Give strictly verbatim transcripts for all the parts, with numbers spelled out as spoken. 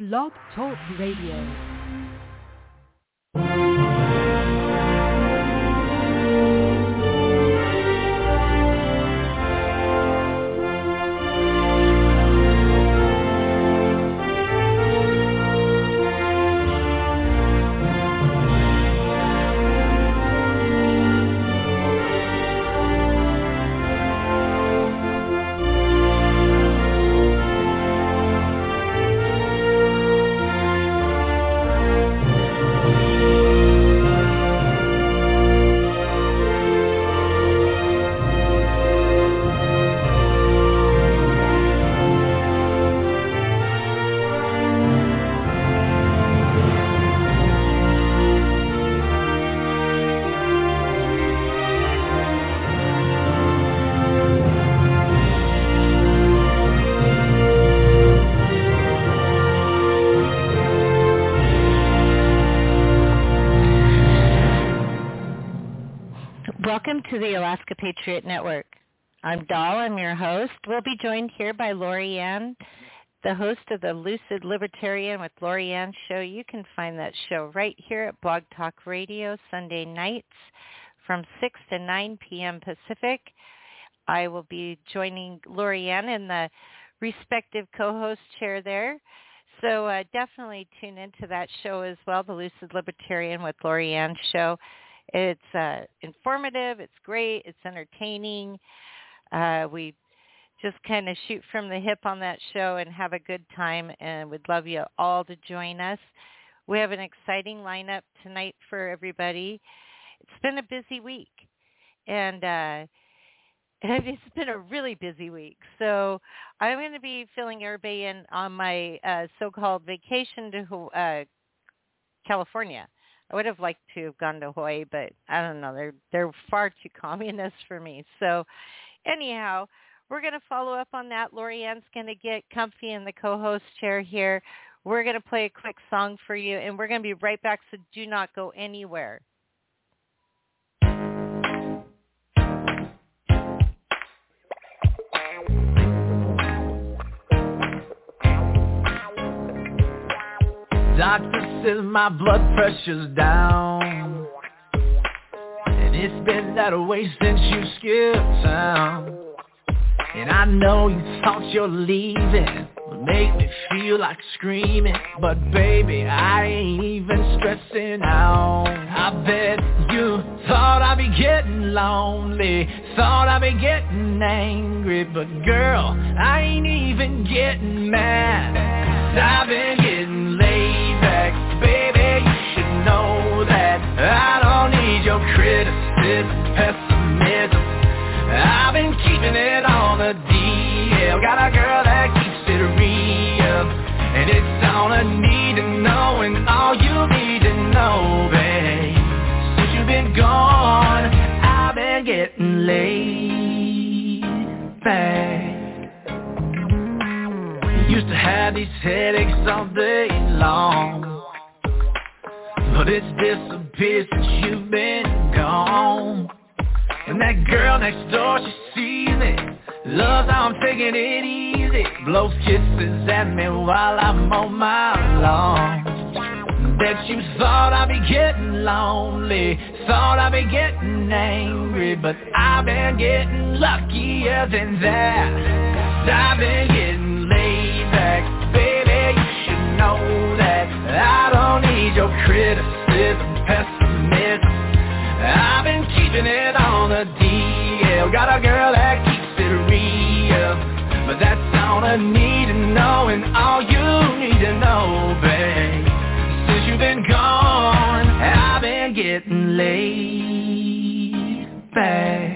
Blog Talk Radio. Welcome to the Alaska Patriot Network. I'm Dahl. I'm your host. We'll be joined here by Lori Ann, the host of the Lucid Libertarian with Lori Ann show. You can find that show right here at Blog Talk Radio Sunday nights from six to nine p.m. Pacific. I will be joining Lori Ann in the respective co-host chair there. So uh, definitely tune into that show as well, the Lucid Libertarian with Lori Ann show. It's uh, informative, it's great, it's entertaining. Uh, we just kind of shoot from the hip on that show and have a good time, and we'd love you all to join us. We have an exciting lineup tonight for everybody. It's been a busy week, and uh, it's been a really busy week. So I'm going to be filling everybody in on my uh, so-called vacation to uh, California. I would have liked to have gone to Hawaii, but I don't know. They're they're far too communist for me. So anyhow, we're going to follow up on that. Lori Ann's going to get comfy in the co-host chair here. We're going to play a quick song for you, and we're going to be right back, so do not go anywhere. Doctor says my blood pressure's down, and it's been that way since you skipped town. And I know you thought your leaving would make me feel like screaming, but baby, I ain't even stressing out. I bet you thought I'd be getting lonely, thought I'd be getting angry, but girl, I ain't even getting mad. 'Cause I've been getting laid back, baby, you should know that I don't need your criticism, pessimism. I've been keeping it on the D L, got a girl that keeps it real, and it's on a need to know, and all you need to know, babe. Since you've been gone, I've been getting laid back. Used to have these headaches all day long, but it's disappeared since you've been gone. And that girl next door, she sees it, loves how I'm taking it easy, blows kisses at me while I'm on my lawn. Bet you thought I'd be getting lonely, thought I'd be getting angry, but I've been getting luckier than that. 'Cause I've been getting laid back, baby, you should know that I don't need your criticism, pessimism. I've been keeping it on the D L, got a girl that keeps it real, but that's all I need to know, and all you need to know, babe. Since you've been gone, I've been getting laid back.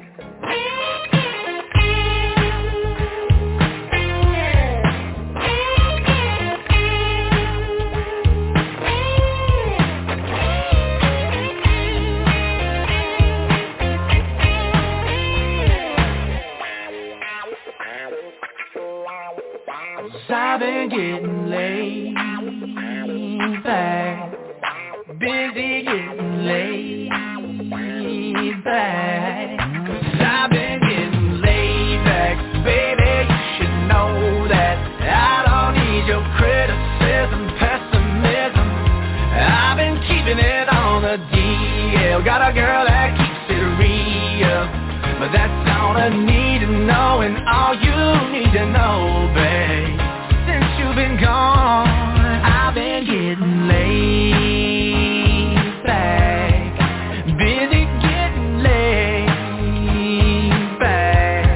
I've been getting laid back, busy getting laid back. 'Cause I've been getting laid back, baby, you should know that I don't need your criticism. got a girl that keeps it real. But that's all I need to know, and all you need to know, babe. Since you've been gone, I've been getting laid back, busy getting laid back.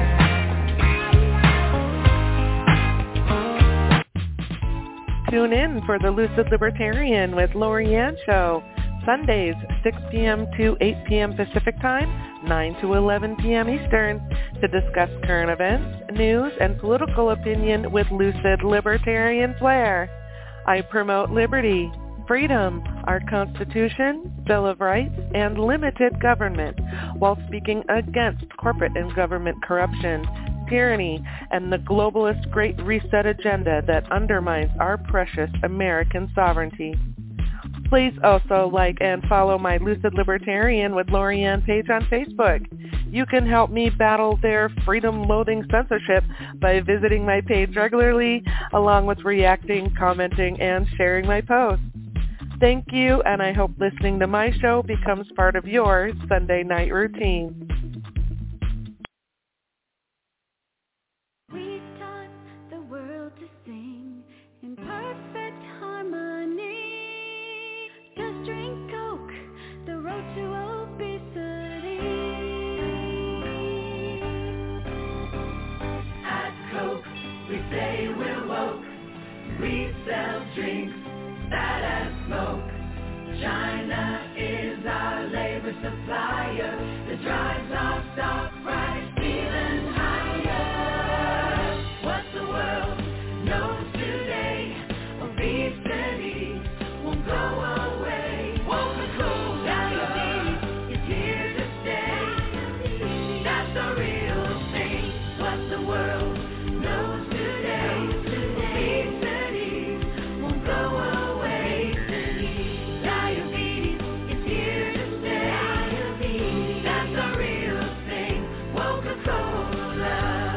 Tune in for the Lucid Libertarian with Lorianne Show, Sundays, six p.m. to eight p.m. Pacific Time, nine to eleven p.m. Eastern, to discuss current events, news, and political opinion with lucid libertarian flair. I promote liberty, freedom, our Constitution, Bill of Rights, and limited government, while speaking against corporate and government corruption, tyranny, and the globalist Great Reset agenda that undermines our precious American sovereignty. Please also like and follow my Lucid Libertarian with Lorianne page on Facebook. You can help me battle their freedom-loathing censorship by visiting my page regularly, along with reacting, commenting, and sharing my posts. Thank you, and I hope listening to my show becomes part of your Sunday night routine. We taught the world to sing in perfect harmony. Just drink Coke, the road to obesity. At Coke, we say we're woke. We sell drinks that add smoke. China is our labor supplier that drives our stock price even higher. What the world knows today, obesity won't go away. Coca-Cola diabetes is here to stay. That's a real thing. What the world knows today, obesity won't go away. Diabetes is here to stay. That's a real thing. Coca-Cola.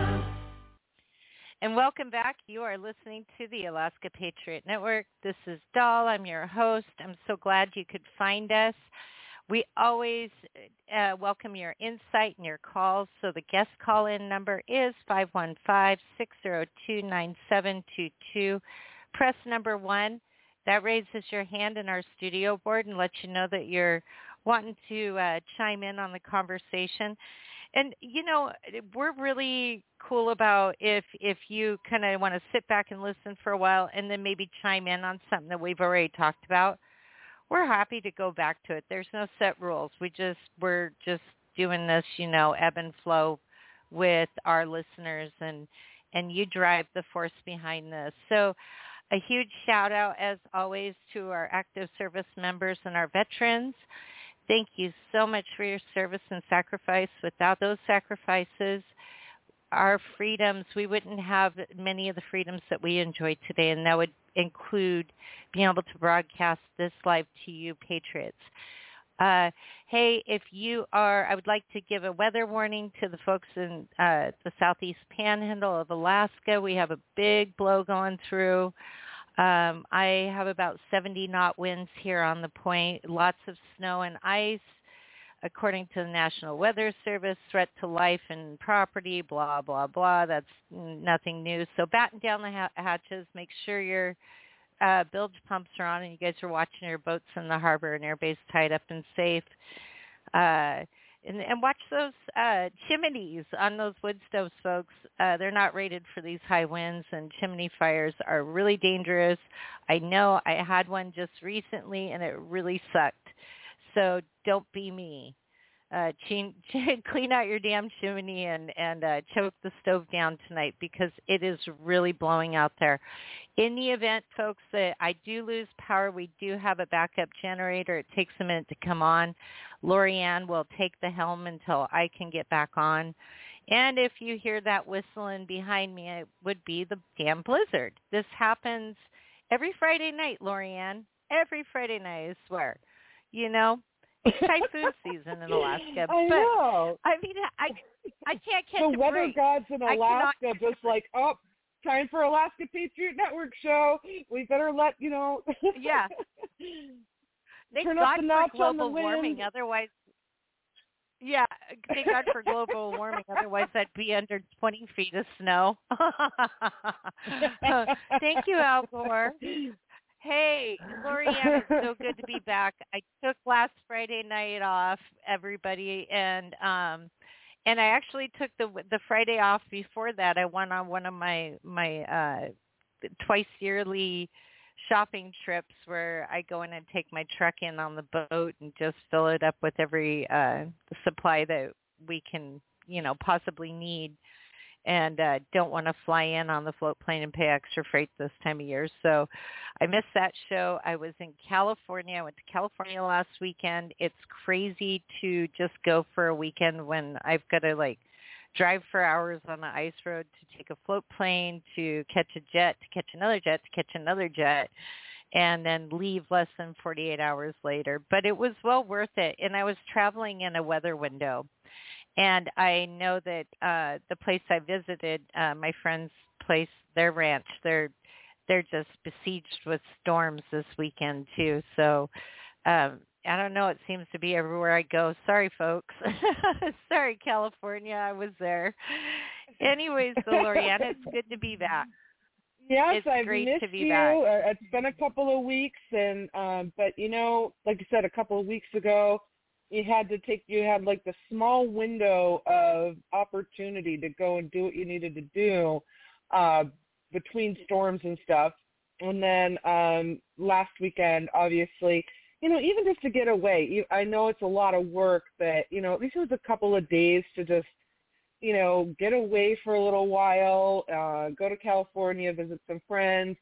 And welcome back. You are listening to the Alaska Patriot Network. This is Doll. I'm your host. I'm so glad you could find us. We always uh, welcome your insight and your calls. So the guest call-in number is five one five, six zero two, nine seven two two. Press number one. That raises your hand in our studio board and lets you know that you're wanting to uh, chime in on the conversation. And, you know, we're really cool about if if you kind of want to sit back and listen for a while and then maybe chime in on something that we've already talked about. We're happy to go back to it. There's no set rules. We just, we're just doing this, you know, ebb and flow with our listeners, and, and you drive the force behind this. So a huge shout out, as always, to our active service members and our veterans. Thank you so much for your service and sacrifice. Without those sacrifices, our freedoms, we wouldn't have many of the freedoms that we enjoy today, and that would include being able to broadcast this live to you, Patriots. Uh, hey, if you are, I would like to give a weather warning to the folks in uh, the southeast panhandle of Alaska. We have a big blow going through. Um, I have about seventy knot winds here on the point, lots of snow and ice. According to the National Weather Service, threat to life and property, blah, blah, blah. That's nothing new. So batten down the ha- hatches. Make sure your uh, bilge pumps are on and you guys are watching your boats in the harbor and airbase tied up and safe. Uh, and, and watch those uh, chimneys on those wood stoves, folks. Uh, they're not rated for these high winds, and chimney fires are really dangerous. I know I had one just recently, and it really sucked. So don't be me. Uh, clean, clean out your damn chimney and, and uh, choke the stove down tonight, because it is really blowing out there. In the event, folks, that I do lose power, we do have a backup generator. It takes a minute to come on. Lorianne will take the helm until I can get back on. And if you hear that whistling behind me, it would be the damn blizzard. This happens every Friday night, Lorianne. Every Friday night, I swear. You know, it's typhoon season in Alaska. I but, know. I mean, I I can't catch the a weather break. gods in I Alaska cannot- just like, oh, time for Alaska Patriot Network show. We better let, you know. Yeah. Thank Turn God up the notch for on the global warming. wind. Otherwise, Yeah, thank God for global warming. Otherwise, I'd be under twenty feet of snow. Thank you, Al Gore. Hey, Lorianne, it's so good to be back. I took last Friday night off, everybody, and um, and I actually took the the Friday off before that. I went on one of my my uh, twice yearly shopping trips where I go in and take my truck in on the boat and just fill it up with every uh, supply that we can, you know, possibly need. And uh, don't want to fly in on the float plane and pay extra freight this time of year. So I missed that show. I was in California. I went to California last weekend. It's crazy to just go for a weekend when I've got to, like, drive for hours on the ice road to take a float plane, to catch a jet, to catch another jet, to catch another jet, and then leave less than forty-eight hours later. But it was well worth it. And I was traveling in a weather window. And I know that uh, the place I visited, uh, my friend's place, their ranch, they're they're just besieged with storms this weekend too. So um, I don't know. It seems to be everywhere I go. Sorry, folks. Sorry, California. I was there. Anyways, so Lorianne, it's good to be back. Yes, it's I've great missed to be you. back. Uh, it's been a couple of weeks, and um, but you know, like you said, a couple of weeks ago, you had to take, you had like the small window of opportunity to go and do what you needed to do uh, between storms and stuff. And then um, last weekend, obviously, you know, even just to get away, you, I know it's a lot of work, but, you know, at least it was a couple of days to just, you know, get away for a little while, uh, go to California, visit some friends,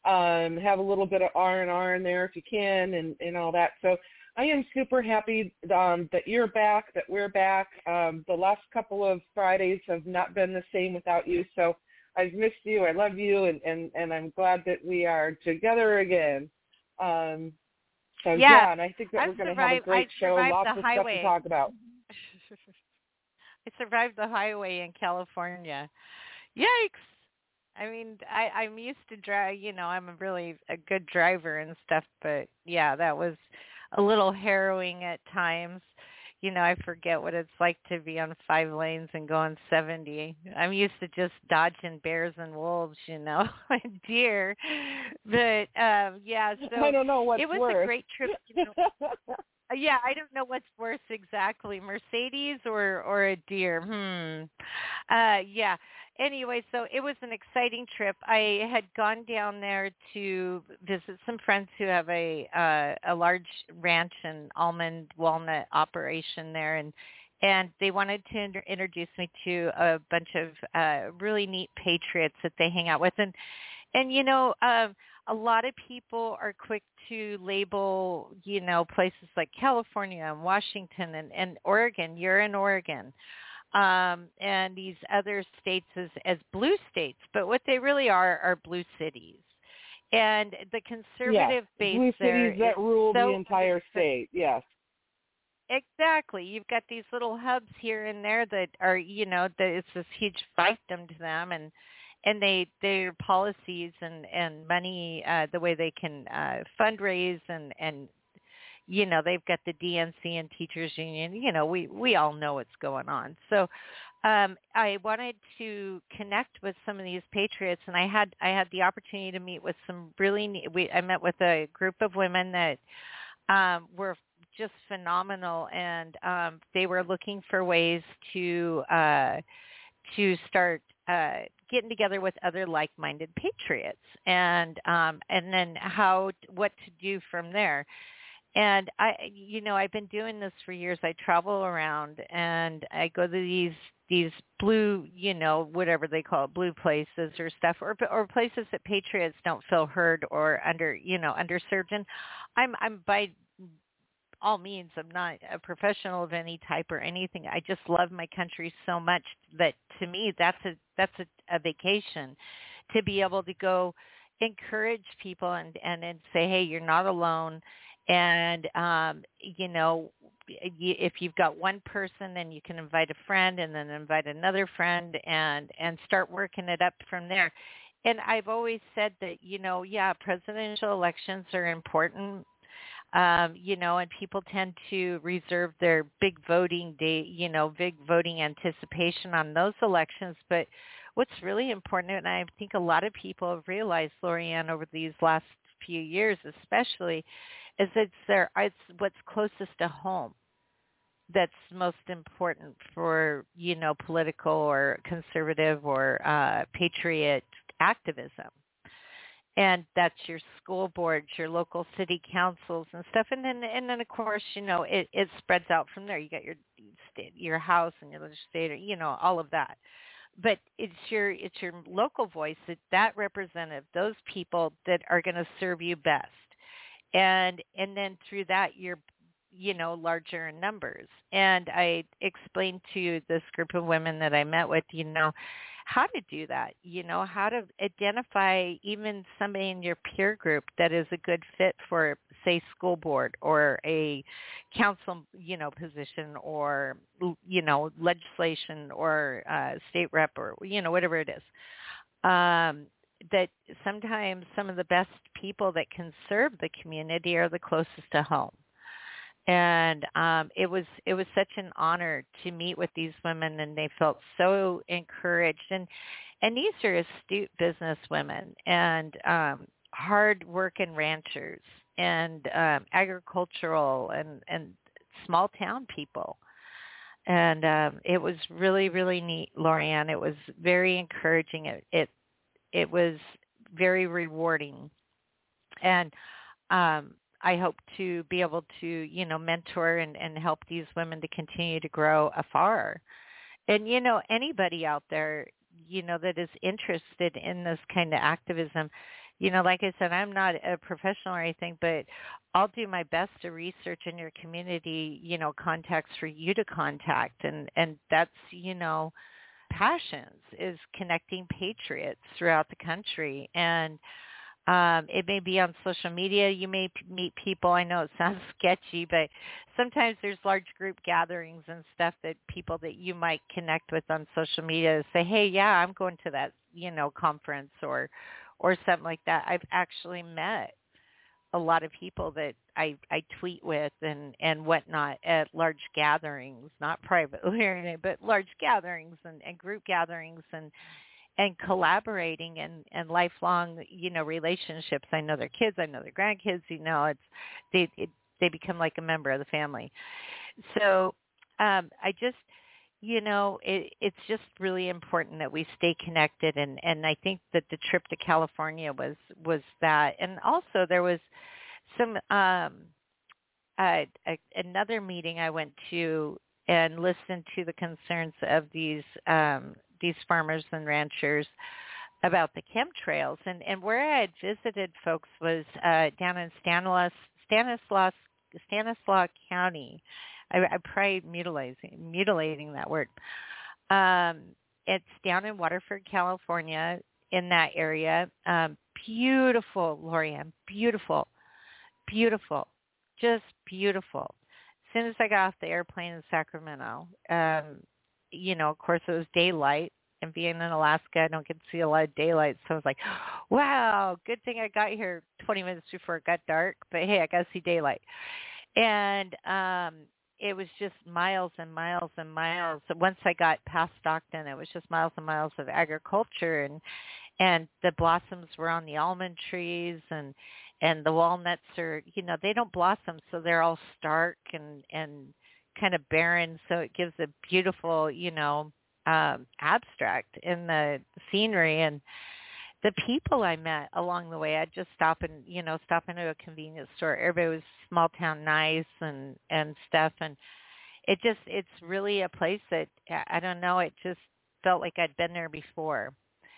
um, have a little bit of R and R in there if you can, and, and all that. So I am super happy um, that you're back, that we're back. Um, the last couple of Fridays have not been the same without you, so I've missed you. I love you, and, and, and I'm glad that we are together again. Um, so, yeah. yeah, and I think that I've we're going to survived, have a great I've show, lots of highway. stuff to talk about. I survived the highway in California. Yikes! I mean, I, I'm used to drive, you know, I'm a really a good driver and stuff, but yeah, that was a little harrowing at times. You know, I forget what it's like to be on five lanes and going seventy. I'm used to just dodging bears and wolves, you know, and deer. But um, yeah, so I don't know what's it was worse. a great trip. You know. Yeah, I don't know what's worse exactly, Mercedes or or a deer. Hmm. Uh, yeah. Anyway, so it was an exciting trip. I had gone down there to visit some friends who have a uh, a large ranch and almond walnut operation there, and and they wanted to inter- introduce me to a bunch of uh, really neat patriots that they hang out with, and and you know. Uh, A lot of people are quick to label, you know, places like California and Washington and, and Oregon. You're in Oregon. Um, and these other states as, as blue states. But what they really are are blue cities. And the conservative yes, base blue there cities that rule so the entire state, yes. Exactly. You've got these little hubs here and there that are, you know, that it's this huge fiefdom to them, and and they their policies and and money, uh, the way they can uh, fundraise and and you know they've got the D N C and teachers union. You know, we we all know what's going on. So um, I wanted to connect with some of these patriots, and I had I had the opportunity to meet with some really neat, we I met with a group of women that um, were just phenomenal, and um, they were looking for ways to uh, to start uh, getting together with other like-minded patriots, and um, and then how what to do from there. And I, you know, I've been doing this for years. I travel around and I go to these these blue, you know, whatever they call it, blue places or stuff, or or places that patriots don't feel heard or under, you know, underserved. And I'm I'm by all means, I'm not a professional of any type or anything. I just love my country so much that to me that's a that's a, a vacation, to be able to go encourage people and, and, and say, hey, you're not alone. And, um, you know, if you've got one person, then you can invite a friend and then invite another friend and, and start working it up from there. And I've always said that, you know, yeah, presidential elections are important. Um, you know, and people tend to reserve their big voting day, you know, big voting anticipation on those elections. But what's really important, and I think a lot of people have realized, Lorianne, over these last few years especially, is it's their, it's what's closest to home that's most important for, you know, political or conservative or uh, patriot activism. And that's your school boards, your local city councils and stuff. And then, and then of course, you know, it, it spreads out from there. You got your state, your house and your legislator, you know, all of that. But it's your, it's your local voice, that, that representative, those people that are going to serve you best. And, and then through that, you're, you know, larger in numbers. And I explained to this group of women that I met with, you know, how to do that, you know, how to identify even somebody in your peer group that is a good fit for, say, school board or a council, you know, position or, you know, legislation or uh, state rep or, you know, whatever it is. Um, that sometimes some of the best people that can serve the community are the closest to home. And um, it was it was such an honor to meet with these women, and they felt so encouraged. And and these are astute business women and um, hard-working ranchers and um, agricultural and, and small-town people. And um, it was really, really neat, Lorianne. It was very encouraging. It it, it was very rewarding. And um I hope to be able to, you know, mentor and, and help these women to continue to grow afar. And, you know, anybody out there, you know, that is interested in this kind of activism, you know, like I said, I'm not a professional or anything, but I'll do my best to research in your community, you know, contacts for you to contact. And, and that's, you know, passions is connecting patriots throughout the country. And Um, it may be on social media. You may p- meet people. I know it sounds sketchy, but sometimes there's large group gatherings and stuff that people that you might connect with on social media say, hey, yeah, I'm going to that, you know, conference or, or something like that. I've actually met a lot of people that I, I tweet with and, and whatnot at large gatherings, not privately, but large gatherings and, and group gatherings and, and collaborating and, and lifelong, you know, relationships. I know their kids, I know their grandkids, you know, it's, they, it, they become like a member of the family. So um, I just, you know, it, it's just really important that we stay connected. And, and I think that the trip to California was, was that. And also there was some, um, uh, a, another meeting I went to and listened to the concerns of these, um, these farmers and ranchers about the chemtrails. And, and where I had visited folks was uh, down in Stanislaus, Stanislaus, Stanislaus County. I, I'm probably mutilating, mutilating that word. Um, it's down in Waterford, California, in that area. Um, beautiful, Lorianne, beautiful, beautiful, just beautiful. As soon as I got off the airplane in Sacramento, um, you know, of course, it was daylight, and being in Alaska, I don't get to see a lot of daylight. So I was like, wow, good thing I got here twenty minutes before it got dark. But, hey, I got to see daylight. And um, it was just miles and miles and miles. Once I got past Stockton, it was just miles and miles of agriculture. And, and the blossoms were on the almond trees, and, and the walnuts are, you know, they don't blossom, so they're all stark and, and kind of barren, so it gives a beautiful, you know, um, abstract in the scenery. And the people I met along the way, I'd just stop and, you know, stop into a convenience store. Everybody was small town nice and, and stuff. And it just, it's really a place that, I don't know, it just felt like I'd been there before.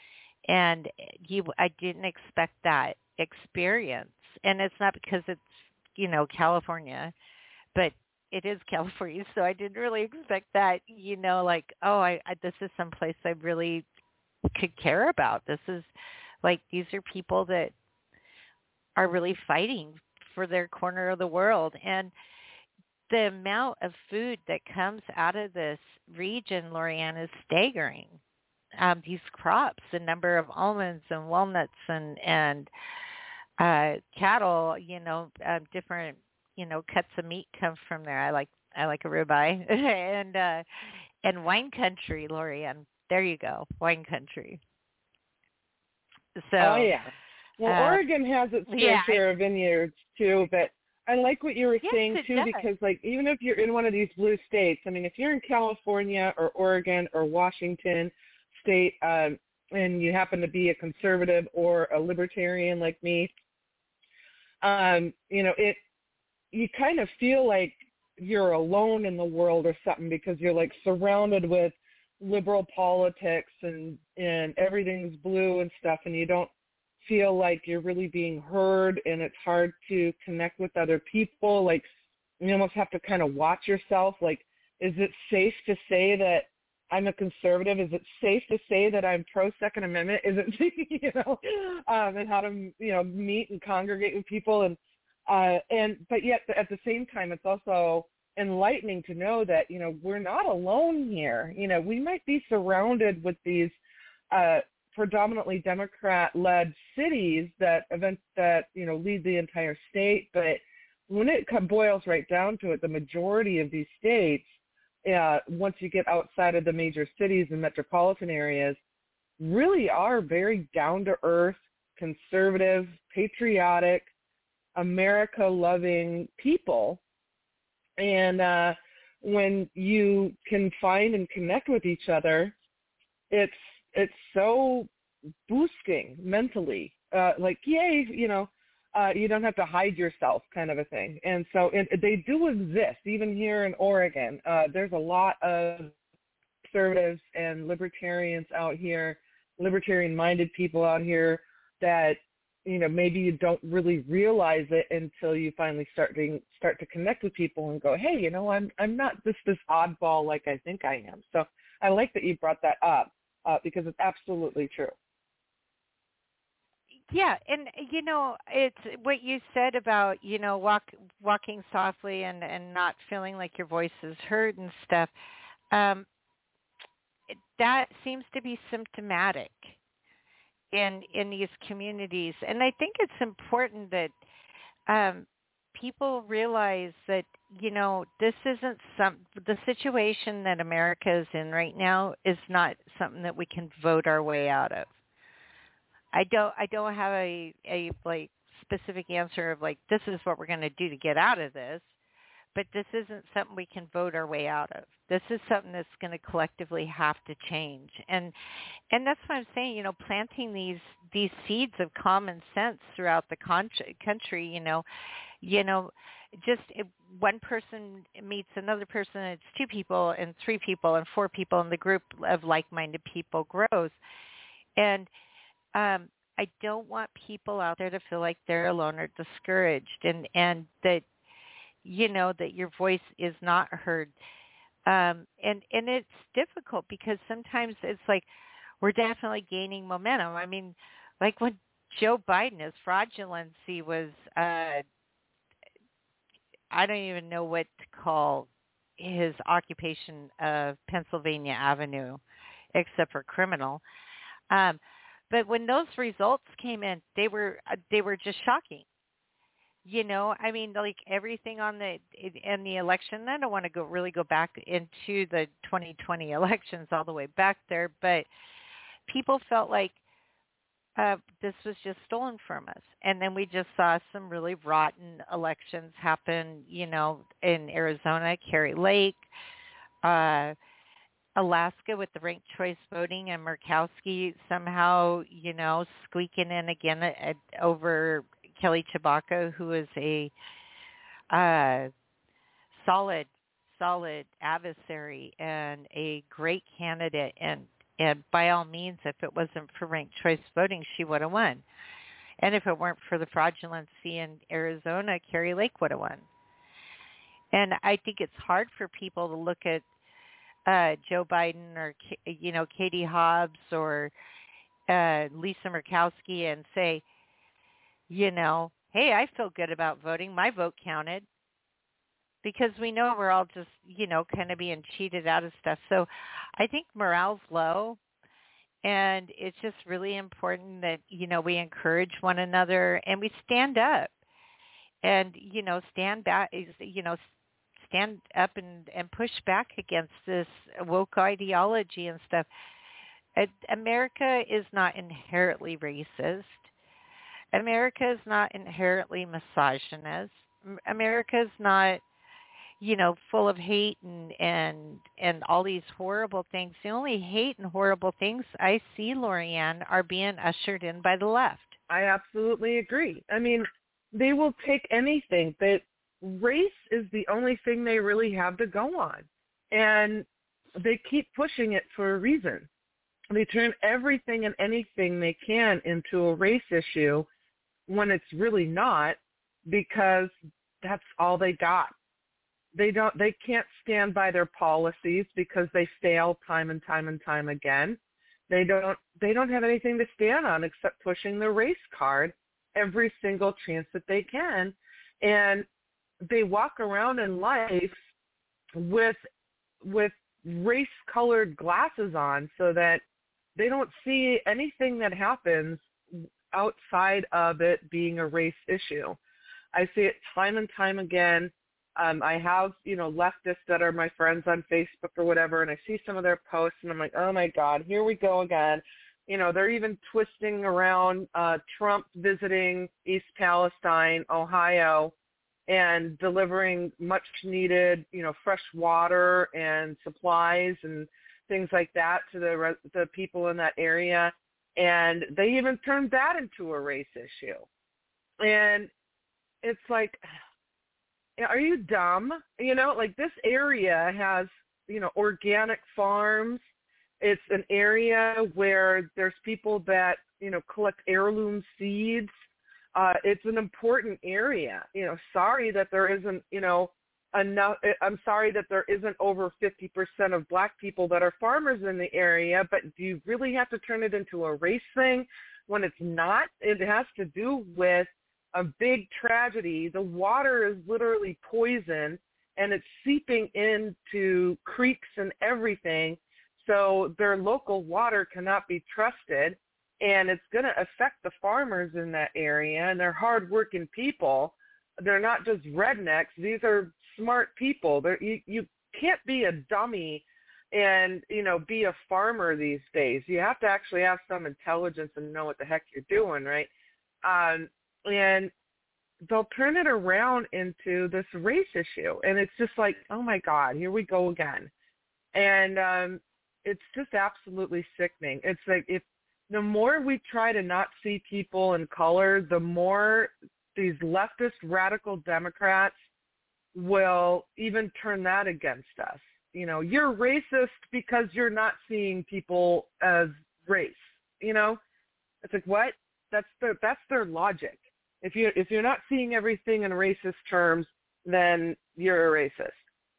And you, I didn't expect that experience. And it's not because it's, you know, California, but it is California, so I didn't really expect that, you know, like, oh, I, I this is someplace I really could care about. This is, like, these are people that are really fighting for their corner of the world. And the amount of food that comes out of this region, Lorianne, is staggering. Um, these crops, the number of almonds and walnuts and, and uh, cattle, you know, uh, different you know, cuts of meat come from there. I like I like a ribeye. and uh, and wine country, Lorianne. There you go, wine country. So, oh yeah. Well, uh, Oregon has its fair yeah, share of vineyards too, but I like what you were yes, saying it too, does. because like even if you're in one of these blue states, I mean, if you're in California or Oregon or Washington State, um, and you happen to be a conservative or a libertarian like me, um, you know, it you kind of feel like you're alone in the world or something, because you're like surrounded with liberal politics and and everything's blue and stuff, and you don't feel like you're really being heard, and it's hard to connect with other people. Like you almost have to kind of watch yourself. Like, is it safe to say that I'm a conservative? Is it safe to say that I'm pro Second Amendment? Is it, you know, um, and how to, you know, meet and congregate with people, and uh, and but yet at the same time, it's also enlightening to know that, you know, we're not alone here. You know, we might be surrounded with these uh, predominantly Democrat-led cities that event that you know lead the entire state, but when it boils right down to it, the majority of these states, uh, once you get outside of the major cities and metropolitan areas, really are very down-to-earth, conservative, patriotic, America-loving people. And uh, when you can find and connect with each other, it's it's so boosting mentally. Uh, like, yay, you know, uh, you don't have to hide yourself, kind of a thing. And so it, they do exist, even here in Oregon. Uh, there's a lot of conservatives and libertarians out here, libertarian-minded people out here that, you know, maybe you don't really realize it until you finally start to, start to connect with people and go, hey, you know, I'm I'm not just this oddball like I think I am. So I like that you brought that up uh, because it's absolutely true. Yeah, and you know, it's what you said about, you know, walk walking softly and, and not feeling like your voice is heard and stuff. Um, that seems to be symptomatic in in these communities, and I think it's important that um, people realize that, you know, this isn't some the situation that America is in right now is not something that we can vote our way out of. I don't I don't have a, a like specific answer of like, this is what we're going to do to get out of this, but this isn't something we can vote our way out of. This is something that's going to collectively have to change. And and that's what I'm saying, you know, planting these these seeds of common sense throughout the con- country, you know, you know, just if one person meets another person, it's two people and three people and four people, and the group of like-minded people grows. And Um, I don't want people out there to feel like they're alone or discouraged, and, and that, you know, that your voice is not heard. Um, and, and it's difficult because sometimes it's like we're definitely gaining momentum. I mean, like when Joe Biden, his fraudulency was, uh, I don't even know what to call his occupation of Pennsylvania Avenue, except for criminal. Um, But when those results came in, they were they were just shocking. You know, I mean, like everything on the in the election. I don't want to go really go back into the twenty twenty elections all the way back there, but people felt like uh, this was just stolen from us. And then we just saw some really rotten elections happen. You know, in Arizona, Kerry Lake. Uh, Alaska with the ranked choice voting, and Murkowski somehow, you know, squeaking in again at, at, over Kelly Tshibaka, who is a uh, solid, solid adversary and a great candidate. And, and by all means, if it wasn't for ranked choice voting, she would have won. And if it weren't for the fraudulency in Arizona, Kerry Lake would have won. And I think it's hard for people to look at Uh, Joe Biden or, you know, Katie Hobbs or uh, Lisa Murkowski and say, you know, hey, I feel good about voting. My vote counted. Because we know we're all just, you know, kind of being cheated out of stuff. So I think morale's low. And it's just really important that, you know, we encourage one another and we stand up. and, you know, stand back, you know, stand up and, and push back against this woke ideology and stuff. America is not inherently racist. America is not inherently misogynist. America is not, you know, full of hate and, and, and all these horrible things. The only hate and horrible things I see, Lorianne, are being ushered in by the left. I absolutely agree. I mean, they will take anything, but race is the only thing they really have to go on. And they keep pushing it for a reason. They turn everything and anything they can into a race issue when it's really not, because that's all they got. They don't. They can't stand by their policies because they fail time and time and time again. They don't. They don't have anything to stand on except pushing the race card every single chance that they can, and they walk around in life with with race-colored glasses on so that they don't see anything that happens outside of it being a race issue. I see it time and time again. Um, I have, you know, leftists that are my friends on Facebook or whatever, and I see some of their posts, and I'm like, oh, my God, here we go again. You know, they're even twisting around uh, Trump visiting East Palestine, Ohio, and delivering much-needed, you know, fresh water and supplies and things like that to the the people in that area. And they even turned that into a race issue. And it's like, are you dumb? You know, like this area has, you know, organic farms. It's an area where there's people that, you know, collect heirloom seeds. Uh, it's an important area. You know, sorry that there isn't, you know, enough. I'm sorry that there isn't over fifty percent of black people that are farmers in the area, but do you really have to turn it into a race thing when it's not? It has to do with a big tragedy. The water is literally poison, and it's seeping into creeks and everything, so their local water cannot be trusted, and it's going to affect the farmers in that area, and they're hardworking people. They're not just rednecks. These are smart people. They're, you, you can't be a dummy and, you know, be a farmer these days. You have to actually have some intelligence and know what the heck you're doing, right? Um, and they'll turn it around into this race issue. And it's just like, oh, my God, here we go again. And um, it's just absolutely sickening. It's like if the more we try to not see people in color, the more these leftist radical Democrats will even turn that against us. You know, you're racist because you're not seeing people as race. You know, it's like, what? That's their that's their logic. If you if you're not seeing everything in racist terms, then you're a racist.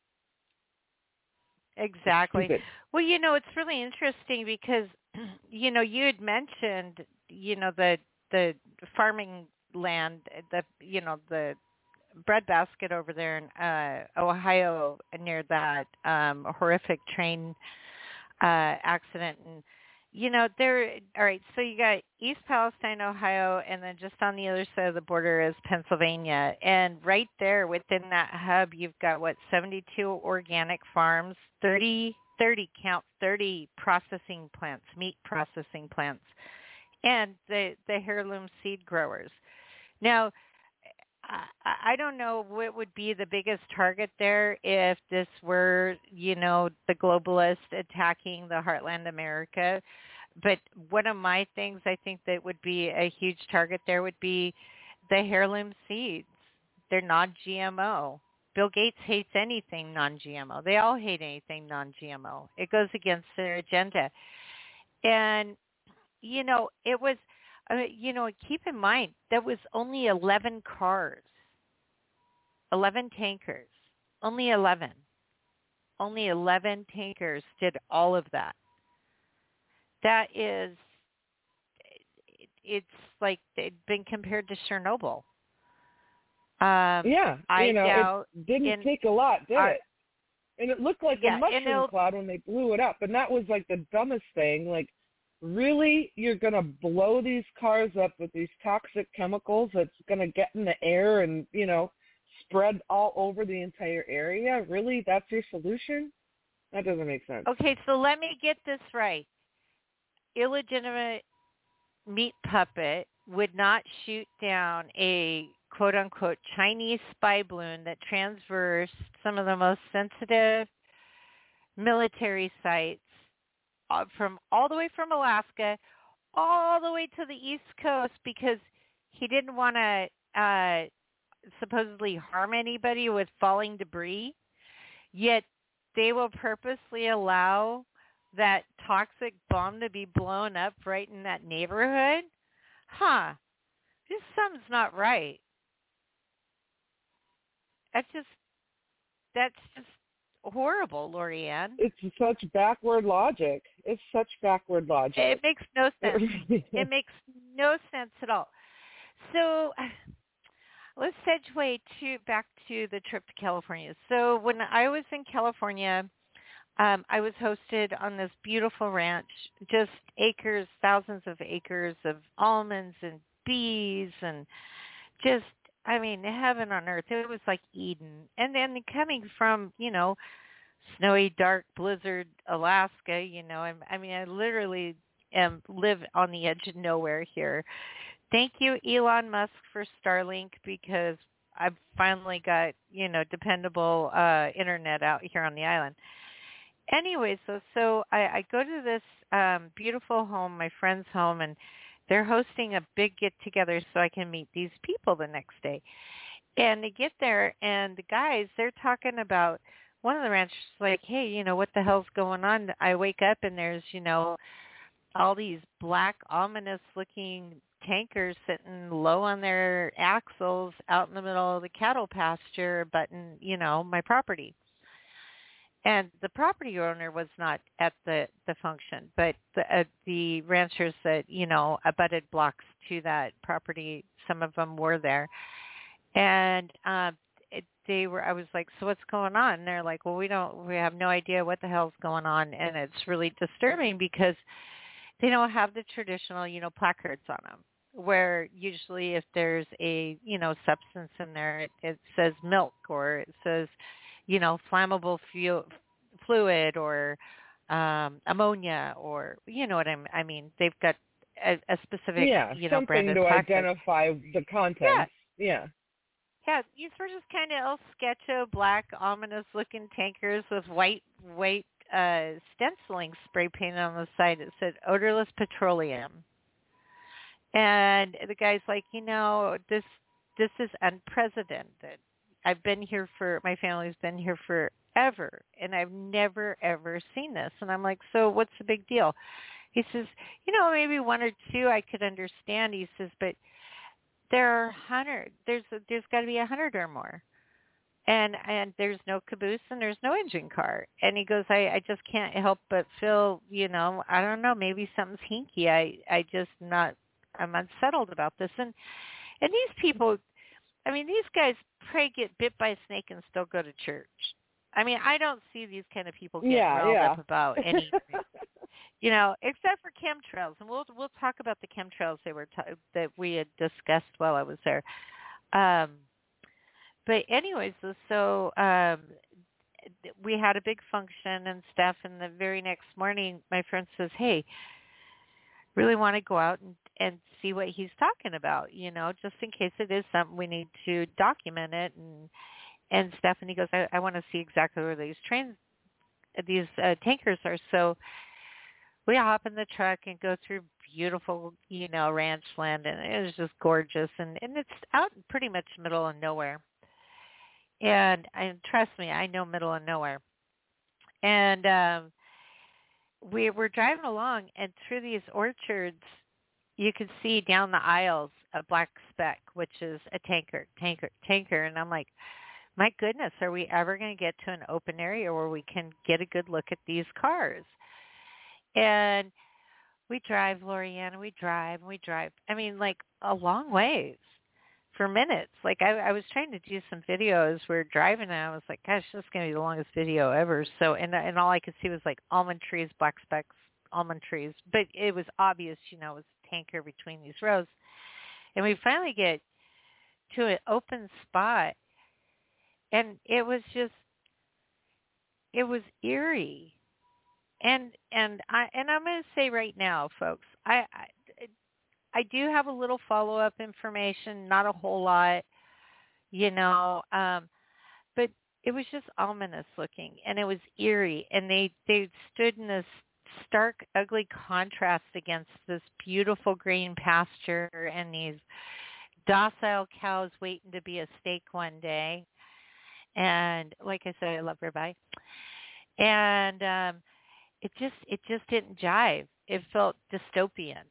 Exactly. Stupid. Well, you know, it's really interesting because, you know, you had mentioned, you know, the the farming land, the you know the breadbasket over there in uh, Ohio near that um, horrific train uh, accident, and you know there. All right, so you got East Palestine, Ohio, and then just on the other side of the border is Pennsylvania, and right there within that hub, you've got what seventy-two organic farms, thirty, thirty count, thirty processing plants, meat processing plants, and the the heirloom seed growers. Now, I don't know what would be the biggest target there if this were, you know, the globalists attacking the Heartland America. But one of my things I think that would be a huge target there would be the heirloom seeds. They're non-G M O. Bill Gates hates anything non-G M O. They all hate anything non-G M O. It goes against their agenda. And, you know, it was... Uh, you know, keep in mind, that was only eleven cars, eleven tankers, only eleven. Only eleven tankers did all of that. That is, it's like it's been compared to Chernobyl. Um, yeah, I you know, doubt it didn't in, take a lot, did uh, it? And it looked like yeah, a mushroom cloud when they blew it up, and that was like the dumbest thing. Like, really, you're going to blow these cars up with these toxic chemicals that's going to get in the air and, you know, spread all over the entire area? Really? That's your solution? That doesn't make sense. Okay, so let me get this right. Illegitimate meat puppet would not shoot down a quote-unquote Chinese spy balloon that transversed some of the most sensitive military sites uh, from all the way from Alaska all the way to the East Coast because he didn't want to uh, supposedly harm anybody with falling debris, yet they will purposely allow that toxic bomb to be blown up right in that neighborhood? Huh. This something's not right. That's just, that's just horrible, Lorianne. It's such backward logic. It's such backward logic. It makes no sense. It makes no sense at all. So let's segue to back to the trip to California. So when I was in California, um, I was hosted on this beautiful ranch, just acres, thousands of acres of almonds and bees and just, I mean, heaven on earth. It was like Eden. And then coming from, you know, snowy, dark, blizzard, Alaska, you know, I, I mean, I literally am live on the edge of nowhere here. Thank you, Elon Musk, for Starlink because I've finally got, you know, dependable uh, internet out here on the island. Anyway, so so I, I go to this um, beautiful home, my friend's home, and they're hosting a big get-together so I can meet these people the next day. And they get there, and the guys, they're talking about, one of the ranchers is like, hey, you know, what the hell's going on? I wake up, and there's, you know, all these black, ominous-looking tankers sitting low on their axles out in the middle of the cattle pasture, abutting, you know, my property. And the property owner was not at the, the function, but the, uh, the ranchers that, you know, abutted blocks to that property, some of them were there. And uh, it, they were, I was like, so what's going on? And they're like, well, we don't, we have no idea what the hell's going on. And it's really disturbing because they don't have the traditional, you know, placards on them, where usually if there's a, you know, substance in there, it, it says milk or it says, you know, flammable fuel, fluid or um, ammonia or, you know what I'm, I mean, they've got a, a specific, yeah, you know, branded something to placard. identify the contents. Yeah. Yeah. Yeah, these were just kind of El Sketcho, black, ominous-looking tankers with white, white uh, stenciling spray painted on the side that said odorless petroleum. And the guy's like, you know, this this is unprecedented. I've been here for, my family's been here forever, and I've never, ever seen this. And I'm like, so what's the big deal? He says, you know, maybe one or two I could understand. He says, but there are a hundred. There's a, there's got to be a hundred or more. And and there's no caboose and there's no engine car. And he goes, I, I just can't help but feel, you know, I don't know, maybe something's hinky. I, I just not, I'm unsettled about this. And and these people, I mean, these guys pray get bit by a snake and still go to church. I mean, I don't see these kind of people get yeah, riled yeah. up about anything, you know, except for chemtrails. And we'll we'll talk about the chemtrails they were t- that we had discussed while I was there. Um, but anyways, so um, we had a big function and stuff. And the very next morning, my friend says, "Hey, really want to go out and, and see what he's talking about, you know, just in case it is something we need to document it and and stuff." And he goes, I, I want to see exactly where these trains, these uh, tankers are. So we hop in the truck and go through beautiful, you know, ranch land, and it was just gorgeous. And, and it's out in pretty much middle of nowhere. And, and trust me, I know middle of nowhere. And um, we were driving along, and through these orchards, you could see down the aisles a black speck, which is a tanker, tanker, tanker. And I'm like, my goodness, are we ever going to get to an open area where we can get a good look at these cars? And we drive, Lorianne, we drive, and we drive. I mean, like a long ways for minutes. Like I, I was trying to do some videos. We were driving, and I was like, gosh, this is going to be the longest video ever. So, and and all I could see was like almond trees, black specks, almond trees, but it was obvious, you know, it was a tanker between these rows. And we finally get to an open spot, and it was just, it was eerie. And and I and I'm going to say right now, folks, I, I I do have a little follow-up information, not a whole lot, you know, um, but it was just ominous looking, and it was eerie, and they, they stood in this stark, ugly contrast against this beautiful green pasture and these docile cows waiting to be a steak one day. And like I said, I love ribeye. And um, it just it just didn't jive. It felt dystopian.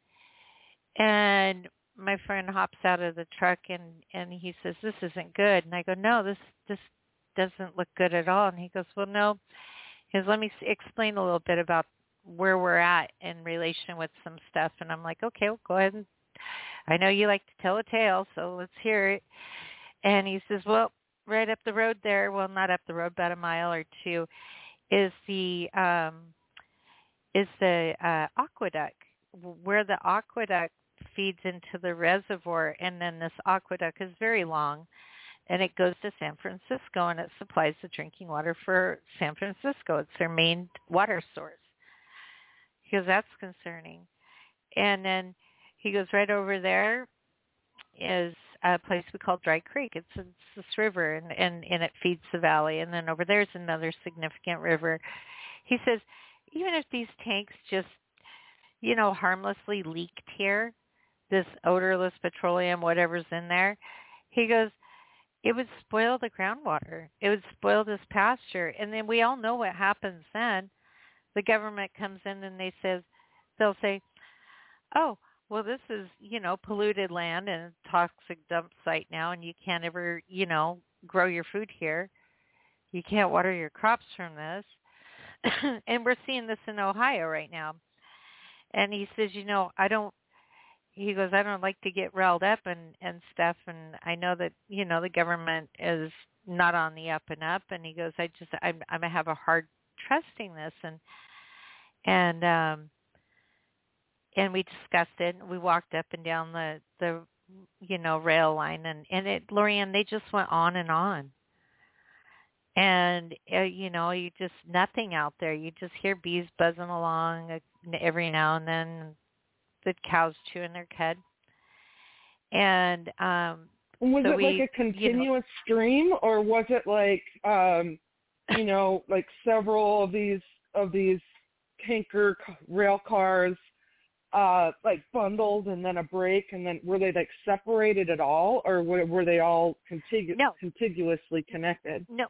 And my friend hops out of the truck and, and he says, "This isn't good." And I go, "No, this this doesn't look good at all." And he goes, "Well, no." He goes, "Let me explain a little bit about where we're at in relation with some stuff." And I'm like, "Okay, well, go ahead. And I know you like to tell a tale, so let's hear it." And he says, "Well, right up the road there, well, not up the road, about a mile or two, is the um, is the uh, aqueduct, where the aqueduct feeds into the reservoir, and then this aqueduct is very long, and it goes to San Francisco, and it supplies the drinking water for San Francisco. It's their main water source." He goes, "That's concerning." And then he goes, "Right over there is a place we call Dry Creek. It's, it's this river, and, and, and it feeds the valley. And then over there's another significant river." He says, "Even if these tanks just, you know, harmlessly leaked here, this odorless petroleum, whatever's in there," he goes, "it would spoil the groundwater. It would spoil this pasture." And then we all know what happens then. The government comes in and they says, they'll say, "Oh, well, this is, you know, polluted land and a toxic dump site now, and you can't ever, you know, grow your food here. You can't water your crops from this." And we're seeing this in Ohio right now. And he says, "You know, I don't," he goes, "I don't like to get riled up and, and stuff. And I know that, you know, the government is not on the up and up." And he goes, I just, I'm, I'm going to have a hard trusting this. And, and, um, and we discussed it. And we walked up and down the, the, you know, rail line, and, and it, Lorianne, they just went on and on. And, uh, you know, you just, nothing out there. You just hear bees buzzing along uh, every now and then, the cows chewing their cud. And um, was so it we, like a continuous you know, stream, or was it like, um, you know, like several of these of these tanker rail cars, uh, like bundled and then a break, and then were they like separated at all, or were, were they all contigu- no. contiguously connected? No.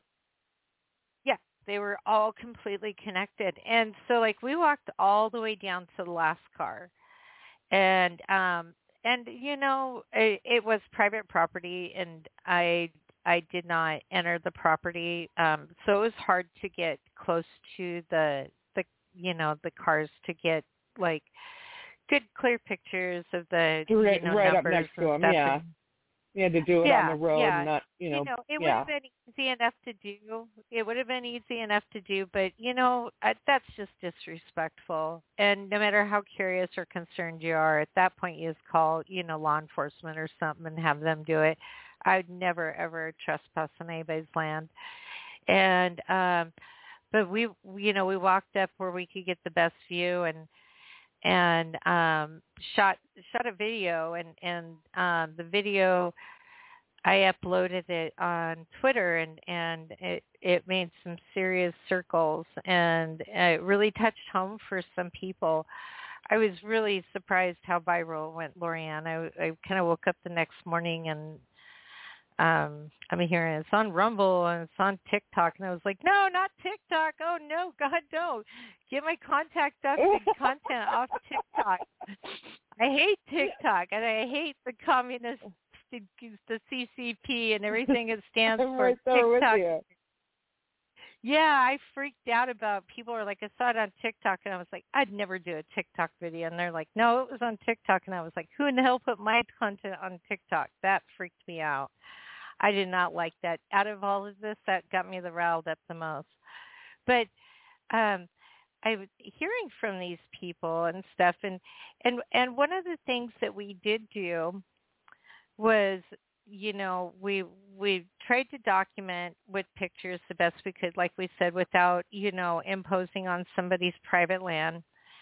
Yeah, they were all completely connected. And so, like, we walked all the way down to the last car. And, um, and you know, it, it was private property, and I I did not enter the property. Um, so it was hard to get close to the, the you know, the cars to get, like, good, clear pictures of the, right, you know, right numbers up next to and them, stuff. yeah. And, You had to do it yeah, on the road, yeah. and not, you know, you know, it yeah. would have been easy enough to do. It would have been easy enough to do, but, you know, I, that's just disrespectful. And no matter how curious or concerned you are, at that point you just call, you know, law enforcement or something and have them do it. I would never, ever trespass on anybody's land. And, um, but we, you know, we walked up where we could get the best view, and, and um, shot shot a video, and and um, the video, I uploaded it on Twitter, and and it it made some serious circles, and it really touched home for some people. I was really surprised how viral it went, Lorianne. I I kind of woke up the next morning, and um, I'm hearing it's on Rumble and it's on TikTok, and I was like, no, not TikTok. Oh no, God, no! Get my contact us content off TikTok. I hate TikTok, and I hate the communist, the C C P, and everything it stands I'm for. right there with TikTok. you. Yeah, I freaked out about, people are like, I saw it on TikTok, and I was like, I'd never do a TikTok video. And they're like, no, it was on TikTok. And I was like, who in the hell put my content on TikTok? That freaked me out. I did not like that. Out of all of this, that got me the riled up the most. But um, I was hearing from these people and stuff, and and and one of the things that we did do was, you know, we we tried to document with pictures the best we could, like we said, without, you know, imposing on somebody's private land,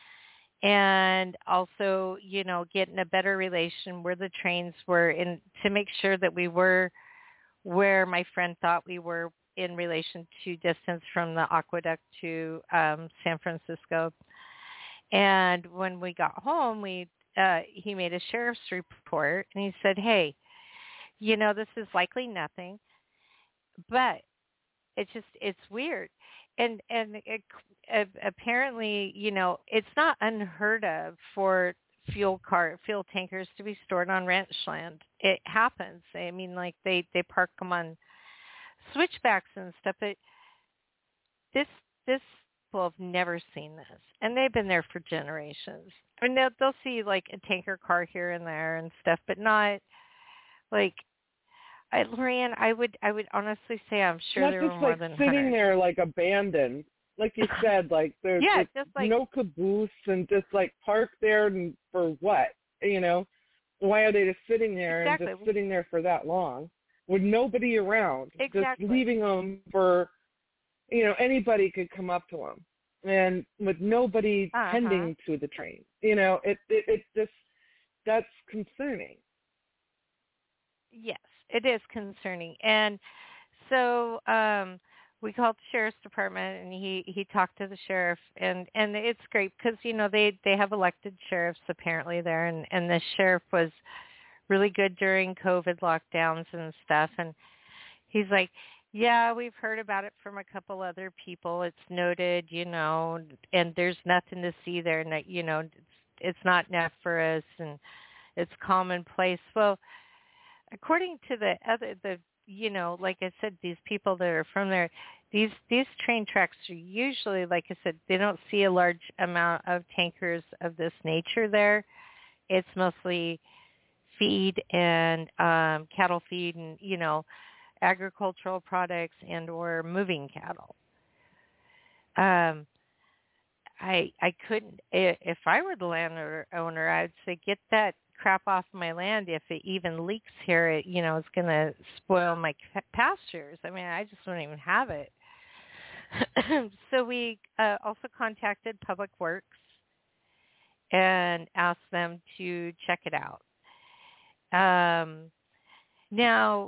and also, you know, getting a better relation where the trains were, in to make sure that we were where my friend thought we were in relation to distance from the aqueduct to um, San Francisco. And when we got home, we uh, he made a sheriff's report, and he said, hey, you know, this is likely nothing, but it's just, it's weird. And and it, uh, apparently, you know, it's not unheard of for fuel car, fuel tankers to be stored on ranch land. It happens. I mean, like they, they park them on switchbacks and stuff, but this, this people have never seen this, and they've been there for generations. I mean, they'll, they'll see like a tanker car here and there and stuff, but not like, I, Lorianne, I would, I would honestly say I'm sure Not there just were more like than sitting hundreds. there like abandoned, like you said, like there's Yeah, like, just like- no caboose and just like parked there and for what, you know? Why are they just sitting there Exactly. and just sitting there for that long with nobody around? Exactly. Just leaving them for, you know, anybody could come up to them, and with nobody Uh-huh. tending to the train. You know, it it, it just that's concerning. Yes, it is concerning. And so um, we called the sheriff's department, and he, he talked to the sheriff, and, and it's great because, you know, they, they have elected sheriffs apparently there, and, and the sheriff was really good during COVID lockdowns and stuff. And he's like, yeah, we've heard about it from a couple other people. It's noted, you know, and there's nothing to see there. And, you know, it's, it's not enough for us, and it's commonplace. Well, according to the other, the you know, like I said, these people that are from there, these these train tracks are usually, like I said, they don't see a large amount of tankers of this nature there. It's mostly feed and um, cattle feed, and you know, agricultural products and or moving cattle. Um, I I couldn't, if I were the landowner, owner, I'd say get that crap off my land. If it even leaks here, it, you know, it's going to spoil my pastures. I mean, I just wouldn't even have it. So we uh, also contacted Public Works and asked them to check it out. Um, now,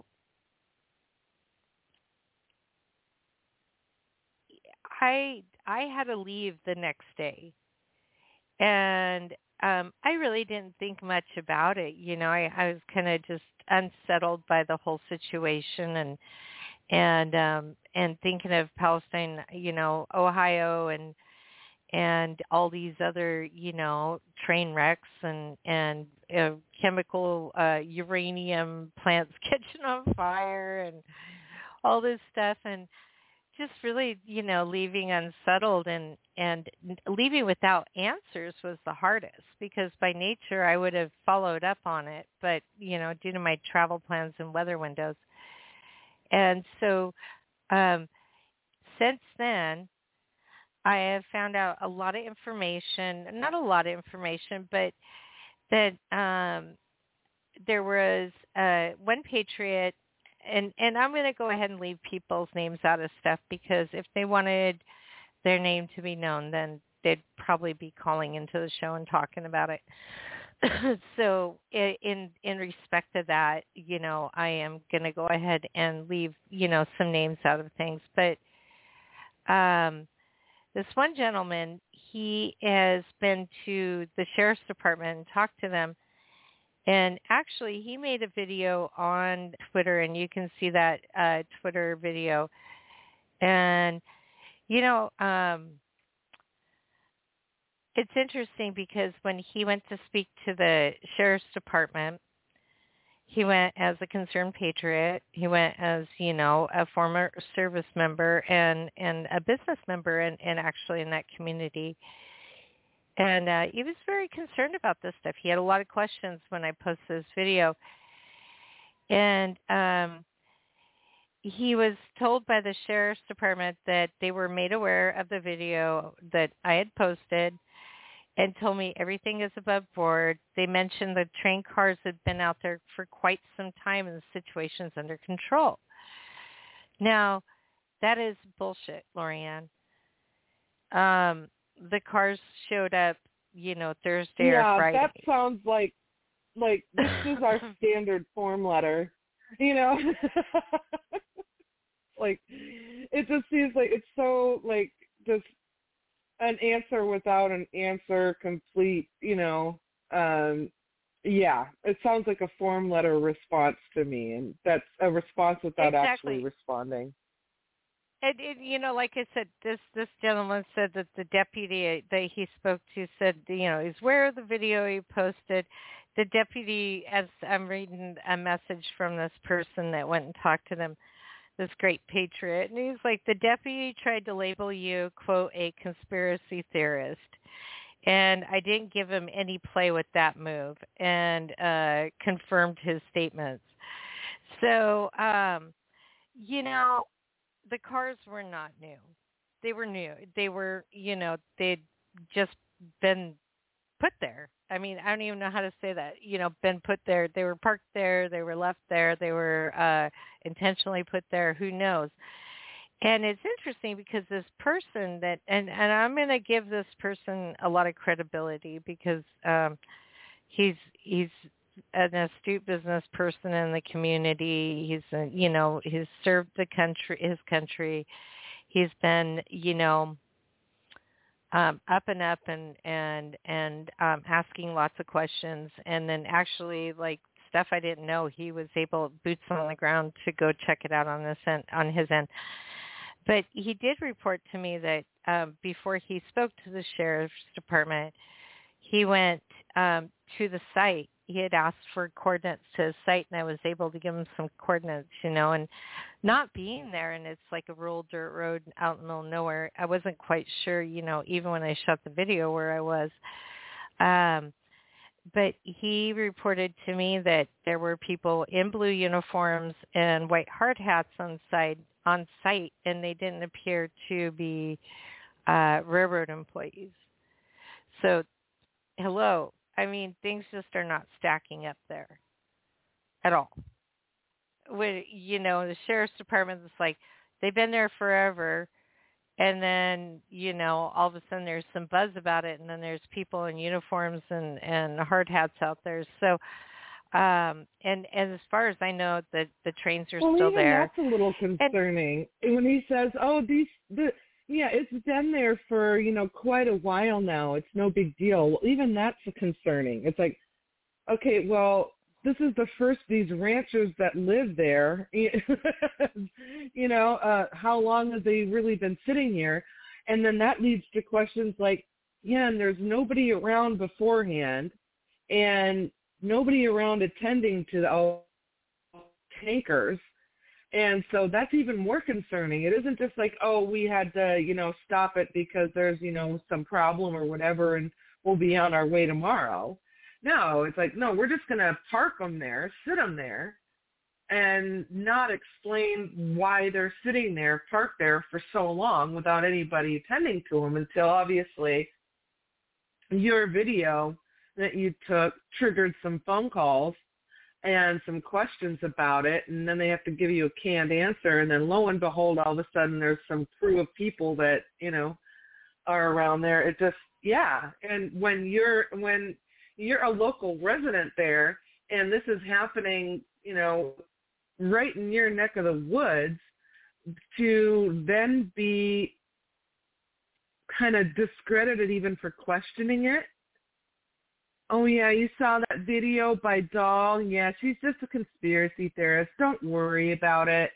I I had to leave the next day, and um, I really didn't think much about it. You know, I, I was kind of just unsettled by the whole situation, and and um, and thinking of Palestine, you know, Ohio, and and all these other, you know, train wrecks and and uh, chemical uh, uranium plants catching on fire and all this stuff, and just really, you know, leaving unsettled and, and leaving without answers was the hardest, because by nature I would have followed up on it, but, you know, due to my travel plans and weather windows. And so um, since then, I have found out a lot of information, not a lot of information, but that um, there was uh, one patriot. And and I'm going to go ahead and leave people's names out of stuff, because if they wanted their name to be known, then they'd probably be calling into the show and talking about it. So in in respect to that, you know, I am going to go ahead and leave, you know, some names out of things. But um, this one gentleman, he has been to the sheriff's department and talked to them. And actually, he made a video on Twitter, and you can see that uh, Twitter video. And, you know, um, it's interesting because when he went to speak to the sheriff's department, he went as a concerned patriot. He went as, you know, a former service member and, and a business member, and, and actually in that community. And uh, he was very concerned about this stuff. He had a lot of questions when I posted this video. And, um, he was told by the sheriff's department that they were made aware of the video that I had posted and told me everything is above board. They mentioned the train cars had been out there for quite some time and the situation's under control. Now, that is bullshit, Lorianne. Um, the cars showed up, you know, Thursday yeah, or Friday. Yeah, that sounds like, like this is our standard form letter, you know? Like, it just seems like it's so, like, just an answer without an answer complete, you know. Um, yeah, it sounds like a form letter response to me, and that's a response without exactly. actually responding. And, and, you know, like I said, this this gentleman said that the deputy that he spoke to said, you know, he's aware of the video he posted. The deputy, as I'm reading a message from this person that went and talked to them, this great patriot, and he's like, the deputy tried to label you, quote, a conspiracy theorist. And I didn't give him any play with that move, and uh, confirmed his statements. So, um, you know, the cars were not new. They were new. They were, you know, they'd just been put there. I mean, I don't even know how to say that, you know, been put there. They were parked there. They were left there. They were uh, intentionally put there. Who knows? And it's interesting because this person that, and, and I'm going to give this person a lot of credibility because um, he's he's an astute business person in the community. He's, a, you know, he's served the country, his country. He's been, you know, um, up and up and and and um, asking lots of questions, and then actually like stuff I didn't know. He was able, boots on the ground, to go check it out on this end, on his end. But he did report to me that um, before he spoke to the sheriff's department, he went um, to the site. He had asked for coordinates to his site, and I was able to give him some coordinates, you know, and not being there, and it's like a rural dirt road out in the middle of nowhere, I wasn't quite sure, you know, even when I shot the video where I was. Um, but he reported to me that there were people in blue uniforms and white hard hats on site, on site, and they didn't appear to be uh, railroad employees. So, hello. I mean, things just are not stacking up there at all. When, you know, the sheriff's department is like, they've been there forever, and then, you know, all of a sudden there's some buzz about it, and then there's people in uniforms and, and hard hats out there. So, um, and, and as far as I know, the, the trains are well, still even there. That's a little concerning. And when he says, oh, these, the, yeah, it's been there for, you know, quite a while now. It's no big deal. Well, even that's concerning. It's like, okay, well, this is the first, these ranchers that live there, you know, uh, how long have they really been sitting here? And then that leads to questions like, yeah, and there's nobody around beforehand and nobody around attending to the tankers. And so that's even more concerning. It isn't just like, oh, we had to, you know, stop it because there's, you know, some problem or whatever, and we'll be on our way tomorrow. No, it's like, no, we're just going to park them there, sit them there, and not explain why they're sitting there, parked there for so long without anybody attending to them until obviously your video that you took triggered some phone calls and some questions about it, and then they have to give you a canned answer, and then lo and behold, all of a sudden there's some crew of people that, you know, are around there. It just, yeah, and when you're, when you're a local resident there, and this is happening, you know, right in your neck of the woods, to then be kind of discredited even for questioning it. Oh, yeah, you saw that video by Doll. Yeah, she's just a conspiracy theorist. Don't worry about it.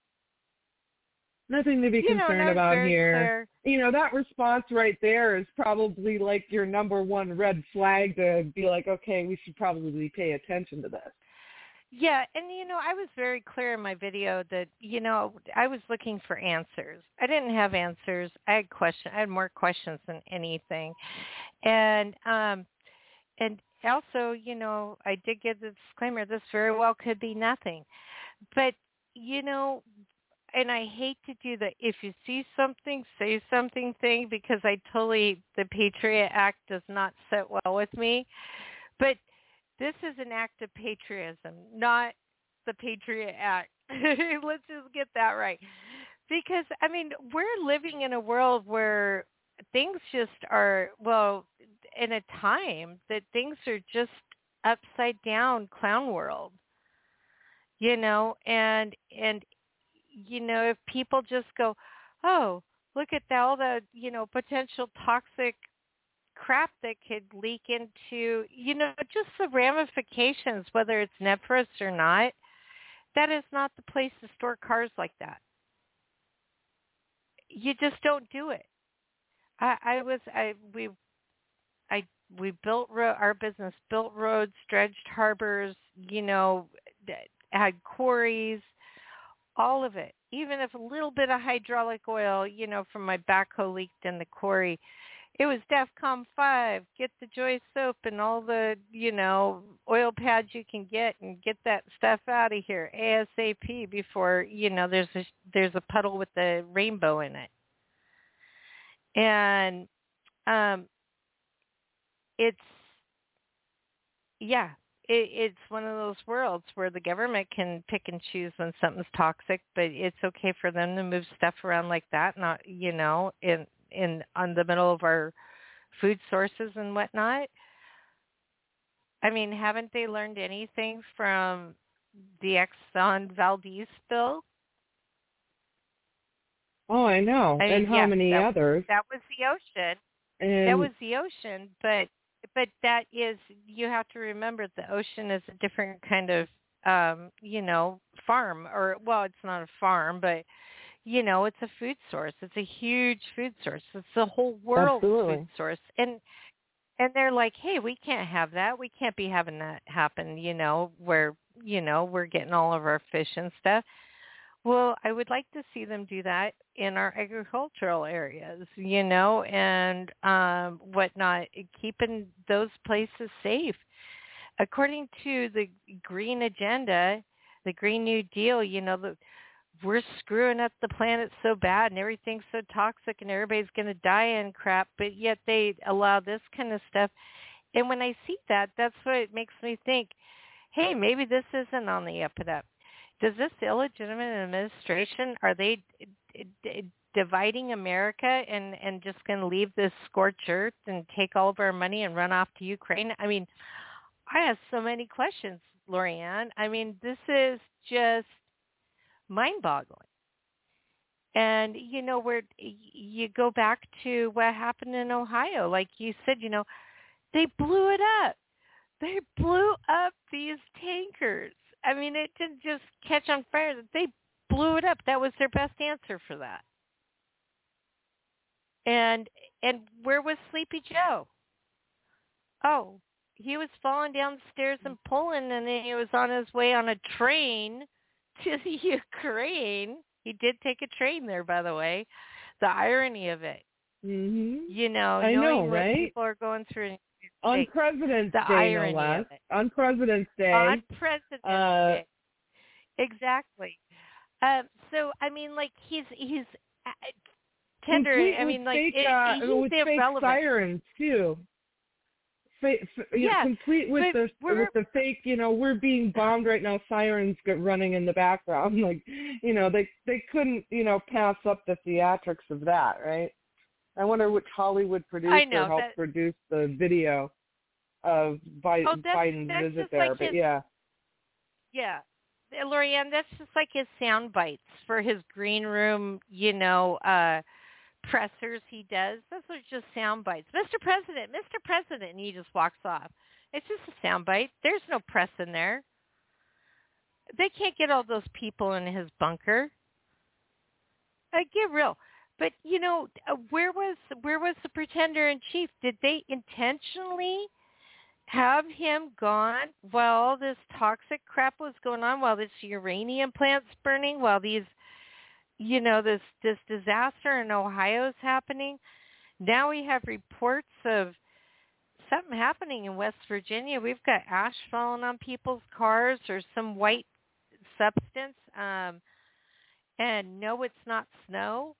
Nothing to be you concerned know, about here. Clear. You know, that response right there is probably like your number one red flag to be like, okay, we should probably pay attention to this. Yeah, and, you know, I was very clear in my video that, you know, I was looking for answers. I didn't have answers. I had question. I had more questions than anything. And, um, And also, you know, I did give the disclaimer, this very well could be nothing. But, you know, and I hate to do the if you see something, say something thing, because I totally, the Patriot Act does not sit well with me. But this is an act of patriotism, not the Patriot Act. Let's just get that right. Because, I mean, we're living in a world where things just are, well, in a time that things are just upside down clown world, you know, and, and, you know, if people just go, oh, look at the, all the, you know, potential toxic crap that could leak into, you know, just the ramifications, whether it's Netflix or not, that is not the place to store cars like that. You just don't do it. I, I was, I, we, I, we built ro- our business, built roads, dredged harbors, you know, had quarries, all of it. Even if a little bit of hydraulic oil, you know, from my backhoe leaked in the quarry, it was DEFCON five. Get the Joy soap and all the, you know, oil pads you can get and get that stuff out of here ASAP before, you know, there's a, there's a puddle with the rainbow in it. And um, it's, yeah, it, it's one of those worlds where the government can pick and choose when something's toxic, but it's okay for them to move stuff around like that, not, you know, in, in on the middle of our food sources and whatnot. I mean, haven't they learned anything from the Exxon Valdez spill? Oh, I know. I mean, and how yeah, many that, others? That was the ocean. And that was the ocean, but but that is, you have to remember the ocean is a different kind of, um, you know, farm, or, well, it's not a farm, but, you know, it's a food source. It's a huge food source. It's the whole world's Absolutely. food source. And and they're like, hey, we can't have that. We can't be having that happen, you know, where, you know, we're getting all of our fish and stuff. Well, I would like to see them do that in our agricultural areas, you know, and um, whatnot, keeping those places safe. According to the Green Agenda, the Green New Deal, you know, the, we're screwing up the planet so bad and everything's so toxic and everybody's going to die and crap, but yet they allow this kind of stuff. And when I see that, that's what it makes me think, hey, maybe this isn't on the up and up. Does this illegitimate administration, are they d- d- dividing America and, and just going to leave this scorched earth and take all of our money and run off to Ukraine? I mean, I have so many questions, Lorianne. I mean, this is just mind-boggling. And, you know, where you go back to what happened in Ohio, like you said, you know, they blew it up. They blew up these tankers. I mean, it didn't just catch on fire. They blew it up. That was their best answer for that. And and where was Sleepy Joe? Oh, he was falling down the stairs in Poland, and then he was on his way on a train to the Ukraine. He did take a train there, by the way. The irony of it. Mm-hmm. You know, I knowing know, what right? people are going through. On President's the Day, irony no less. of it. On President's Day. On President's uh, Day. Exactly. Um, so, I mean, like, he's he's uh, tender. Complete I with mean, like, fake, it, uh, he's with fake irrelevant. sirens, too. Fa- f- you know, Yeah, complete with but the with the fake, you know, we're being bombed right now, sirens get running in the background. Like, you know, they they couldn't, you know, pass up the theatrics of that, right? I wonder which Hollywood producer know, helped that, produce the video of Bi- oh, that's, Biden's that's visit just there, like but his, yeah. Yeah. Lorianne, that's just like his sound bites for his green room, you know, uh, pressers he does. Those are just sound bites. Mister President, Mister President, and he just walks off. It's just a sound bite. There's no press in there. They can't get all those people in his bunker. Uh, get real. But, you know, uh, where was where was the pretender in chief? Did they intentionally have him gone while all this toxic crap was going on, while this uranium plant's burning, while these, you know, this, this disaster in Ohio is happening? Now we have reports of something happening in West Virginia. We've got ash falling on people's cars or some white substance. Um, and no, it's not snow.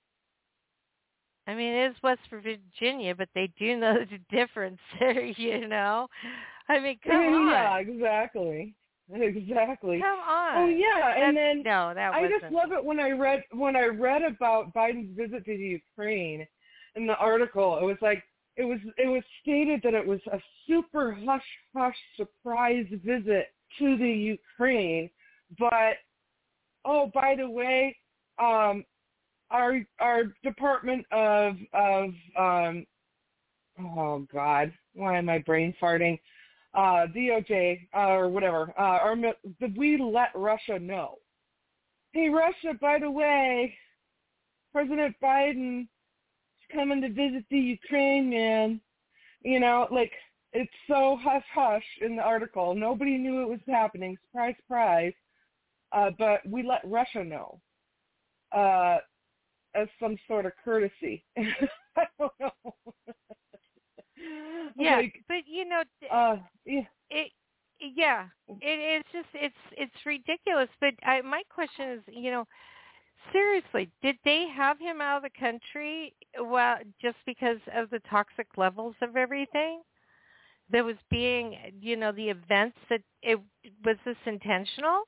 I mean, it is West Virginia, but they do know the difference there, you know? I mean, come on. Yeah, exactly. Exactly. Come on. Oh yeah, and That's, then no, that I wasn't. just love it when I read when I read about Biden's visit to the Ukraine in the article. It was like it was it was stated that it was a super hush hush surprise visit to the Ukraine, but oh, by the way, um, our our Department of of um, oh God, why am I brain farting? Uh, D O J uh, or whatever. Uh, or did we let Russia know? Hey, Russia, by the way, President Biden is coming to visit the Ukraine, man. You know, like, it's so hush-hush in the article. Nobody knew it was happening. Surprise, surprise. Uh, but we let Russia know uh, as some sort of courtesy. I don't know. Yeah, like, but, you know, uh, yeah. it, yeah, it, it's just, it's it's ridiculous. But I, my question is, you know, seriously, did they have him out of the country well, just because of the toxic levels of everything that was being, you know, the events that it was this intentional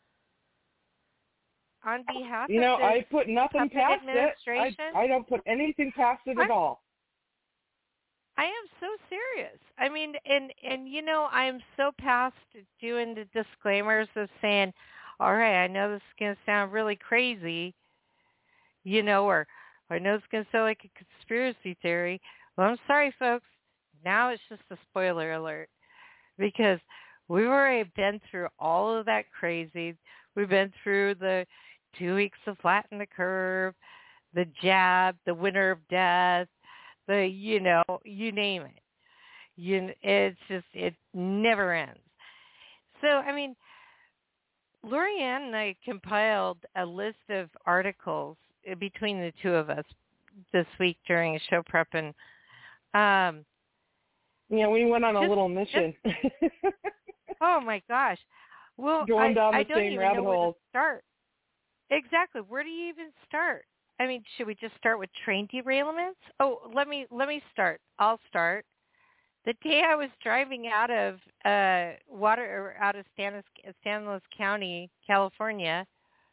on behalf You know, of the I put nothing past it. I, I don't put anything past it at I, all. I am so serious. I mean, and, and, you know, I'm so past doing the disclaimers of saying, all right, I know this is going to sound really crazy, you know, or I know it's going to sound like a conspiracy theory. Well, I'm sorry, folks. Now it's just a spoiler alert because we've already been through all of that crazy. We've been through the two weeks to flatten the curve, the jab, the winter of death, the, you know, you name it. You, it's just, it never ends. So, I mean, Lorianne and I compiled a list of articles between the two of us this week during a show prep, and um, yeah, we went on a just, little mission. Just, oh my gosh! Well, going I, down the I don't same even rabbit know where hole. to start. Exactly, where do you even start? I mean, should we just start with train derailments? Oh, let me let me start. I'll start. The day I was driving out of uh, water or out of Stannis, Stanislaus County, California,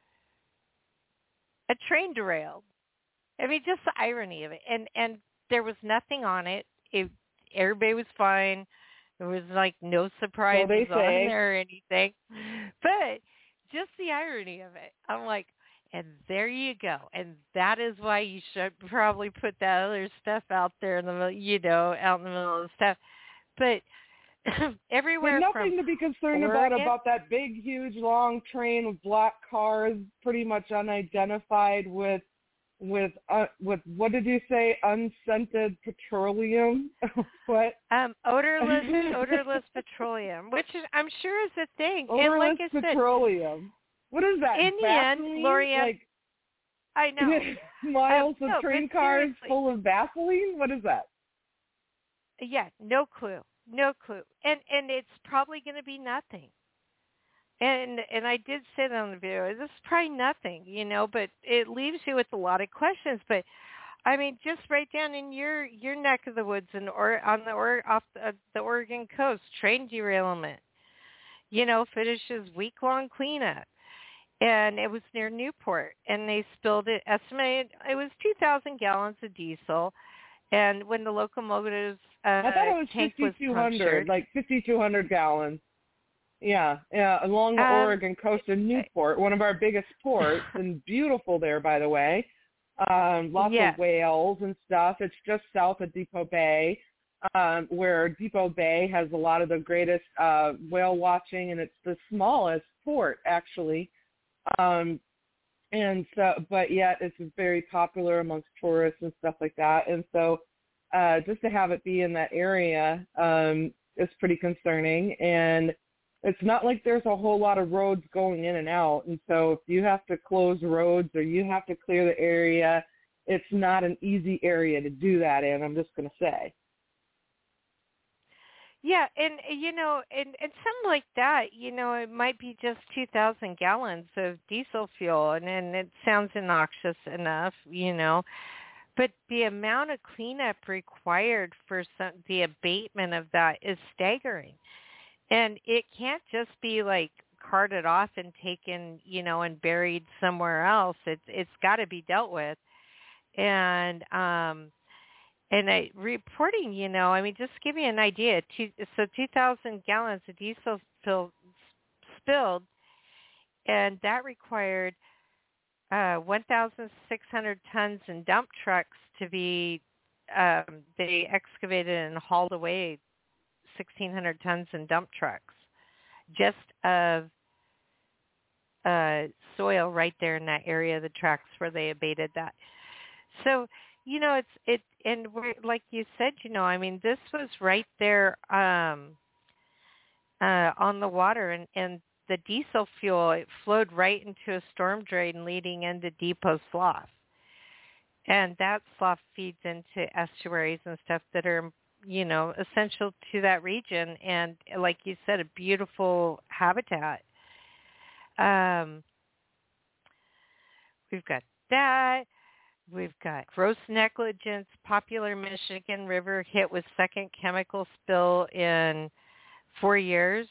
a train derailed. I mean, just the irony of it. And and there was nothing on it. It everybody was fine. There was like no surprises so on there or anything. But just the irony of it. I'm like, and there you go. And that is why you should probably put that other stuff out there in the middle, you know, out in the middle of the stuff. But everywhere There's from nothing to be concerned Oregon, about about that big, huge, long train with black cars, pretty much unidentified with, with, uh, with what did you say? Unscented petroleum? What? Um, odorless, odorless petroleum, which is, I'm sure is a thing. Odorless and like I petroleum. Said, what is that? in the Vaseline? end, Lorianne, like, I know. miles um, of no, train cars seriously. full of Vaseline? What is that? Yeah, no clue, no clue, and and it's probably going to be nothing. And and I did say that on the video. This is probably nothing, you know, but it leaves you with a lot of questions. But I mean, just right down in your your neck of the woods and or on the or off the, uh, the Oregon coast, train derailment. You know, finishes week long cleanup, and it was near Newport, and they spilled it. Estimated it was two thousand gallons of diesel, and when the locomotive's uh, I thought it was tank was fifty-two hundred, punctured, like fifty-two hundred gallons. Yeah, yeah, along the um, Oregon coast in Newport, one of our biggest ports, and beautiful there, by the way. Um, lots yeah. of whales and stuff. It's just south of Depot Bay, um, where Depot Bay has a lot of the greatest uh, whale watching, and it's the smallest port, actually. Um, and so, but yet it's very popular amongst tourists and stuff like that. And so, uh, just to have it be in that area um, is pretty concerning. And it's not like there's a whole lot of roads going in and out. And so if you have to close roads or you have to clear the area, it's not an easy area to do that in, I'm just going to say. Yeah, and you know, and, and something like that, you know, it might be just two thousand gallons of diesel fuel, and, and it sounds innocuous enough, you know, but the amount of cleanup required for some, the abatement of that is staggering. And it can't just be like carted off and taken, you know, and buried somewhere else. It's it's got to be dealt with. And um And I, reporting, you know, I mean, just to give you an idea, two, so two thousand gallons of diesel spill, spilled, and that required uh, one thousand six hundred tons in dump trucks to be, um, they excavated and hauled away sixteen hundred tons in dump trucks just of uh, soil right there in that area of the tracks where they abated that. So, you know, it's it, and we're, like you said, you know, I mean, this was right there um, uh, on the water, and, and the diesel fuel, it flowed right into a storm drain leading into Depot Slough, and that slough feeds into estuaries and stuff that are, you know, essential to that region, and like you said, a beautiful habitat. Um, we've got that. We've got gross negligence. Popular Michigan River hit with second chemical spill in four years.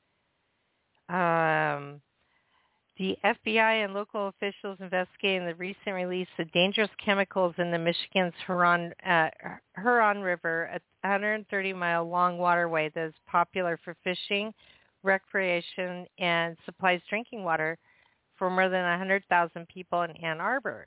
Um, the F B I and local officials investigating the recent release of dangerous chemicals in the Michigan's Huron, uh, Huron River, a one hundred thirty mile long waterway that is popular for fishing, recreation, and supplies drinking water for more than one hundred thousand people in Ann Arbor.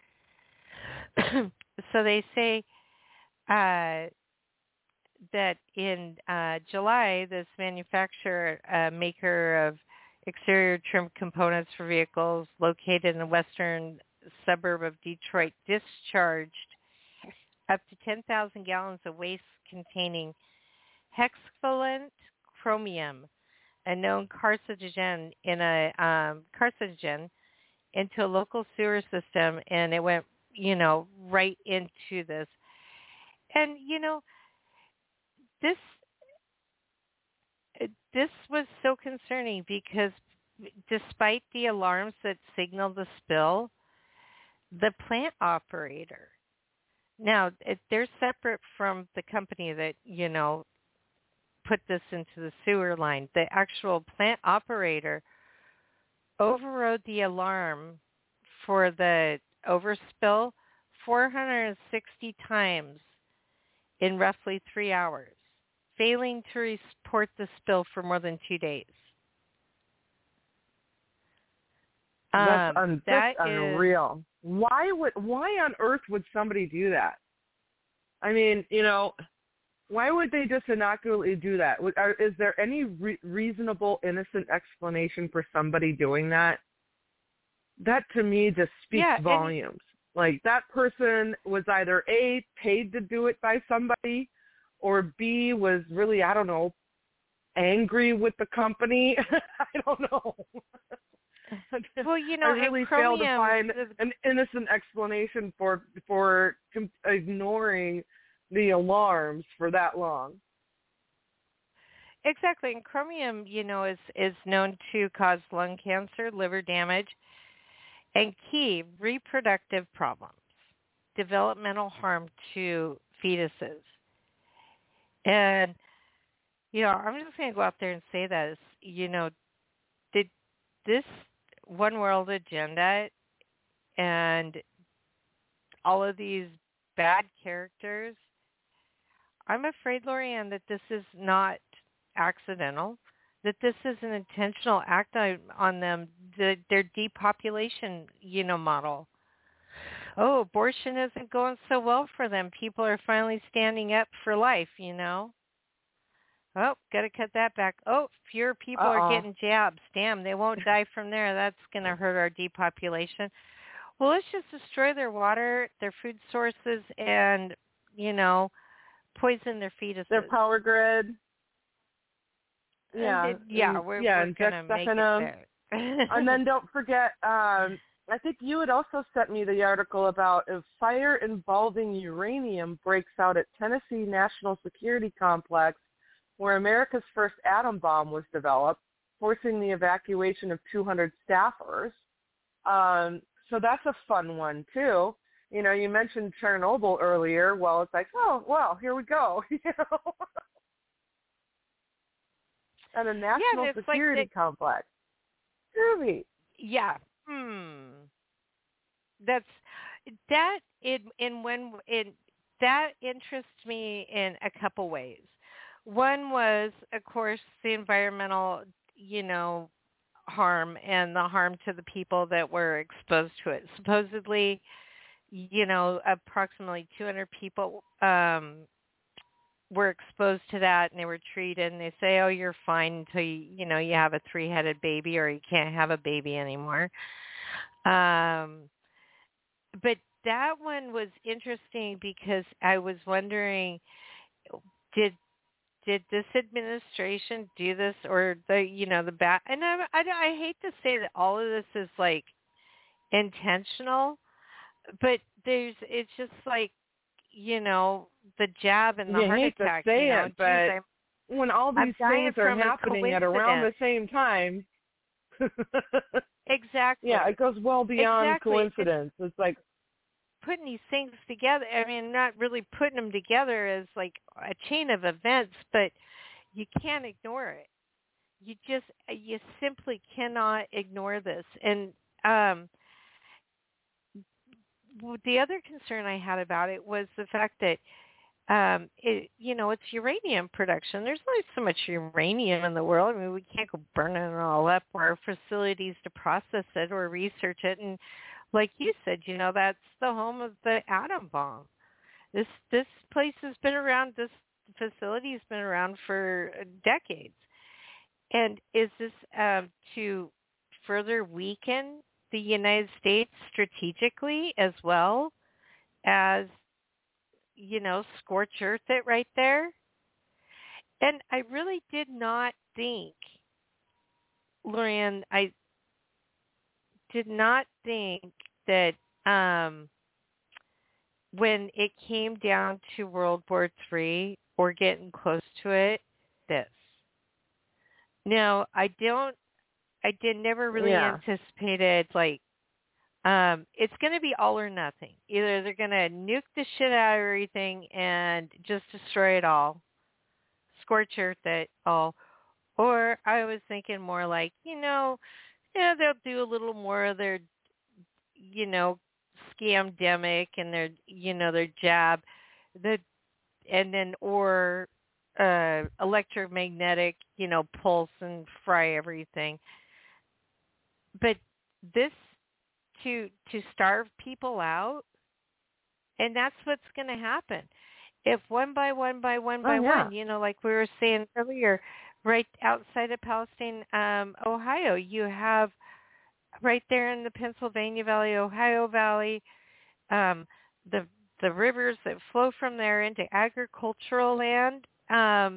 So they say uh, that in uh, July, this manufacturer, uh, maker of exterior trim components for vehicles located in the western suburb of Detroit, discharged up to ten thousand gallons of waste containing hexavalent chromium, a known carcinogen, in a um, carcinogen into a local sewer system, and it went, you know, right into this. And, you know, this this was so concerning because despite the alarms that signaled the spill, the plant operator, now it, they're separate from the company that, you know, put this into the sewer line. The actual plant operator overrode the alarm for the overspill four hundred sixty times in roughly three hours, failing to report the spill for more than two days. That's, Um, un- that that's unreal. Is, why would why on earth would somebody do that? I mean, you know, why would they just innocuously do that? Would, are, is there any re- reasonable, innocent explanation for somebody doing that? That to me just speaks yeah, volumes. Like that person was either A, paid to do it by somebody, or B, was really, I don't know, angry with the company. I don't know. Well, you know, I really failed to find the, an innocent explanation for for ignoring the alarms for that long. Exactly, and chromium, you know, is is known to cause lung cancer, liver damage, and key reproductive problems, developmental harm to fetuses. And, you know, I'm just going to go out there and say that, is, you know, did this One World agenda and all of these bad characters, I'm afraid, Lorianne, that this is not accidental, that this is an intentional act on, on them, the, their depopulation, you know, model. Oh, abortion isn't going so well for them. People are finally standing up for life, you know. Oh, got to cut that back. Oh, fewer people Uh-oh. are getting jabs. Damn, they won't die from there. That's going to hurt our depopulation. Well, let's just destroy their water, their food sources, and, you know, poison their fetuses. Their power grid. Yeah, and, yeah, and, we're, yeah, we're going to make it them. there. And then don't forget, um, I think you had also sent me the article about if fire involving uranium breaks out at Tennessee National Security Complex, where America's first atom bomb was developed, forcing the evacuation of two hundred staffers. Um, so that's a fun one, too. You know, you mentioned Chernobyl earlier. Well, it's like, oh, well, here we go, you know. And a national yeah, security like the, complex. Groovy. Yeah. Hmm. That's that. In in when in that interests me in a couple ways. One was, of course, the environmental, you know, harm and the harm to the people that were exposed to it. Supposedly, you know, approximately two hundred people um, were exposed to that, and they were treated, and they say, oh, you're fine until you, you know, you have a three-headed baby, or you can't have a baby anymore. Um, but that one was interesting because I was wondering, did did this administration do this, or the, you know, the bat? And I, I, I hate to say that all of this is like intentional, but there's, it's just like, you know, the jab and the you heart hate attack. To say you know, it, but geez, when all these things are happening at around the same time, exactly. Yeah, it goes well beyond exactly. coincidence. It's, it's like putting these things together. I mean, not really putting them together as like a chain of events, but you can't ignore it. You just, you simply cannot ignore this. And um, the other concern I had about it was the fact that, um, it, you know, it's uranium production. There's only so much uranium in the world. I mean, we can't go burning it all up or our facilities to process it or research it. And like you said, you know, that's the home of the atom bomb. This this place has been around, this facility has been around for decades. And is this um, to further weaken the United States strategically as well as, you know, scorch earth it right there? And I really did not think, Lorianne, I did not think that um, when it came down to World War Three or getting close to it, this. No, I don't, I did never really yeah. anticipated, like, um, it's going to be all or nothing. Either they're going to nuke the shit out of everything and just destroy it all, scorch earth it all, or I was thinking more like, you know, yeah, they'll do a little more of their, you know, scamdemic and their, you know, their jab, the, and then, or uh, electromagnetic, you know, pulse and fry everything. But this, to to starve people out, and that's what's going to happen. If one by one by one by oh, yeah. one, you know, like we were saying earlier, right outside of Palestine, um, Ohio, you have right there in the Pennsylvania Valley, Ohio Valley, um, the the rivers that flow from there into agricultural land. Um,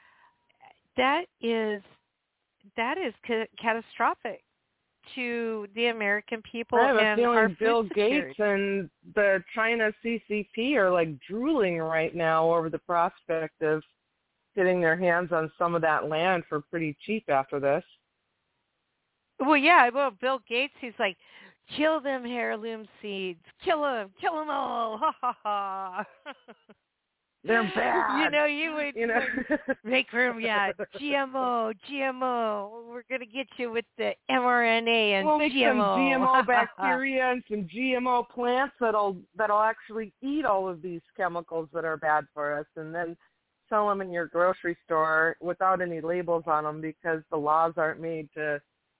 that is that is ca- catastrophic to the American people I have a and feeling our Bill food security. Gates and the China C C P are like drooling right now over the prospect of getting their hands on some of that land for pretty cheap after this. Well, yeah, well, Bill Gates, he's like, kill them heirloom seeds, kill them, kill them all, ha ha ha. They're bad. You know, you would you know? make room, yeah, G M O, G M O. We're going to get you with the mRNA and we'll make G M O. some G M O bacteria and some G M O plants that'll that'll actually eat all of these chemicals that are bad for us, and then sell them in your grocery store without any labels on them because the laws aren't made to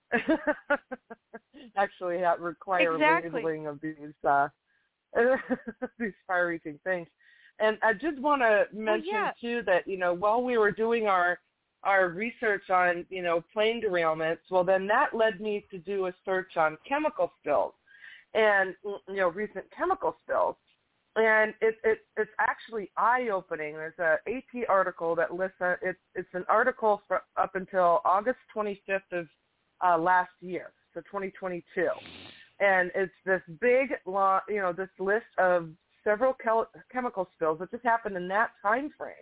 actually have, require exactly. labeling of these uh, these far-reaching things. And I did want to mention, well, yeah. too, that, you know, while we were doing our our research on, you know, plane derailments, well, then that led me to do a search on chemical spills and, you know, recent chemical spills. And it, it it's actually eye-opening. There's a A P article that lists, a, it's, it's an article for up until August twenty-fifth of uh, last year, so twenty twenty-two. And it's this big, long, you know, this list of several chemical spills that just happened in that time frame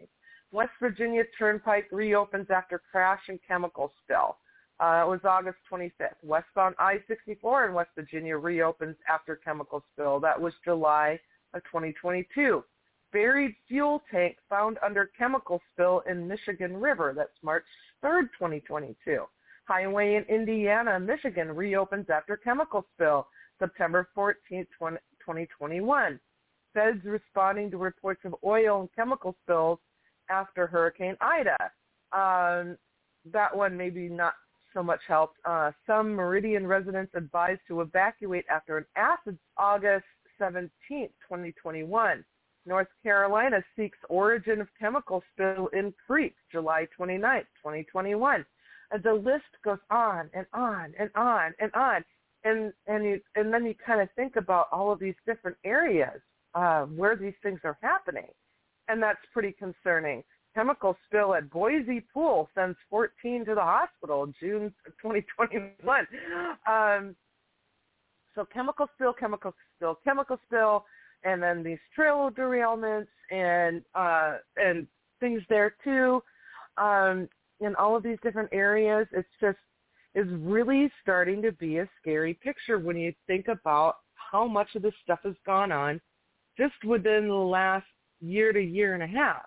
West Virginia Turnpike reopens after crash and chemical spill. Uh, it was August twenty-fifth. Westbound I sixty-four in West Virginia reopens after chemical spill. That was July of twenty twenty-two. Buried fuel tank found under chemical spill in Michigan River. That's March third, twenty twenty-two. Highway in Indiana, Michigan reopens after chemical spill. September fourteenth, twenty twenty-one. Feds responding to reports of oil and chemical spills after Hurricane Ida. Um, that one maybe not so much helped. Uh, some Meridian residents advised to evacuate after an acid. August seventeenth, twenty twenty-one. North Carolina seeks origin of chemical spill in creek. July twenty-ninth, twenty twenty-one. And the list goes on and on and on and on. And and you, and then you kind of think about all of these different areas uh, where these things are happening. And that's pretty concerning. Chemical spill at Boise pool sends fourteen to the hospital, June twenty twenty-one. Um, so chemical spill, chemical spill, chemical spill, and then these trail derailments and uh, and things there too. Um, in all of these different areas, it's just is really starting to be a scary picture when you think about how much of this stuff has gone on just within the last year to year and a half.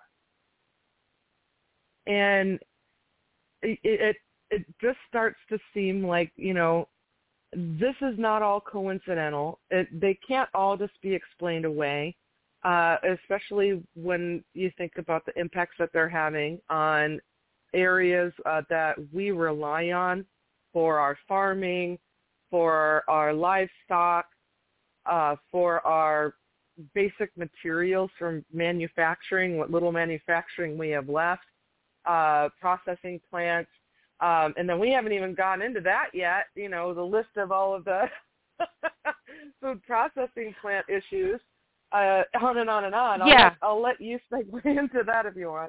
And it, it it just starts to seem like, you know, this is not all coincidental. It, they can't all just be explained away, uh, especially when you think about the impacts that they're having on areas uh, that we rely on for our farming, for our livestock, uh, for our basic materials from manufacturing, what little manufacturing we have left, uh, processing plants. Um, and then we haven't even gone into that yet, you know, the list of all of the food processing plant issues, uh, on and on and on. I'll, Yeah. let, I'll let you segue into that if you want.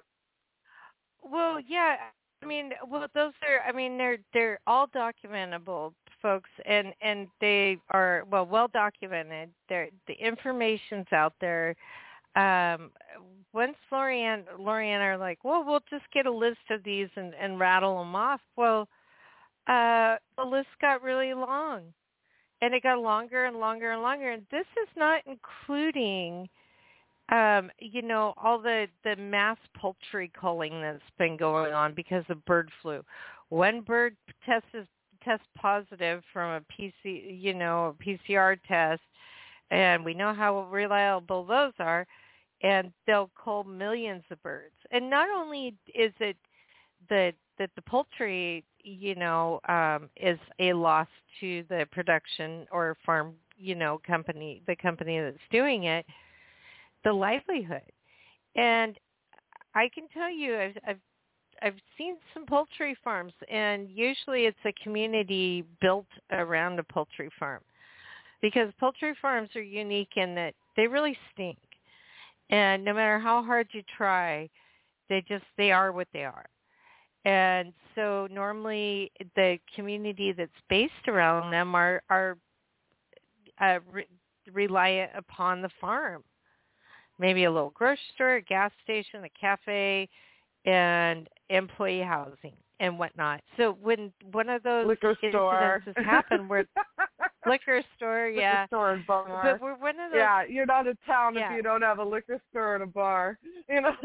Well, yeah. I mean, well, those are, I mean, they're they're all documentable, folks, and, and they are, well, well documented. They're, the information's out there. Um, once Lorianne, Lorianne are like, well, we'll just get a list of these and, and rattle them off. Well, uh, the list got really long, and it got longer and longer and longer. And this is not including, um, you know, all the, the mass poultry culling that's been going on because of bird flu. One bird tests test positive from a P C, you know, a P C R test, and we know how reliable those are. And they'll cull millions of birds. And not only is it that that the poultry, you know, um, is a loss to the production or farm, you know, company, the company that's doing it, the livelihood. And I can tell you, I've I've, I've seen some poultry farms, and usually it's a community built around a poultry farm, because poultry farms are unique in that they really stink. And no matter how hard you try, they just, they are what they are. And so normally the community that's based around them are, are uh, re- reliant upon the farm. Maybe a little grocery store, a gas station, a cafe, and employee housing and whatnot. So when one of those liquor store incidences happen where liquor store, yeah. Liquor store and bar. But we're one of those. Yeah, you're not a town yeah. if you don't have a liquor store and a bar. You know.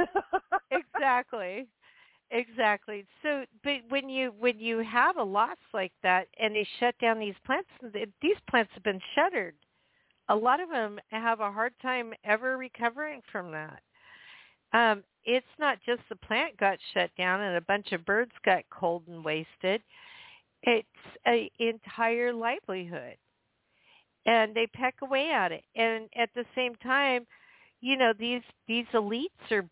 Exactly. Exactly. So, but when you when you have a loss like that and they shut down these plants, these plants have been shuttered. A lot of them have a hard time ever recovering from that. Um, it's not just the plant got shut down and a bunch of birds got cold and wasted. It's an entire livelihood. And they peck away at it. And at the same time, you know, these these elites are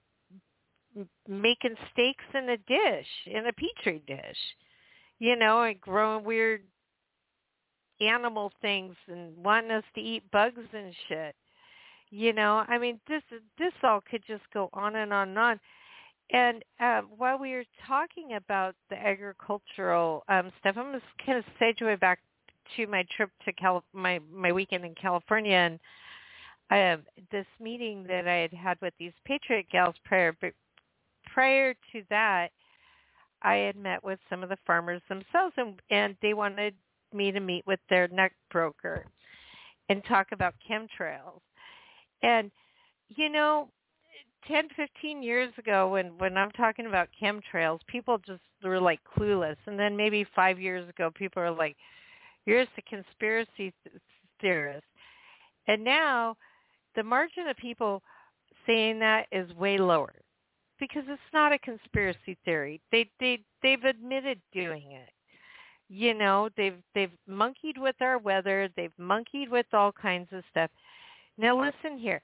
making steaks in a dish, in a petri dish, you know, and growing weird animal things and wanting us to eat bugs and shit. You know, I mean, this this all could just go on and on and on. And uh, while we were talking about the agricultural um, stuff, I'm just kind of segue back to my trip to Cal- my my weekend in California, and uh, this meeting that I had had with these Patriot gals prior prior to that, I had met with some of the farmers themselves, and, and they wanted me to meet with their nut broker and talk about chemtrails. And, you know, ten, fifteen years ago when, when I'm talking about chemtrails, people just were like clueless. And then maybe five years ago, people are like, you're just a conspiracy theorist. And now the margin of people saying that is way lower because it's not a conspiracy theory. They, they, they've admitted doing it. You know, they've, they've monkeyed with our weather. They've monkeyed with all kinds of stuff. Now listen here.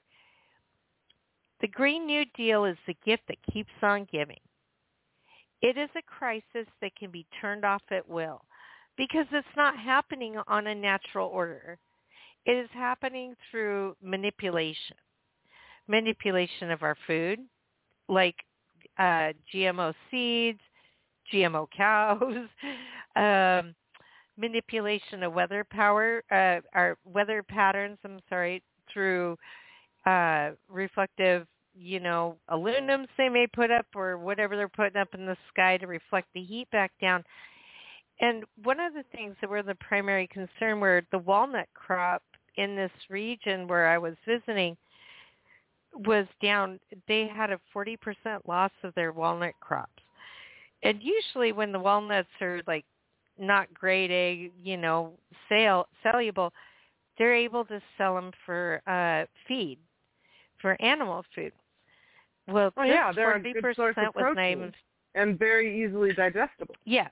The Green New Deal is the gift that keeps on giving. It is a crisis that can be turned off at will because it's not happening on a natural order. It is happening through manipulation. Manipulation of our food, like uh, G M O seeds, G M O cows, um, manipulation of weather power, uh, our weather patterns, I'm sorry, through uh, reflective, you know, aluminums they may put up or whatever they're putting up in the sky to reflect the heat back down. And one of the things that were the primary concern were the walnut crop in this region where I was visiting was down. They had a forty percent loss of their walnut crops. And usually when the walnuts are like not grade A, you know, sale, soluble, they're able to sell them for uh, feed, for animal food. Well, oh, this yeah, they're forty percent a good source of was not protein even, and very easily digestible. Yeah.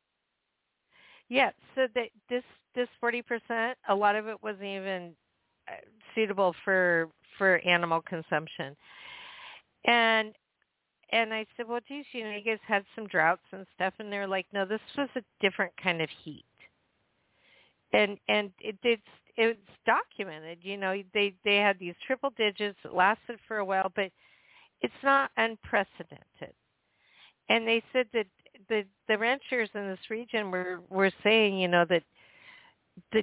Yeah, so that this this forty percent, a lot of it wasn't even uh, suitable for for animal consumption. And and I said, well, geez, you know, you guys had some droughts and stuff, and they're like, no, this was a different kind of heat. And and it, it's it's documented, you know, they they had these triple digits that lasted for a while, but it's not unprecedented. And they said that the the ranchers in this region were, were saying, you know, that the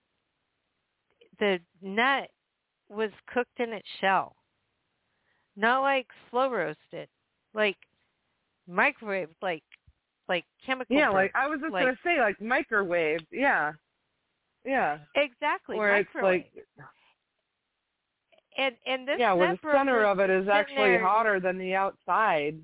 the nut was cooked in its shell, not like slow roasted, like microwave, like like chemical. Yeah, burnt, like I was just like, gonna say, like microwave. Yeah, yeah. Exactly, Or microwave. it's like, and and this yeah, where the center of it is actually there, hotter than the outside.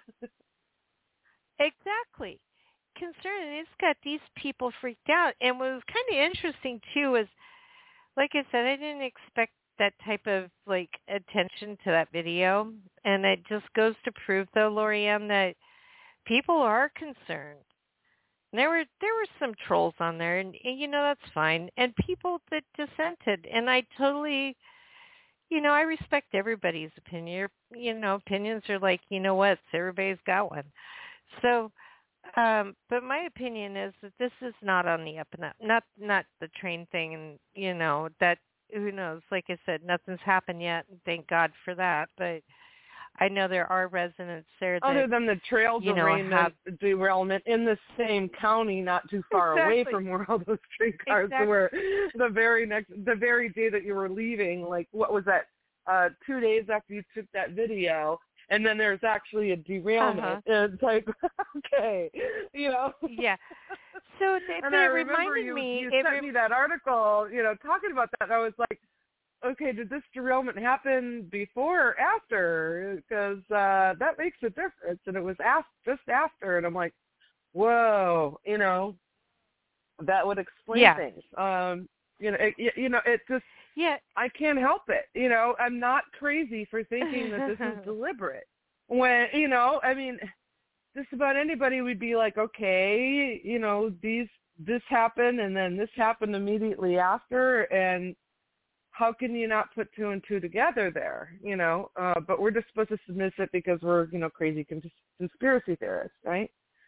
Exactly. Concern, and it's got these people freaked out. And what was kind of interesting too is, like I said, I didn't expect that type of like attention to that video, and it just goes to prove, though, Lorianne, that people are concerned. And there were there were some trolls on there, and, and you know that's fine, and people that dissented, and I totally, you know, I respect everybody's opinion. You know, opinions are like, you know what, everybody's got one. So, um, but my opinion is that this is not on the up and up. Not not the train thing, and you know that, who knows? Like I said, nothing's happened yet. And thank God for that. But I know there are residents there that, other than the trail you know, derailment, have, derailment in the same county, not too far exactly. away from where all those streetcars exactly. were. The very next, the very day that you were leaving, like what was that? Uh, two days after you took that video. And then there's actually a derailment. Uh-huh. And it's like, okay, you know. Yeah. So they, and but I it remember reminded you, me. you it sent re- me that article, you know, talking about that. And I was like, okay, did this derailment happen before or after? Because uh, that makes a difference. And it was after, just after. And I'm like, whoa, you know, that would explain yeah. things. Um, you know, it, you know, it just. Yeah. I can't help it. You know, I'm not crazy for thinking that this is deliberate. When, you know, I mean, just about anybody would be like, okay, you know, these, this happened and then this happened immediately after, and how can you not put two and two together there, you know? Uh, but we're just supposed to dismiss it because we're, you know, crazy cons- conspiracy theorists, right?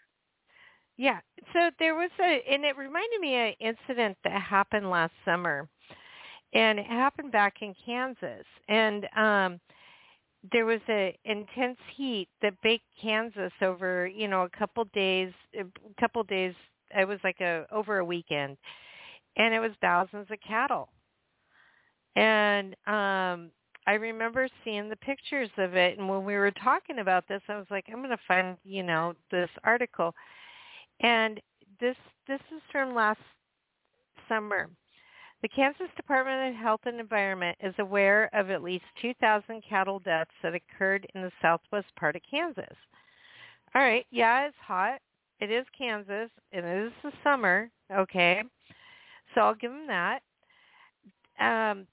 Yeah. So there was a, and it reminded me of an incident that happened last summer. And it happened back in Kansas. And um, there was a intense heat that baked Kansas over, you know, a couple days, a couple days, it was like a, over a weekend. And it was thousands of cattle. And um, I remember seeing the pictures of it, and when we were talking about this, I was like, I'm going to find, you know, this article. And this this is from last summer. The Kansas Department of Health and Environment is aware of at least two thousand cattle deaths that occurred in the southwest part of Kansas. All right, yeah, it's hot. It is Kansas, and it is the summer, okay? So I'll give them that. Um,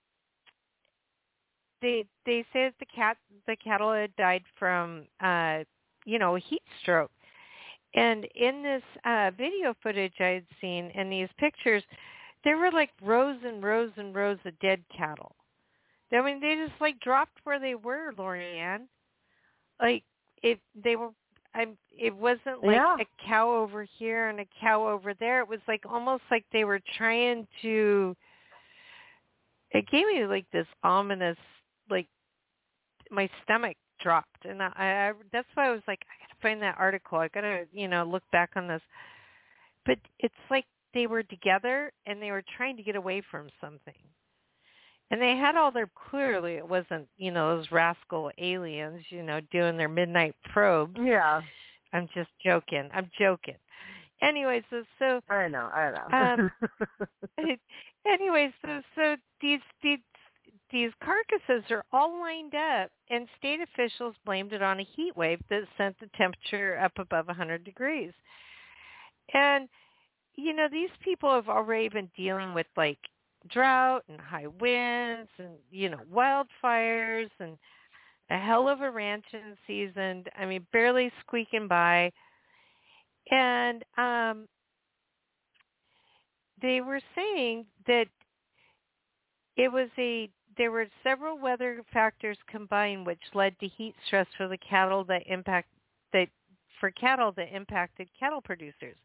they they say that the cat the cattle had died from uh, you know, a heat stroke. And in this uh, video footage I had seen and these pictures, there were like rows and rows and rows of dead cattle. I mean, they just like dropped where they were, Lorianne. Like if they were, I'm. It wasn't like Yeah. a cow over here and a cow over there. It was like almost like they were trying to. It gave me like this ominous, like my stomach dropped, and I, I that's why I was like, I gotta find that article. I gotta, you know, look back on this. But it's like they were together and they were trying to get away from something. And they had all their, clearly it wasn't, you know, those rascal aliens, you know, doing their midnight probes. Yeah. I'm just joking. I'm joking. Anyways, so, so I know, I know. um, anyways, so, so these, these, these carcasses are all lined up, and state officials blamed it on a heat wave that sent the temperature up above one hundred degrees. And, you know, these people have already been dealing with, like, drought and high winds and, you know, wildfires and a hell of a ranching season. I mean, barely squeaking by. And um, they were saying that it was a, there were several weather factors combined which led to heat stress for the cattle that impact, that for cattle that impacted cattle producers.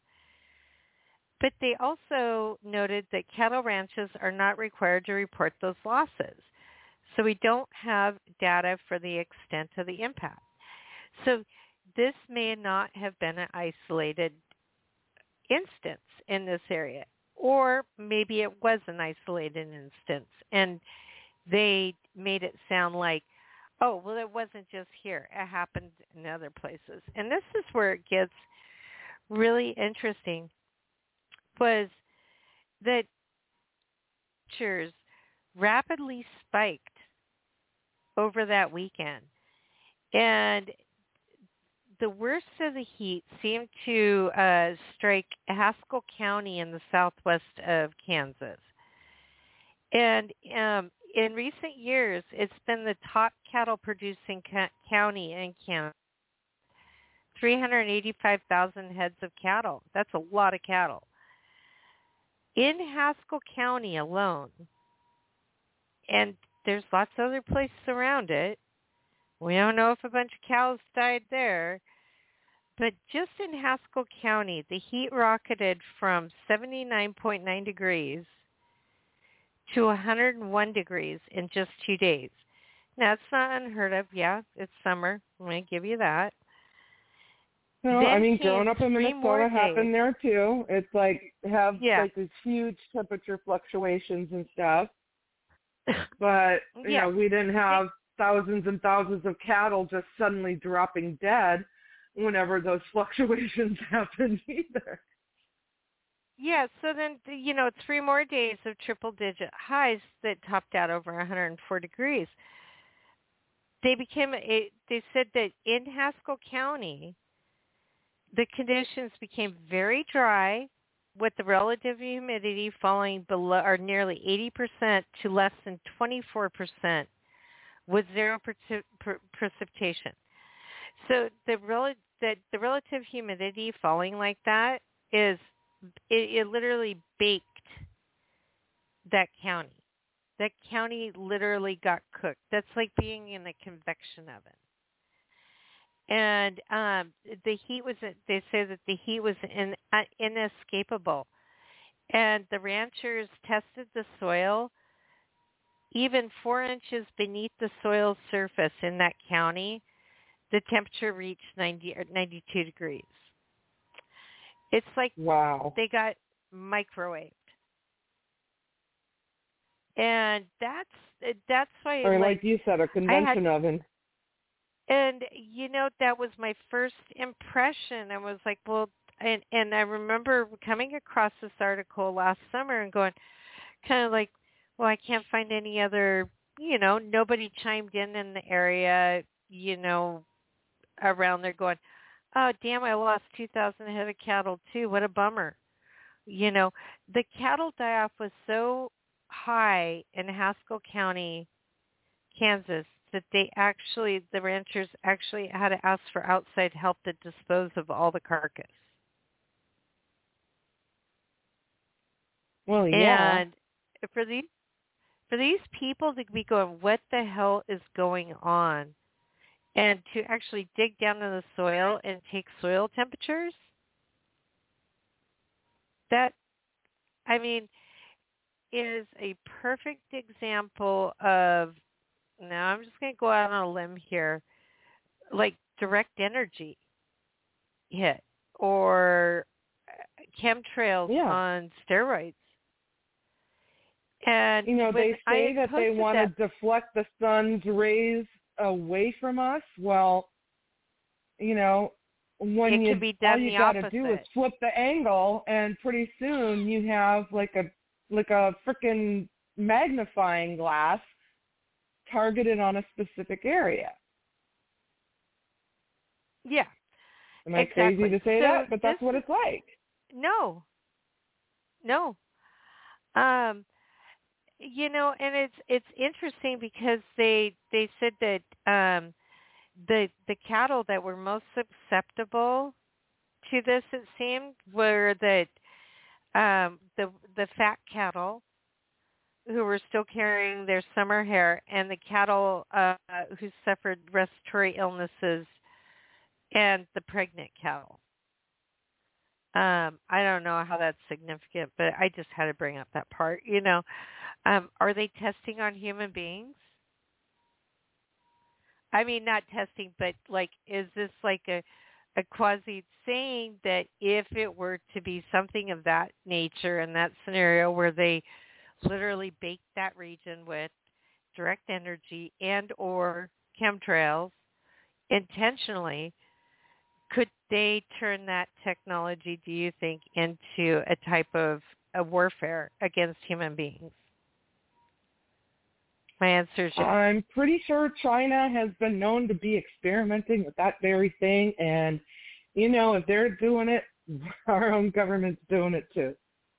But they also noted that cattle ranches are not required to report those losses. So we don't have data for the extent of the impact. So this may not have been an isolated instance in this area, or maybe it was an isolated instance, and they made it sound like, oh, well, it wasn't just here. It happened in other places. And this is where it gets really interesting, was that temperatures rapidly spiked over that weekend. And the worst of the heat seemed to uh, strike Haskell County in the southwest of Kansas. And um, in recent years, it's been the top cattle-producing ca- county in Kansas. three hundred eighty-five thousand heads of cattle. That's a lot of cattle. In Haskell County alone, and there's lots of other places around it, we don't know if a bunch of cows died there, but just in Haskell County, the heat rocketed from seventy-nine point nine degrees to one hundred one degrees in just two days. Now, it's not unheard of. Yeah, it's summer. I'm going to give you that. No, Then I mean, came growing up in three more Minnesota happened days. there too. It's like have Yeah. like these huge temperature fluctuations and stuff. But you Yeah. know, we didn't have thousands and thousands of cattle just suddenly dropping dead whenever those fluctuations happened either. Yeah, so then, you know, three more days of triple-digit highs that topped out over one hundred four degrees. They became, a, they said that in Haskell County, the conditions became very dry, with the relative humidity falling below or nearly eighty percent to less than twenty-four percent, with zero pre- pre- precipitation. So the rel- that the relative humidity falling like that is, it, it literally baked that county. That county literally got cooked. That's like being in a convection oven. And um, the heat was, they say that the heat was in, uh, inescapable. And the ranchers tested the soil. Even four inches beneath the soil surface in that county, the temperature reached ninety or ninety-two degrees. It's like Wow. they got microwaved. And that's that's why, or like, like you said, a convention had, oven. And you know, that was my first impression. I was like, well, and and I remember coming across this article last summer and going, kind of like, well, I can't find any other, you know, nobody chimed in in the area, you know, around there going, oh, damn, I lost two thousand head of cattle too. What a bummer. You know, the cattle die-off was so high in Haskell County, Kansas, that they actually, the ranchers actually had to ask for outside help to dispose of all the carcass. Well, yeah. And for these, for these people to be going, what the hell is going on? And to actually dig down in the soil and take soil temperatures, that, I mean, is a perfect example of, now I'm just going to go out on a limb here, like direct energy hit or chemtrails Yeah. on steroids. And you know, they say that they want that, to deflect the sun's rays away from us. Well, you know, when it you can be done all you the got to opposite. do is flip the angle, and pretty soon you have like a like a frickin' magnifying glass targeted on a specific area. Yeah. Am I exactly. crazy to say so that? But that's this, what it's like. No. No. Um, you know, and it's it's interesting because they they said that um, the the cattle that were most susceptible to this, it seemed, were that um, the the fat cattle who were still carrying their summer hair, and the cattle uh, who suffered respiratory illnesses, and the pregnant cattle. Um, I don't know how that's significant, but I just had to bring up that part. You know, um, are they testing on human beings? I mean, not testing, but like, is this like a, a quasi saying that if it were to be something of that nature in that scenario where they literally baked that region with direct energy and or chemtrails intentionally, could they turn that technology, do you think, into a type of a warfare against human beings? My answer is yes. I'm pretty sure China has been known to be experimenting with that very thing, and, you know, if they're doing it, our own government's doing it too.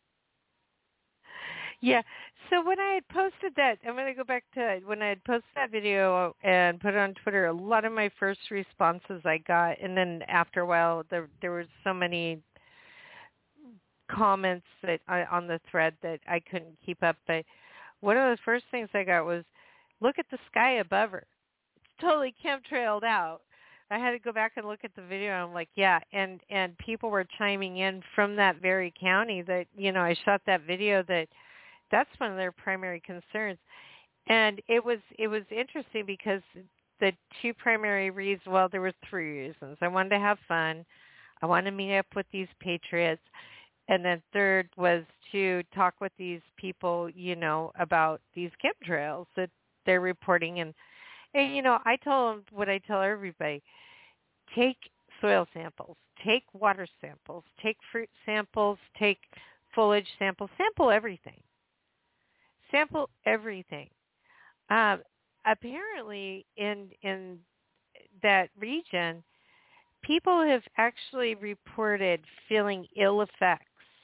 Yeah. So when I had posted that, I'm going to go back to when I had posted that video and put it on Twitter, a lot of my first responses I got, and then after a while, there there were so many comments that I, on the thread that I couldn't keep up. But one of the first things I got was, look at the sky above her. It's totally chemtrailed out. I had to go back and look at the video, and I'm like, yeah, and, and people were chiming in from that very county that, you know, I shot that video that that's one of their primary concerns. And it was it was interesting because the two primary reasons, well, there were three reasons. I wanted to have fun. I wanted to meet up with these patriots. And then third was to talk with these people, you know, about these chemtrails that they're reporting. And, and, you know, I tell them what I tell everybody. Take soil samples. Take water samples. Take fruit samples. Take foliage samples. Sample everything. Sample everything. Um, apparently, in in that region, people have actually reported feeling ill effects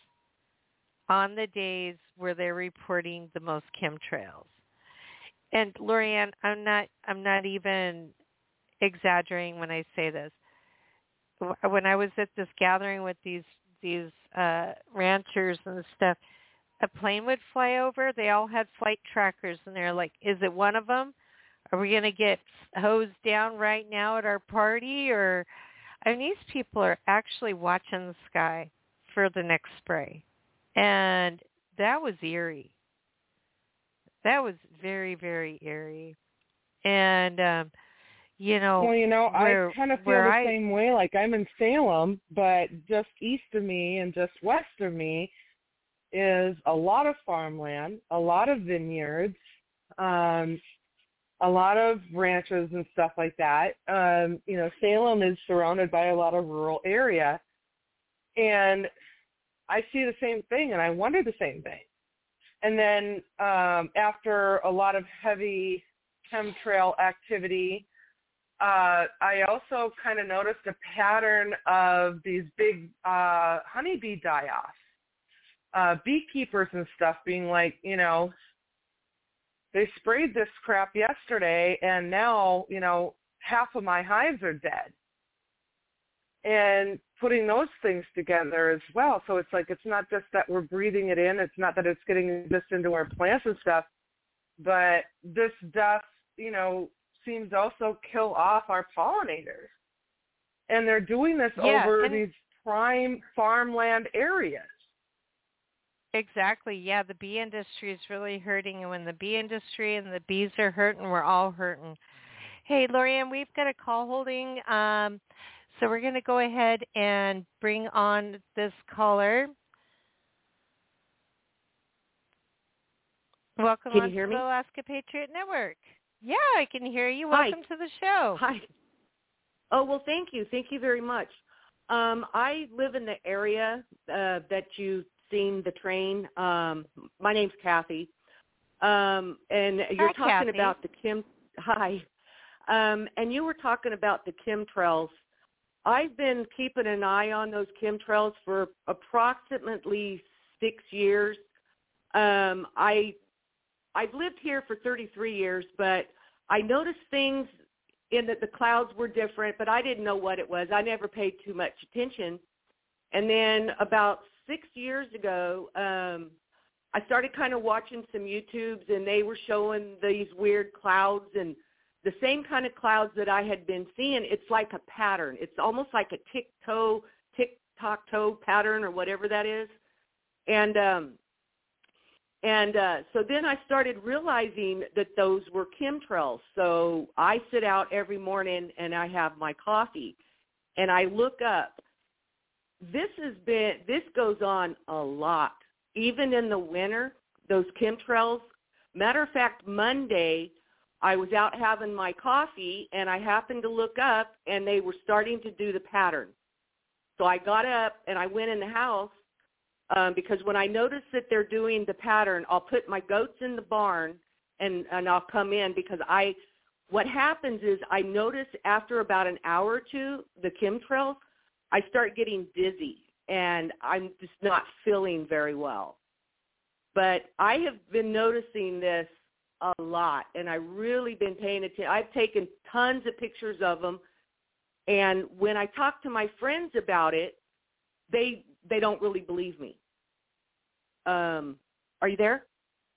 on the days where they're reporting the most chemtrails. And Lorianne, I'm not I'm not even exaggerating when I say this. When I was at this gathering with these these uh, ranchers and stuff, a plane would fly over. They all had flight trackers, and they're like, is it one of them? Are we going to get hosed down right now at our party? Or, I mean, these people are actually watching the sky for the next spray. And that was eerie. That was very, very eerie. And, um, you know, well, you know, where, I kind of feel the I, same way. Like, I'm in Salem, but just east of me and just west of me is a lot of farmland, a lot of vineyards, um, a lot of ranches and stuff like that. Um, you know, Salem is surrounded by a lot of rural area. And I see the same thing, and I wonder the same thing. And then um, after a lot of heavy chemtrail activity, uh, I also kind of noticed a pattern of these big uh, honeybee die-offs. Uh, beekeepers and stuff being like, you know, they sprayed this crap yesterday, and now, you know, half of my hives are dead. And putting those things together as well. So it's like, it's not just that we're breathing it in. It's not that it's getting this into our plants and stuff, but this does, you know, seems to also kill off our pollinators. And they're doing this yeah, over and- these prime farmland areas. Exactly. Yeah, the bee industry is really hurting, and when the bee industry and the bees are hurting, we're all hurting. Hey, Lorianne, we've got a call holding, um, so we're going to go ahead and bring on this caller. Welcome Can on you hear to me? the Alaska Patriot Network. Yeah, I can hear you. Hi. Welcome to the show. Hi. Oh, well, thank you. Thank you very much. Um, I live in the area uh, that you've seen the train. Um, my name's Kathy. Um, and you're Hi, talking Kathy. about the Kim. Hi. Um, and you were talking about the chemtrails. I've been keeping an eye on those chemtrails for approximately six years. Um, I, I've lived here for thirty-three years, but I noticed things in that the clouds were different, but I didn't know what it was. I never paid too much attention. And then about six years ago, um, I started kind of watching some YouTubes, and they were showing these weird clouds and the same kind of clouds that I had been seeing. It's like a pattern. It's almost like a tick-toe, tick-tock-toe pattern or whatever that is. And um, and uh, so then I started realizing that those were chemtrails. So I sit out every morning and I have my coffee, and I look up. This has been, this goes on a lot, even in the winter, those chemtrails. Matter of fact, Monday, I was out having my coffee, and I happened to look up, and they were starting to do the pattern. So I got up, and I went in the house, um, because when I notice that they're doing the pattern, I'll put my goats in the barn, and, and I'll come in, because I, what happens is I notice after about an hour or two, the chemtrails, I start getting dizzy, and I'm just not feeling very well. But I have been noticing this a lot, and I've really been paying attention. I've taken tons of pictures of them, and when I talk to my friends about it, they they don't really believe me. Um, are you there?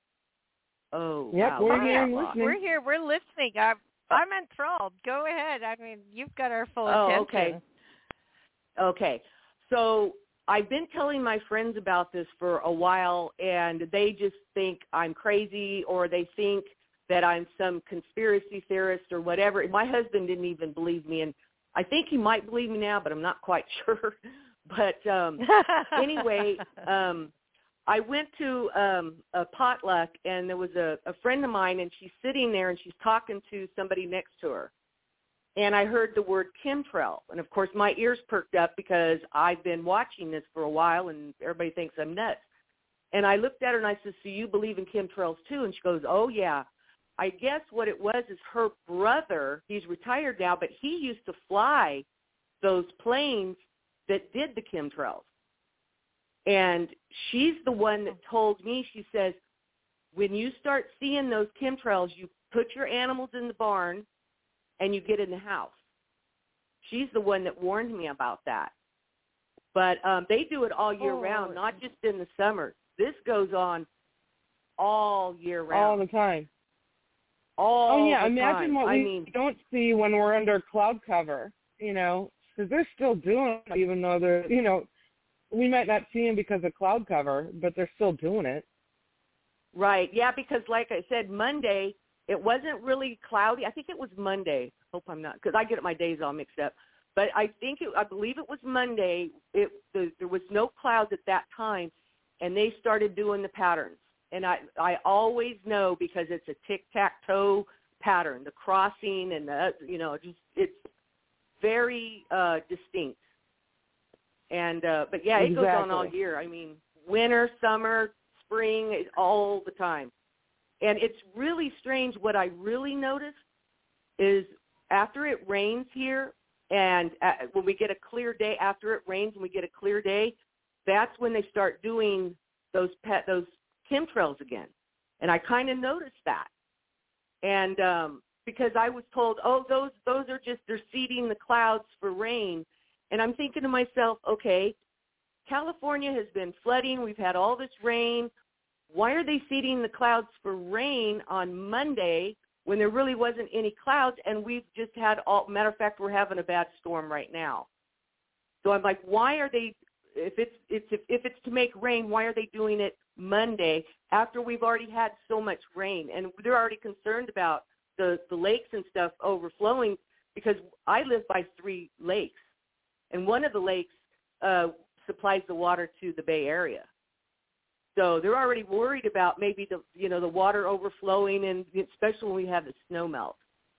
Oh, Yep, wow. we're I here got and lost. listening. We're here. We're listening. I'm, I'm enthralled. Go ahead. I mean, you've got our full Oh, attention. okay. Okay. So I've been telling my friends about this for a while, and they just think I'm crazy, or they think that I'm some conspiracy theorist or whatever. My husband didn't even believe me, and I think he might believe me now, but I'm not quite sure. But um, anyway, um, I went to um, a potluck, and there was a, a friend of mine, and she's sitting there, and she's talking to somebody next to her. And I heard the word chemtrail. And, of course, my ears perked up because I've been watching this for a while, and everybody thinks I'm nuts. And I looked at her, and I said, so you believe in chemtrails too? And she goes, oh, yeah. I guess what it was is her brother, he's retired now, but he used to fly those planes that did the chemtrails. And she's the one that told me, she says, when you start seeing those chemtrails, you put your animals in the barn and you get in the house. She's the one that warned me about that. But um, they do it all year Oh. round, not just in the summer. This goes on all year round. All the time. All oh, yeah, the imagine time. what I we mean, don't see when we're under cloud cover, you know, because they're still doing it, even though they're, you know, we might not see them because of cloud cover, but they're still doing it. right, yeah, because like I said, Monday, it wasn't really cloudy. I think it was Monday. Hope I'm not, because I get my days all mixed up. But I think, it, I believe it was Monday. It the, there was no clouds at that time, and they started doing the patterns. And I, I always know because it's a tic-tac-toe pattern, the crossing and the, you know, just it's very uh, distinct. And, uh, but yeah, it exactly. goes on all year. I mean, winter, summer, spring, all the time. And it's really strange. What I really noticed is after it rains here, and uh, when we get a clear day, after it rains and we get a clear day, that's when they start doing those pet, those chemtrails again. And I kind of noticed that. And um, because I was told, oh, those those are just, they're seeding the clouds for rain. And I'm thinking to myself, okay, California has been flooding. We've had all this rain. Why are they seeding the clouds for rain on Monday when there really wasn't any clouds? And we've just had all, matter of fact, we're having a bad storm right now. So I'm like, why are they, if it's, it's if, if it's to make rain, why are they doing it Monday after we've already had so much rain? And they're already concerned about the, the lakes and stuff overflowing because I live by three lakes. And one of the lakes uh, supplies the water to the Bay Area. So they're already worried about maybe the, you know, the water overflowing, and especially when we have the snow melt.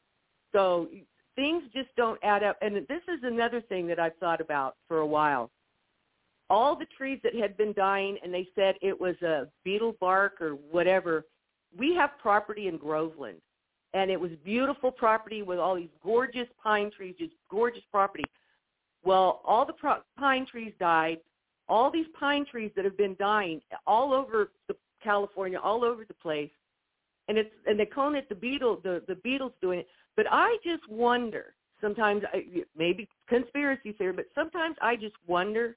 So things just don't add up. And this is another thing that I've thought about for a while. All the trees that had been dying, and they said it was a beetle bark or whatever, we have property in Groveland. And it was beautiful property with all these gorgeous pine trees, just gorgeous property. Well, all the pro- pine trees died. All these pine trees that have been dying all over the California, all over the place, and it's and they call it the beetle, the the beetles doing it. But I just wonder sometimes, maybe conspiracy theory, but sometimes I just wonder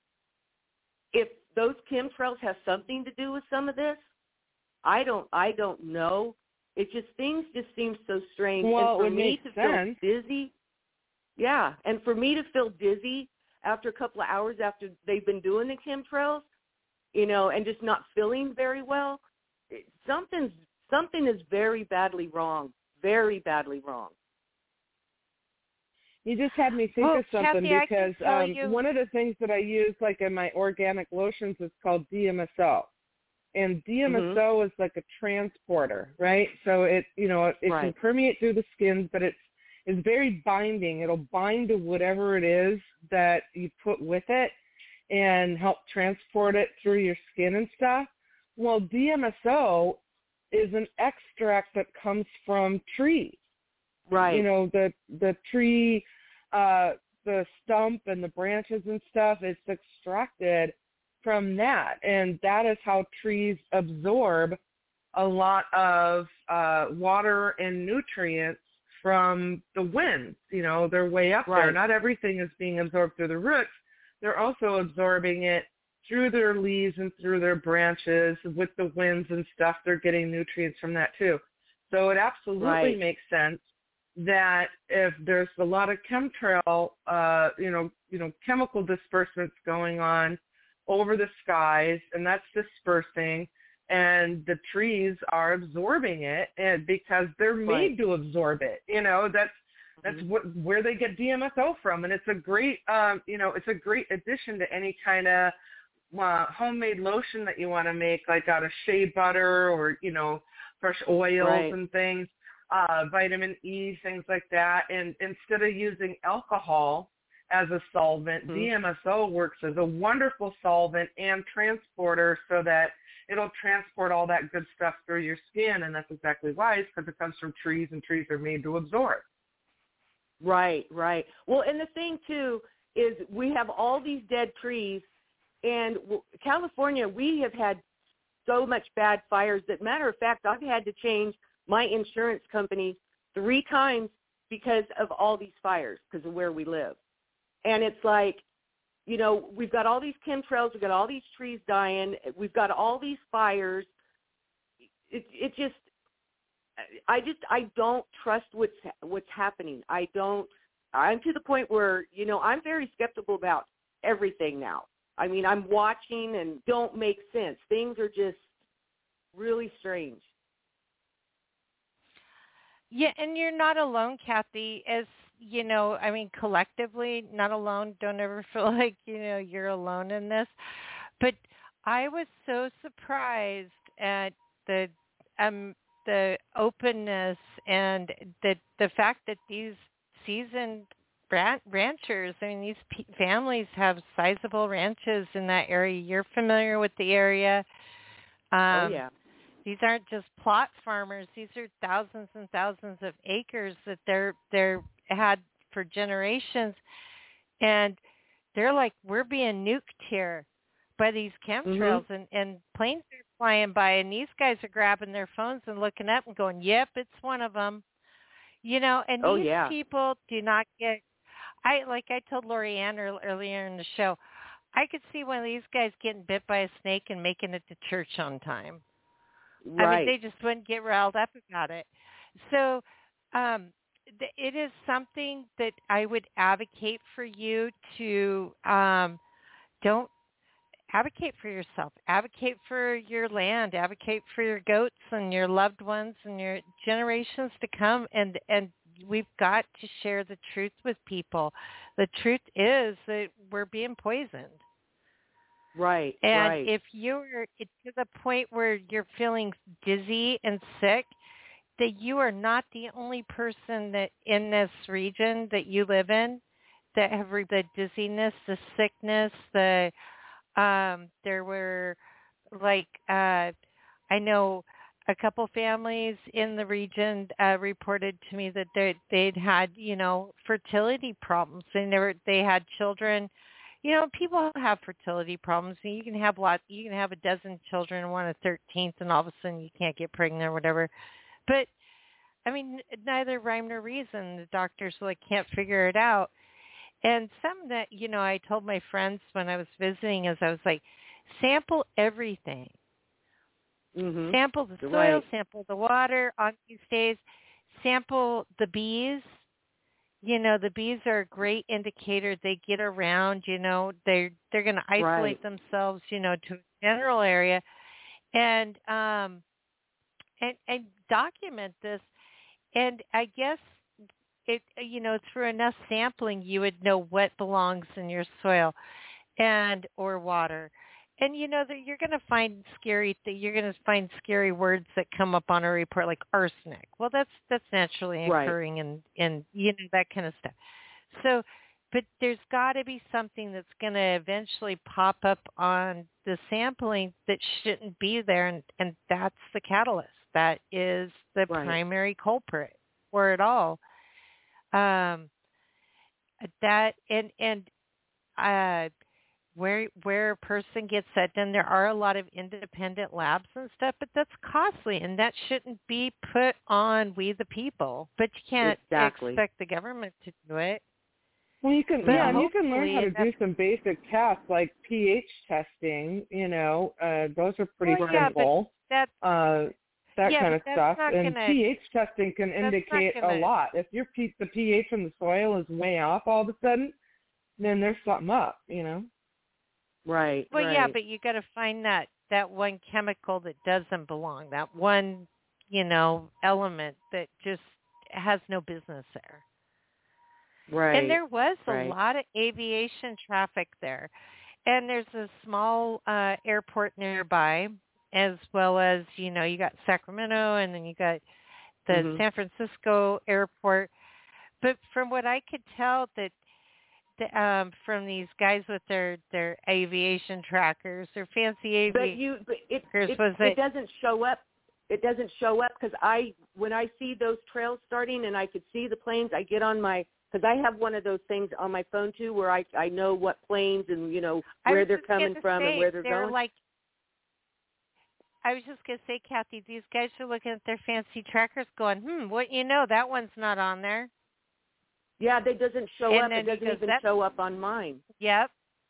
if those chemtrails have something to do with some of this. I don't I don't know. It just things just seem so strange. Well, and for it me makes to sense. feel dizzy. Yeah, and for me to feel dizzy after a couple of hours after they've been doing the chemtrails, you know, and just not feeling very well, it, something's something is very badly wrong, very badly wrong. You just had me think well, of something Kathy, because um, you... one of the things that I use, like in my organic lotions, is called D M S O. And D M S O mm-hmm. is like a transporter, right? So it, you know, it, it right. can permeate through the skin, but it's it's very binding. It'll bind to whatever it is that you put with it and help transport it through your skin and stuff. Well, D M S O is an extract that comes from trees. Right. You know, the the tree, uh, the stump and the branches and stuff, it's extracted from that. And that is how trees absorb a lot of uh, water and nutrients from the winds. You know, they're way up right. there. Not everything is being absorbed through the roots. They're also absorbing it through their leaves and through their branches. With the winds and stuff, they're getting nutrients from that too. So it absolutely right. makes sense that if there's a lot of chemtrail, uh, you know, you know, chemical disbursements going on over the skies, and that's dispersing, and the trees are absorbing it, and because they're made right. to absorb it. You know, that's that's mm-hmm. what where they get D M S O from, and it's a great, um, you know, it's a great addition to any kind of uh, homemade lotion that you want to make, like out of shea butter or you know, fresh oils right. and things, uh, vitamin E, things like that. And instead of using alcohol as a solvent, mm-hmm. D M S O works as a wonderful solvent and transporter, so that it'll transport all that good stuff through your skin, and that's exactly why, it's because it comes from trees, and trees are made to absorb. Right, right. Well, and the thing, too, is we have all these dead trees, and California, we have had so much bad fires that, matter of fact, I've had to change my insurance company three times because of all these fires, because of where we live. And it's like, you know, we've got all these chemtrails, we've got all these trees dying, we've got all these fires. It, it just, I just, I don't trust what's what's happening. I don't, I'm to the point where, you know, I'm very skeptical about everything now. I mean, I'm watching and don't make sense. Things are just really strange. Yeah, and you're not alone, Kathy. As you know, I mean, collectively, not alone. Don't ever feel like, you know, you're alone in this. But I was so surprised at the um the openness and the the fact that these seasoned ran- ranchers, I mean, these p- families have sizable ranches in that area. You're familiar with the area. Um, oh yeah. These aren't just plot farmers. These are thousands and thousands of acres that they're they're had for generations, and they're like, we're being nuked here by these chemtrails, Mm-hmm. and, and planes are flying by, and these guys are grabbing their phones and looking up and going, yep, it's one of them. You know, and Oh these yeah. people do not get, I like I told Lori Ann earlier in the show, I could see one of these guys getting bit by a snake and making it to church on time. Right. I mean, they just wouldn't get riled up about it. So um, th- it is something that I would advocate for you to um, don't advocate for yourself. Advocate for your land. Advocate for your goats and your loved ones and your generations to come. And, and we've got to share the truth with people. The truth is that we're being poisoned. Right, And right. if you're to the point where you're feeling dizzy and sick, that you are not the only person that in this region that you live in that have the dizziness, the sickness, the um, there were like uh, I know a couple families in the region uh, reported to me that they they'd had you know fertility problems. They never they had children. You know, people have fertility problems. And you can have lots. You can have a dozen children and want a thirteenth, and all of a sudden you can't get pregnant or whatever. But I mean, neither rhyme nor reason. The doctors like can't figure it out. And some that you know, I told my friends when I was visiting, is I was like, sample everything. Mm-hmm. Sample the soil, Right. sample the water on these days. Sample the bees. You know, the bees are a great indicator. They get around, you know, they're, they're going to isolate Right. themselves, you know, to a general area and, um, and, and document this. And I guess it, you know, through enough sampling, you would know what belongs in your soil and, or water. And, you know, that you're going to find scary, that you're going to find scary words that come up on a report like arsenic. Well, that's, that's naturally Right. occurring and, and, you know, that kind of stuff. So, but there's got to be something that's going to eventually pop up on the sampling that shouldn't be there. And, and that's the catalyst. That is the Right. primary culprit for it all. Um, that, and, and, uh, where where a person gets that done, there are a lot of independent labs and stuff, but that's costly, and that shouldn't be put on we the people. But you can't Exactly. expect the government to do it. Well, you can, But yeah, and you can learn how to hopefully do some basic tests like pH testing. You know, uh, those are pretty Well, yeah, but simple. That uh, that yeah, kind but of that's stuff. not And gonna. pH testing can That's not indicate gonna. a lot. If your p- the pH in the soil is way off all of a sudden, then there's something up. You know. Right. Well, right. yeah, but you got to find that that one chemical that doesn't belong. That one, you know, element that just has no business there. Right. And there was a right. lot of aviation traffic there. And there's a small uh, airport nearby, as well as, you know, you got Sacramento and then you got the Mhm. San Francisco airport. But from what I could tell, that the, um, from these guys with their, their aviation trackers, their fancy But aviation you, but it, trackers, it, was it it? doesn't show up. It doesn't show up because I, when I see those trails starting and I could see the planes, I get on my, because I have one of those things on my phone too, where I I know what planes and you know I where was they're just coming gonna from say, and where they're, they're going. like, I was just going to say, Kathy, these guys are looking at their fancy trackers going, hmm, what you know, that one's not on there. Yeah, that doesn't show And up. then It doesn't because even that- show up on mine. Yep.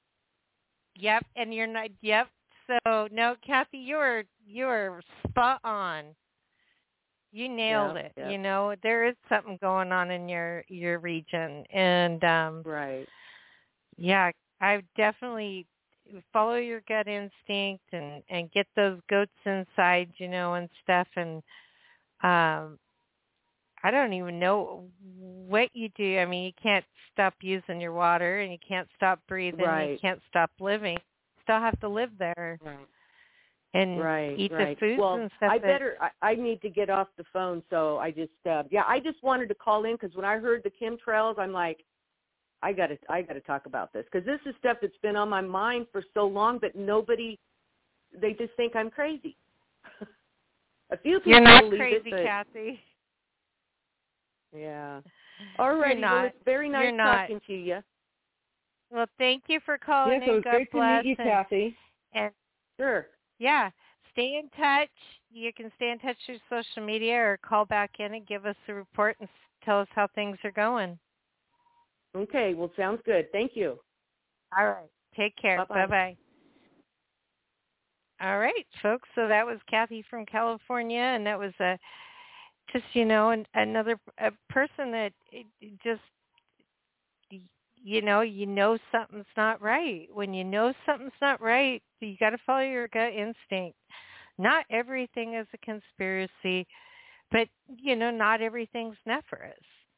Yep, and you're not, yep. So, no, Kathy, you're, you're spot on. You nailed Yeah, it. yeah. You know, there is something going on in your, your region. And, um, Right. yeah, I definitely follow your gut instinct and, and get those goats inside, you know, and stuff. And um, I don't even know what you do. I mean, you can't stop using your water and you can't stop breathing. Right. You can't stop living. still have to live there. Right. And right, eat right. the foods well, and stuff. I that, better. I, I need to get off the phone, so I just. Uh, yeah, I just wanted to call in because when I heard the chemtrails, I'm like, I got to. I got to talk about this because this is stuff that's been on my mind for so long, but nobody. They just think I'm crazy. A few people You're not believe crazy, it, but, Kathy. Yeah. All righty. Well, it's very nice You're not. talking to you. Well, thank you for calling Yes, it in. was God great bless. to meet you, and, Kathy. And Sure. yeah, stay in touch. You can stay in touch through social media or call back in and give us a report and tell us how things are going. Okay. Well, sounds good. Thank you. All right. Take care. Bye-bye. Bye-bye. All right, folks. So that was Kathy from California, and that was a just, you know, an, another a person that it, it just, you know, you know something's not right. When you know something's not right, you got to follow your gut instinct. Not everything is a conspiracy, but, you know, not everything's Nephris.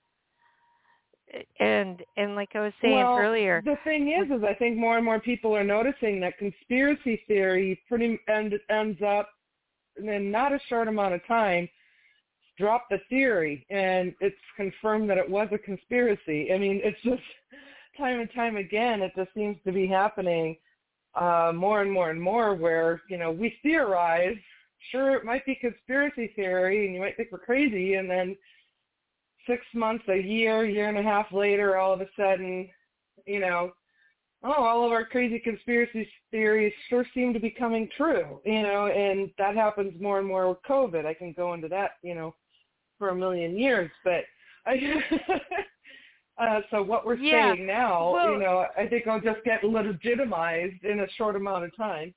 And and like I was saying well, earlier, the thing is, is I think more and more people are noticing that conspiracy theory pretty end, ends up in not a short amount of time. Drop the theory, and it's confirmed that it was a conspiracy. I mean, it's just time and time again, it just seems to be happening uh, more and more and more where, you know, we theorize, sure, it might be conspiracy theory, and you might think we're crazy, and then six months, a year, year and a half later, all of a sudden, you know, oh, all of our crazy conspiracy theories sure seem to be coming true, you know, and that happens more and more with COVID. I can go into that, you know, for a million years, but I, uh, so what we're yeah. saying now, well, you know, I think I'll just get legitimized in a short amount of time.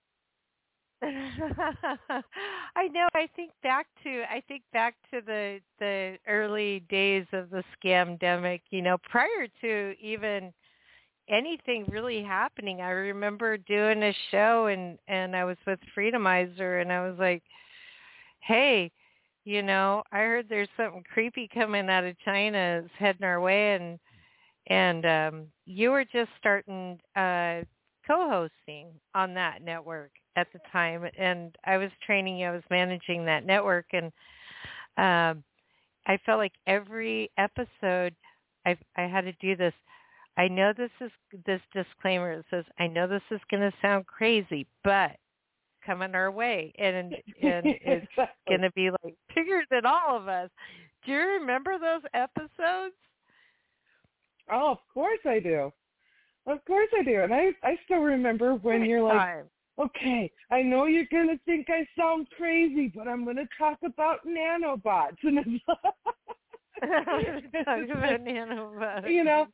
I know. I think back to I think back to the the early days of the scamdemic. You know, prior to even anything really happening, I remember doing a show and and I was with Freedomizer, and I was like, "Hey, you know, I heard there's something creepy coming out of China. It's heading our way," and and um, you were just starting uh, co-hosting on that network at the time, and I was training you. I was managing that network, and um, I felt like every episode I I had to do this. I know this is this disclaimer. It says, "I know this is going to sound crazy, but coming our way, and and it's exactly. going to be like bigger than all of us." Do you remember those episodes? Oh, of course I do. Of course I do. And I I still remember when Big you're like, time. okay, I know you're going to think I sound crazy, but I'm going to talk about nanobots. And it's Talk about nanobots. You know,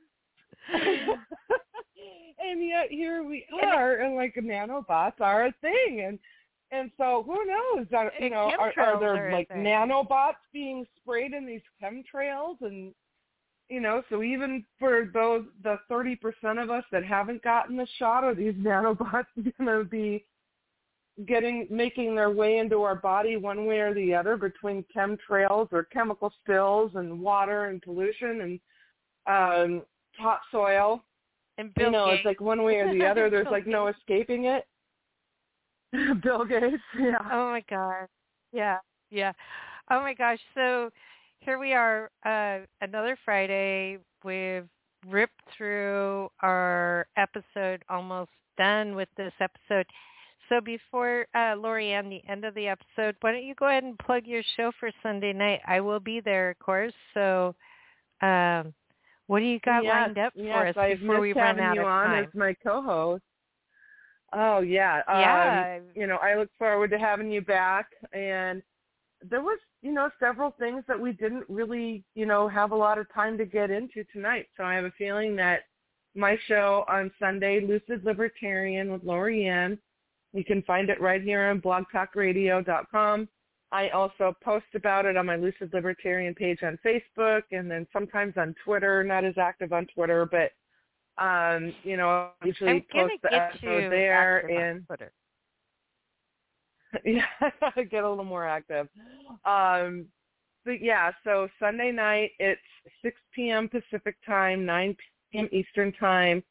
and yet here we are, and like nanobots are a thing. And and so who knows? Are, you know, are, are there like nanobots being sprayed in these chemtrails? And you know, so even for those, the thirty percent of us that haven't gotten the shot, are these nanobots going to be getting, making their way into our body one way or the other between chemtrails or chemical spills and water and pollution and um, topsoil? And Bill you know, Gates. It's like one way or the other. There's like no escaping it. Bill Gates, yeah. Oh my God. Yeah, yeah. Oh my gosh. So here we are, uh, another Friday. We've ripped through our episode, almost done with this episode. So before, uh, Lori-Ann, the end of the episode, why don't you go ahead and plug your show for Sunday night? I will be there, of course. So um, what do you got yes, lined up yes, for us I've before we run out you of on time? As my co-host. Oh, yeah. Yeah. Um, you know, I look forward to having you back. And there was, you know, several things that we didn't really, you know, have a lot of time to get into tonight. So I have a feeling that my show on Sunday, Lucid Libertarian with Lori-Ann, you can find it right here on blog talk radio dot com. I also post about it on my Lucid Libertarian page on Facebook, and then sometimes on Twitter. Not as active on Twitter, but um, you know, I usually post the episode there, and Twitter. yeah, get a little more active. Um, but yeah, so Sunday night it's six p.m. Pacific time, nine p.m. Eastern time.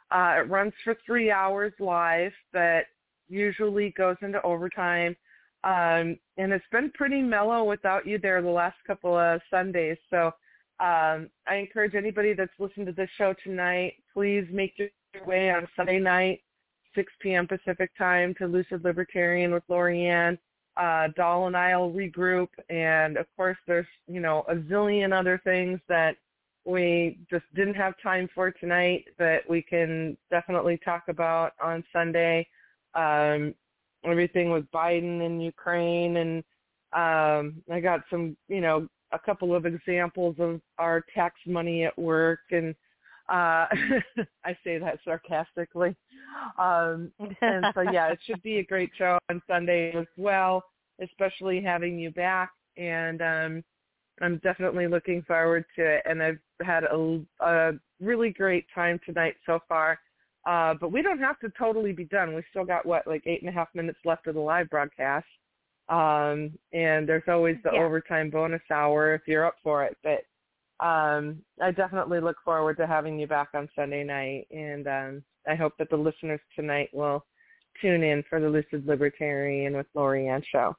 Uh, it runs for three hours live, but usually goes into overtime. Um, and it's been pretty mellow without you there the last couple of Sundays. So um, I encourage anybody that's listened to this show tonight, please make your way on Sunday night, six p.m. Pacific time, to Lucid Libertarian with Lorianne. Uh, Doll and I will regroup, and of course there's, you know, a zillion other things that we just didn't have time for tonight that we can definitely talk about on Sunday. Um, everything with Biden and Ukraine, and um, I got some, you know, a couple of examples of our tax money at work, and uh, I say that sarcastically. Um, and so, yeah, it should be a great show on Sunday as well, especially having you back, and um, I'm definitely looking forward to it, and I've had a, a really great time tonight so far. Uh, but we don't have to totally be done. We still got, what, like eight and a half minutes left of the live broadcast. Um, and there's always the yeah. overtime bonus hour if you're up for it. But um, I definitely look forward to having you back on Sunday night. And um, I hope that the listeners tonight will tune in for the Lucid Libertarian with Lorianne show.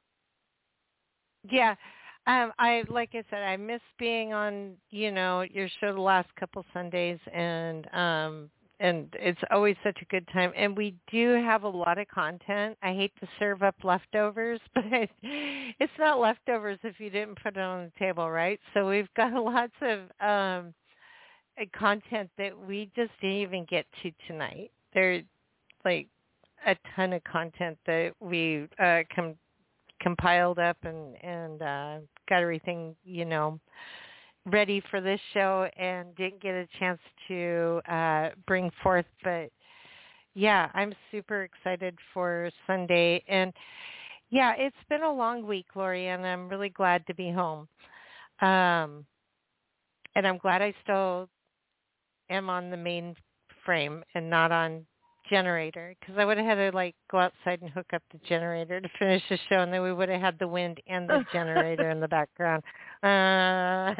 Yeah. Um, I like I said, I miss being on, you know, your show the last couple Sundays, and um, and it's always such a good time. And we do have a lot of content. I hate to serve up leftovers, but it's not leftovers if you didn't put it on the table, right? So we've got lots of um, content that we just didn't even get to tonight. There's like a ton of content that we uh, com- compiled up and, and uh, got everything, you know, ready for this show, and didn't get a chance to uh, bring forth. But yeah, I'm super excited for Sunday. And yeah, it's been a long week, Lori, and I'm really glad to be home. Um, and I'm glad I still am on the main frame and not on generator, because I would have had to like go outside and hook up the generator to finish the show, and then we would have had the wind and the generator in the background. Uh,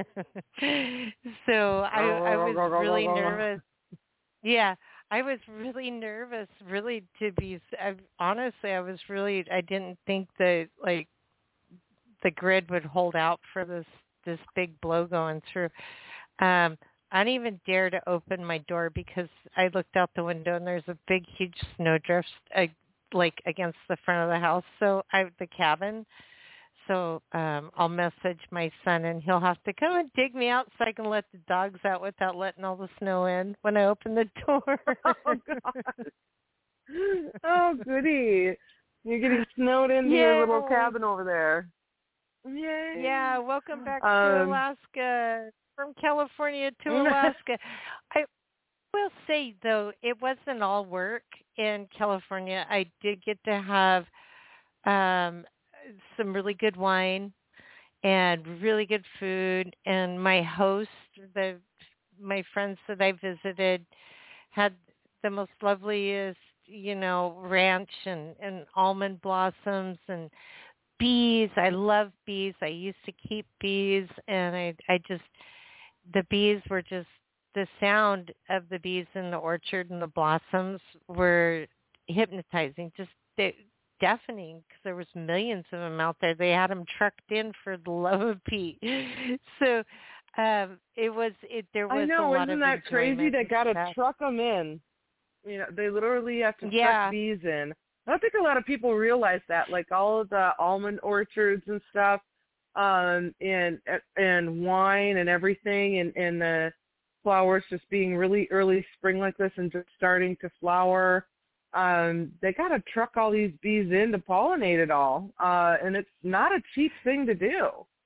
so I, I was really nervous. Yeah, I was really nervous, really, to be I, honestly, I was really, I didn't think that like the grid would hold out for this, this big blow going through. Um, I didn't even dare to open my door because I looked out the window and there's a big, huge snowdrift uh, like against the front of the house, so I the cabin. So um, I'll message my son, and he'll have to come and dig me out so I can let the dogs out without letting all the snow in when I open the door. Oh, God. Oh, goody. You're getting snowed into yeah. your little cabin over there. Yay. Yeah, welcome back um, to Alaska. From California to Alaska. I will say, though, it wasn't all work in California. I did get to have um, some really good wine and really good food. And my host, the my friends that I visited, had the most loveliest, you know, ranch and, and almond blossoms and bees. I love bees. I used to keep bees, and I, I just... the bees were just, the sound of the bees in the orchard and the blossoms were hypnotizing, just de- deafening, because there was millions of them out there. They had them trucked in for the love of Pete. So um, it was, it, there was I know, a lot isn't of that crazy? They got to stuff. truck them in. You know, they literally have to yeah. truck bees in. I don't think a lot of people realize that, like all of the almond orchards and stuff. Um, and and wine and everything, and, and the flowers just being really early spring like this and just starting to flower. Um, they got to truck all these bees in to pollinate it all, uh, and it's not a cheap thing to do.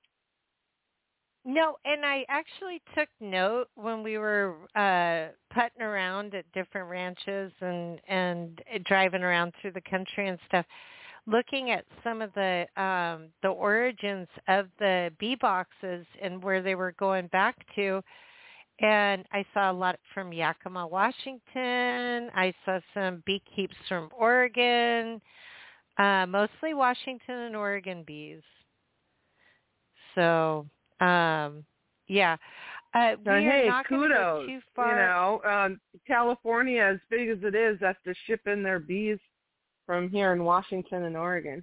No, and I actually took note when we were uh, putting around at different ranches and, and driving around through the country and stuff, looking at some of the um, the origins of the bee boxes and where they were going back to. And I saw a lot from Yakima, Washington. I saw some beekeeps from Oregon, uh, mostly Washington and Oregon bees. So, um, yeah. Uh, we Now, are hey, not going to go kudos. too far. You know, um, California, as big as it is, has to ship in their bees from here in Washington and Oregon.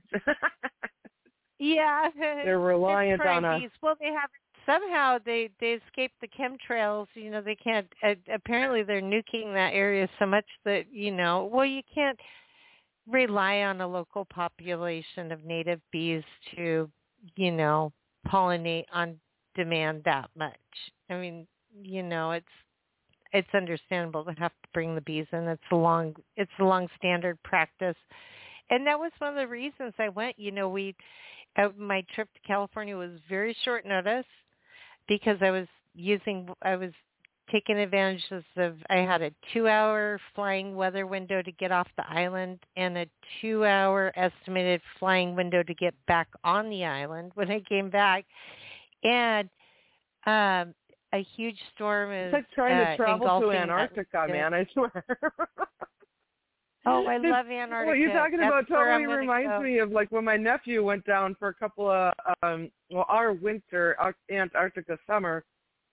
Yeah, They're reliant on us. bees. Well, they have somehow they they escaped the chemtrails. You know, they can't. Uh, apparently, they're nuking that area so much that you know. Well, you can't rely on a local population of native bees to, you know, pollinate on demand that much. I mean, you know, it's it's understandable to have to bring the bees in. It's a long it's a long standard practice. And that was one of the reasons I went. You know, we uh, my trip to California was very short notice because I was using I was taking advantage of I had a two-hour flying weather window to get off the island and a two-hour estimated flying window to get back on the island when I came back. And um, a huge storm is It's like trying to uh, travel to engulfing Antarctica, that. man, I swear. Oh, I love Antarctica. What you're talking That's about totally reminds go. me of like when my nephew went down for a couple of, um, well, our winter Antarctica summer.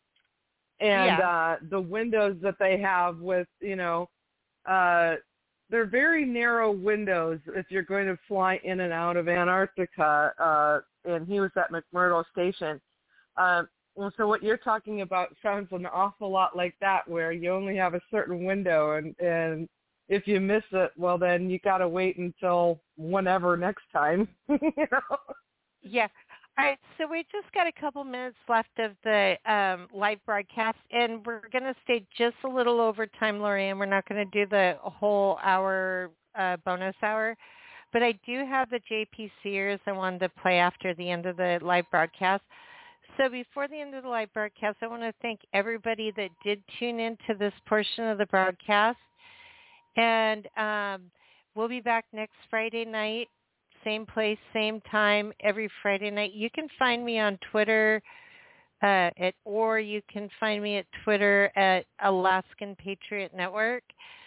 And yeah. uh, the windows that they have with, you know, uh, they're very narrow windows if you're going to fly in and out of Antarctica. Uh, and he was at McMurdo Station. Uh, well, so what you're talking about sounds an awful lot like that, where you only have a certain window, and, and if you miss it, well, then you got to wait until whenever next time. You know? Yeah. All right, so we just got a couple minutes left of the um, live broadcast, and we're going to stay just a little over time, Lorianne. We're not going to do the whole hour uh, bonus hour, but I do have the J P Sears I wanted to play after the end of the live broadcast. So before the end of the live broadcast, I want to thank everybody that did tune into this portion of the broadcast, and um, we'll be back next Friday night. Same place, same time, every Friday night. You can find me on Twitter, uh, at, or you can find me at Twitter at Alaskan Patriot Network.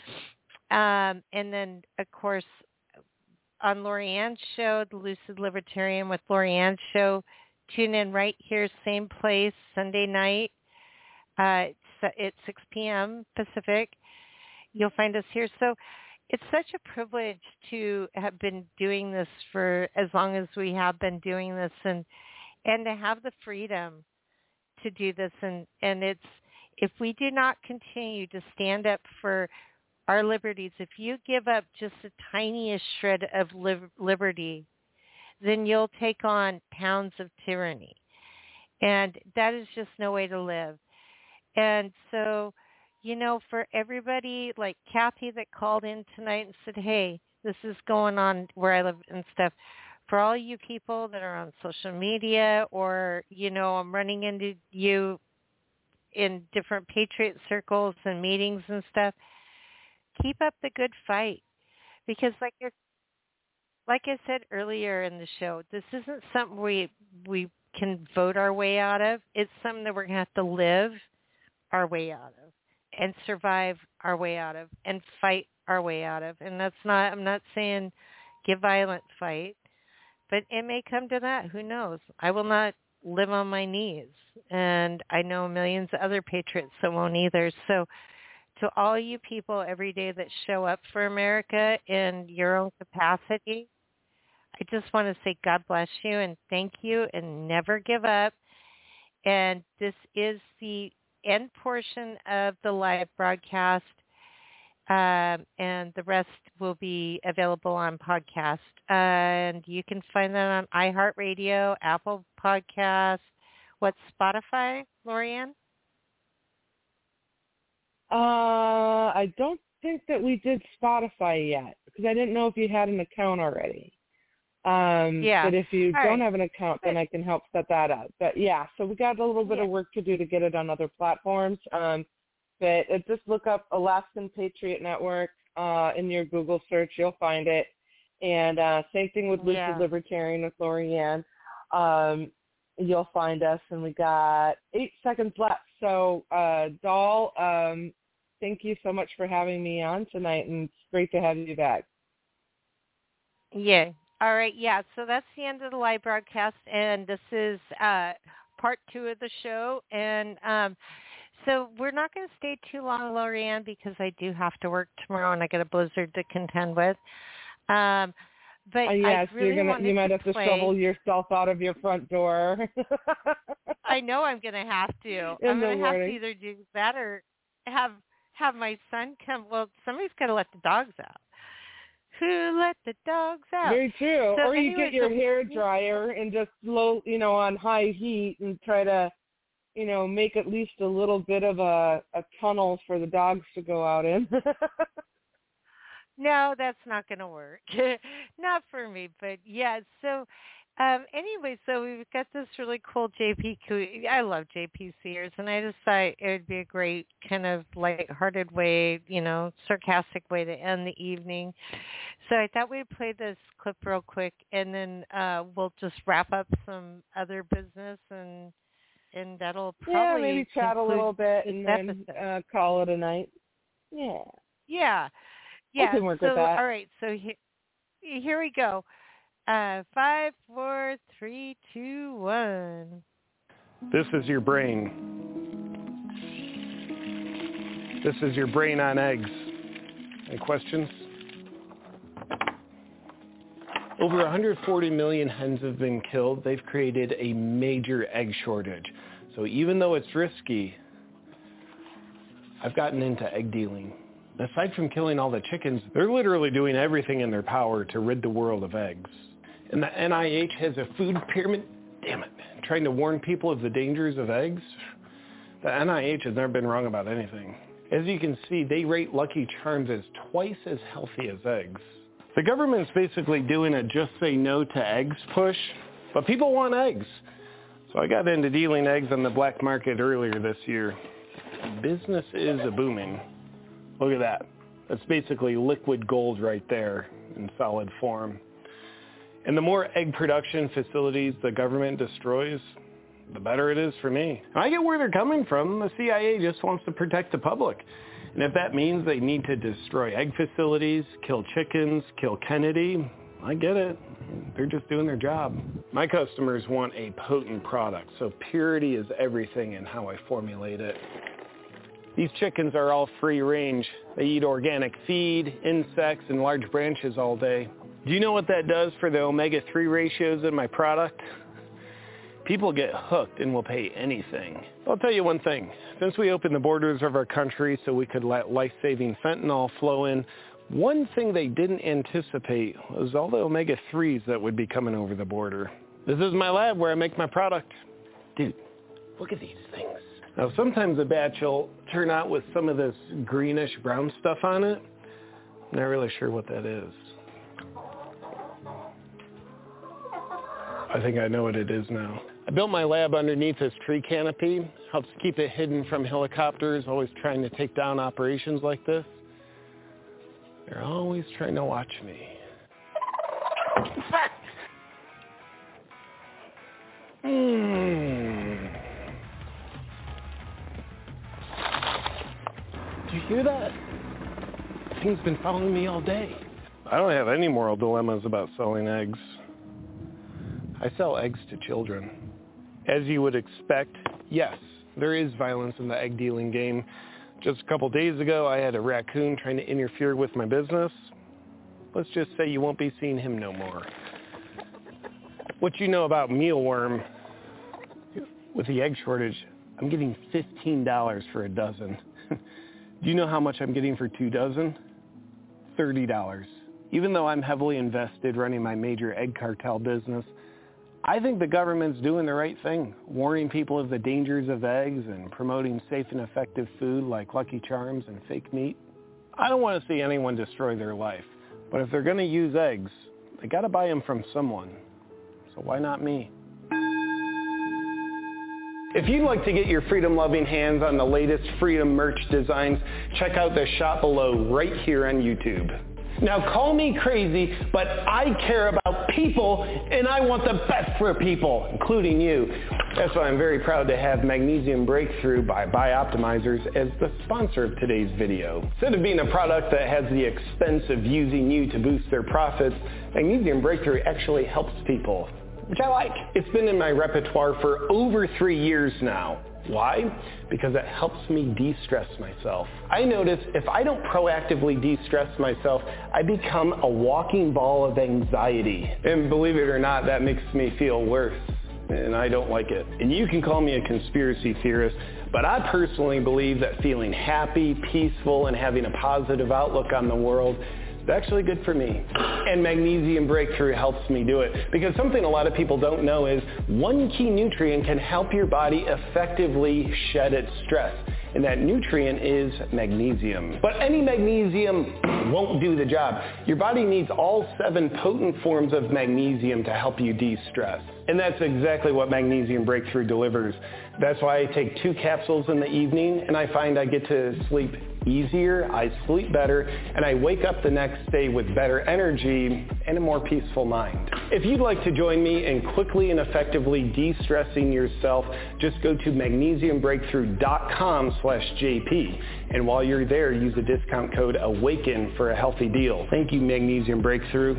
Um, and then, of course, on Lorianne's show, The Lucid Libertarian with Lorianne's show, tune in right here, same place, Sunday night uh, at six p.m. Pacific. You'll find us here. So it's such a privilege to have been doing this for as long as we have been doing this, and and to have the freedom to do this. And, and it's if we do not continue to stand up for our liberties, if you give up just the tiniest shred of li- liberty, then you'll take on pounds of tyranny. And that is just no way to live. And so, you know, for everybody like Kathy that called in tonight and said, hey, this is going on where I live and stuff, for all you people that are on social media or, you know, I'm running into you in different patriot circles and meetings and stuff, keep up the good fight. Because like I, like I said earlier in the show, this isn't something we we can vote our way out of. It's something that we're going to have to live our way out of and survive our way out of and fight our way out of. And that's not, I'm not saying give violent fight, but it may come to that. Who knows? I will not live on my knees. And I know millions of other patriots that won't either. So to all you people every day that show up for America in your own capacity, I just want to say God bless you and thank you and never give up. And this is the end portion of the live broadcast, um, and the rest will be available on podcast. Uh, and you can find that on iHeartRadio, Apple Podcasts, what's Spotify, Lorianne? Uh, I don't think that we did Spotify yet because I didn't know if you had an account already. Um, yeah. But if you All don't right. have an account, then I can help set that up. But yeah, so we got a little bit yeah. of work to do to get it on other platforms. Um, but uh, just look up Alaskan Patriot Network uh, in your Google search. You'll find it. And uh, same thing with Lucid Yeah. Libertarian with Lorianne. Um, you'll find us. And we got eight seconds left. So, uh, Doll, um, thank you so much for having me on tonight. And it's great to have you back. Yeah. All right, yeah, so that's the end of the live broadcast, and this is uh, part two of the show. And um, so we're not going to stay too long, Lorianne, because I do have to work tomorrow and I got a blizzard to contend with. Um, but uh, yes, I really you're gonna, wanted you might to have to play. shovel yourself out of your front door. I know I'm going to have to. In I'm going to have to morning. either do that or have have my son come. Well, somebody's got to let the dogs out. Who let the dogs out? Very true. So or you anyway, get your so- hair dryer and just low, you know, on high heat and try to, you know, make at least a little bit of a, a tunnel for the dogs to go out in. No, that's not going to work. Not for me, but yeah. So um, anyway, so we've got this really cool J P. I love J P Sears, and I just thought it would be a great kind of light-hearted way, you know, sarcastic way to end the evening. So I thought we'd play this clip real quick, and then uh, we'll just wrap up some other business, and and that'll probably yeah, maybe chat a little bit and episode. then uh, call it a night. Yeah. Yeah. Yeah. I can work so, with that. All right. So here, here we go. Uh, five, four, three, two, one. This is your brain. This is your brain on eggs. Any questions? Over one hundred forty million hens have been killed. They've created a major egg shortage. So even though it's risky, I've gotten into egg dealing. Aside from killing all the chickens, they're literally doing everything in their power to rid the world of eggs. And the N I H has a food pyramid, damn it, trying to warn people of the dangers of eggs. The N I H has never been wrong about anything. As you can see, they rate Lucky Charms as twice as healthy as eggs. The government's basically doing a just say no to eggs push, but people want eggs. So I got into dealing eggs on the black market earlier this year. Business is a booming. Look at that. That's basically liquid gold right there in solid form. And the more egg production facilities the government destroys, the better it is for me. I get where they're coming from. The C I A just wants to protect the public. And if that means they need to destroy egg facilities, kill chickens, kill Kennedy, I get it. They're just doing their job. My customers want a potent product, so purity is everything in how I formulate it. These chickens are all free range. They eat organic feed, insects, and large branches all day. Do you know what that does for the omega three ratios in my product? People get hooked and will pay anything. I'll tell you one thing. Since we opened the borders of our country so we could let life-saving fentanyl flow in, one thing they didn't anticipate was all the omega threes that would be coming over the border. This is my lab where I make my product. Dude, look at these things. Now, sometimes a batch will turn out with some of this greenish brown stuff on it. I'm not really sure what that is. I think I know what it is now. I built my lab underneath this tree canopy. Helps keep it hidden from helicopters, always trying to take down operations like this. They're always trying to watch me. Mm. Do you hear that? This thing's been following me all day. I don't have any moral dilemmas about selling eggs. I sell eggs to children. As you would expect, yes, there is violence in the egg dealing game. Just a couple days ago, I had a raccoon trying to interfere with my business. Let's just say you won't be seeing him no more. What you know about mealworm, with the egg shortage, I'm getting fifteen dollars for a dozen. Do you know how much I'm getting for two dozen? thirty dollars. Even though I'm heavily invested running my major egg cartel business, I think the government's doing the right thing, warning people of the dangers of eggs and promoting safe and effective food like Lucky Charms and fake meat. I don't want to see anyone destroy their life, but if they're going to use eggs, they got to buy them from someone. So why not me? If you'd like to get your freedom-loving hands on the latest freedom merch designs, check out the shop below right here on YouTube. Now call me crazy, but I care about people and I want the best for people, including you. That's why I'm very proud to have Magnesium Breakthrough by Bioptimizers as the sponsor of today's video. Instead of being a product that has the expense of using you to boost their profits, Magnesium Breakthrough actually helps people which I like. It's been in my repertoire for over three years now. Why? Because it helps me de-stress myself. I notice if I don't proactively de-stress myself, I become a walking ball of anxiety. And believe it or not, that makes me feel worse. And I don't like it. And you can call me a conspiracy theorist, but I personally believe that feeling happy, peaceful, and having a positive outlook on the world is actually good for me. And Magnesium Breakthrough helps me do it. Because something a lot of people don't know is one key nutrient can help your body effectively shed its stress. And that nutrient is magnesium. But any magnesium won't do the job. Your body needs all seven potent forms of magnesium to help you de-stress. And that's exactly what Magnesium Breakthrough delivers. That's why I take two capsules in the evening, and I find I get to sleep easier, I sleep better, and I wake up the next day with better energy and a more peaceful mind. If you'd like to join me in quickly and effectively de-stressing yourself, just go to magnesium breakthrough dot com slash J P. And while you're there, use the discount code AWAKEN for a healthy deal. Thank you, Magnesium Breakthrough.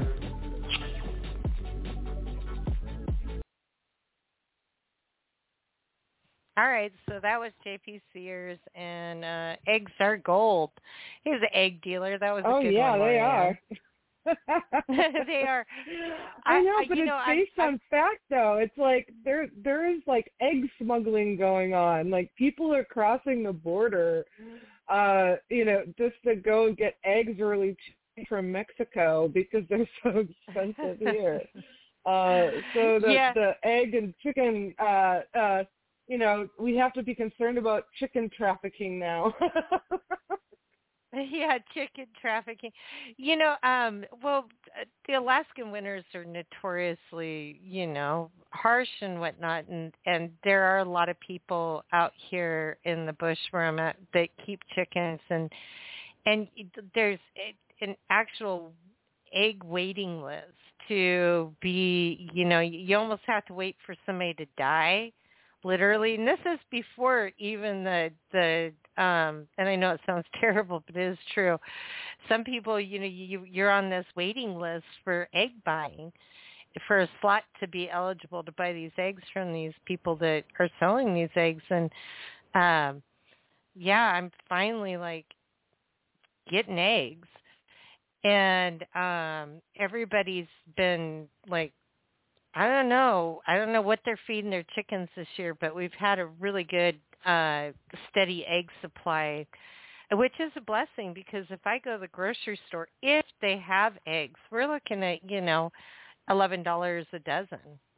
All right, so that was J P Sears, and uh, eggs are gold. He's an egg dealer. That was a oh good yeah, one. they Marianne. are. They are. I know, I, but you it's know, based I, on fact, though. It's like there there is like egg smuggling going on. Like people are crossing the border, uh, you know, just to go get eggs really cheap from Mexico because they're so expensive here. Uh, so the yeah. the egg and chicken, uh, uh, you know, we have to be concerned about chicken trafficking now. Yeah, chicken trafficking. You know, um, well, the Alaskan winters are notoriously, you know, harsh and whatnot, and and there are a lot of people out here in the bush where I'm at that keep chickens, and and there's an actual egg waiting list to be, you know, you almost have to wait for somebody to die, literally. And this is before even the the um and I know it sounds terrible, but it is true. Some people, you know, you you're on this waiting list for egg buying, for a slot to be eligible to buy these eggs from these people that are selling these eggs. And um yeah, I'm finally like getting eggs. And um everybody's been like, I don't know. I don't know what they're feeding their chickens this year, but we've had a really good uh steady egg supply, which is a blessing, because if I go to the grocery store, if they have eggs, we're looking at, you know, eleven dollars a dozen.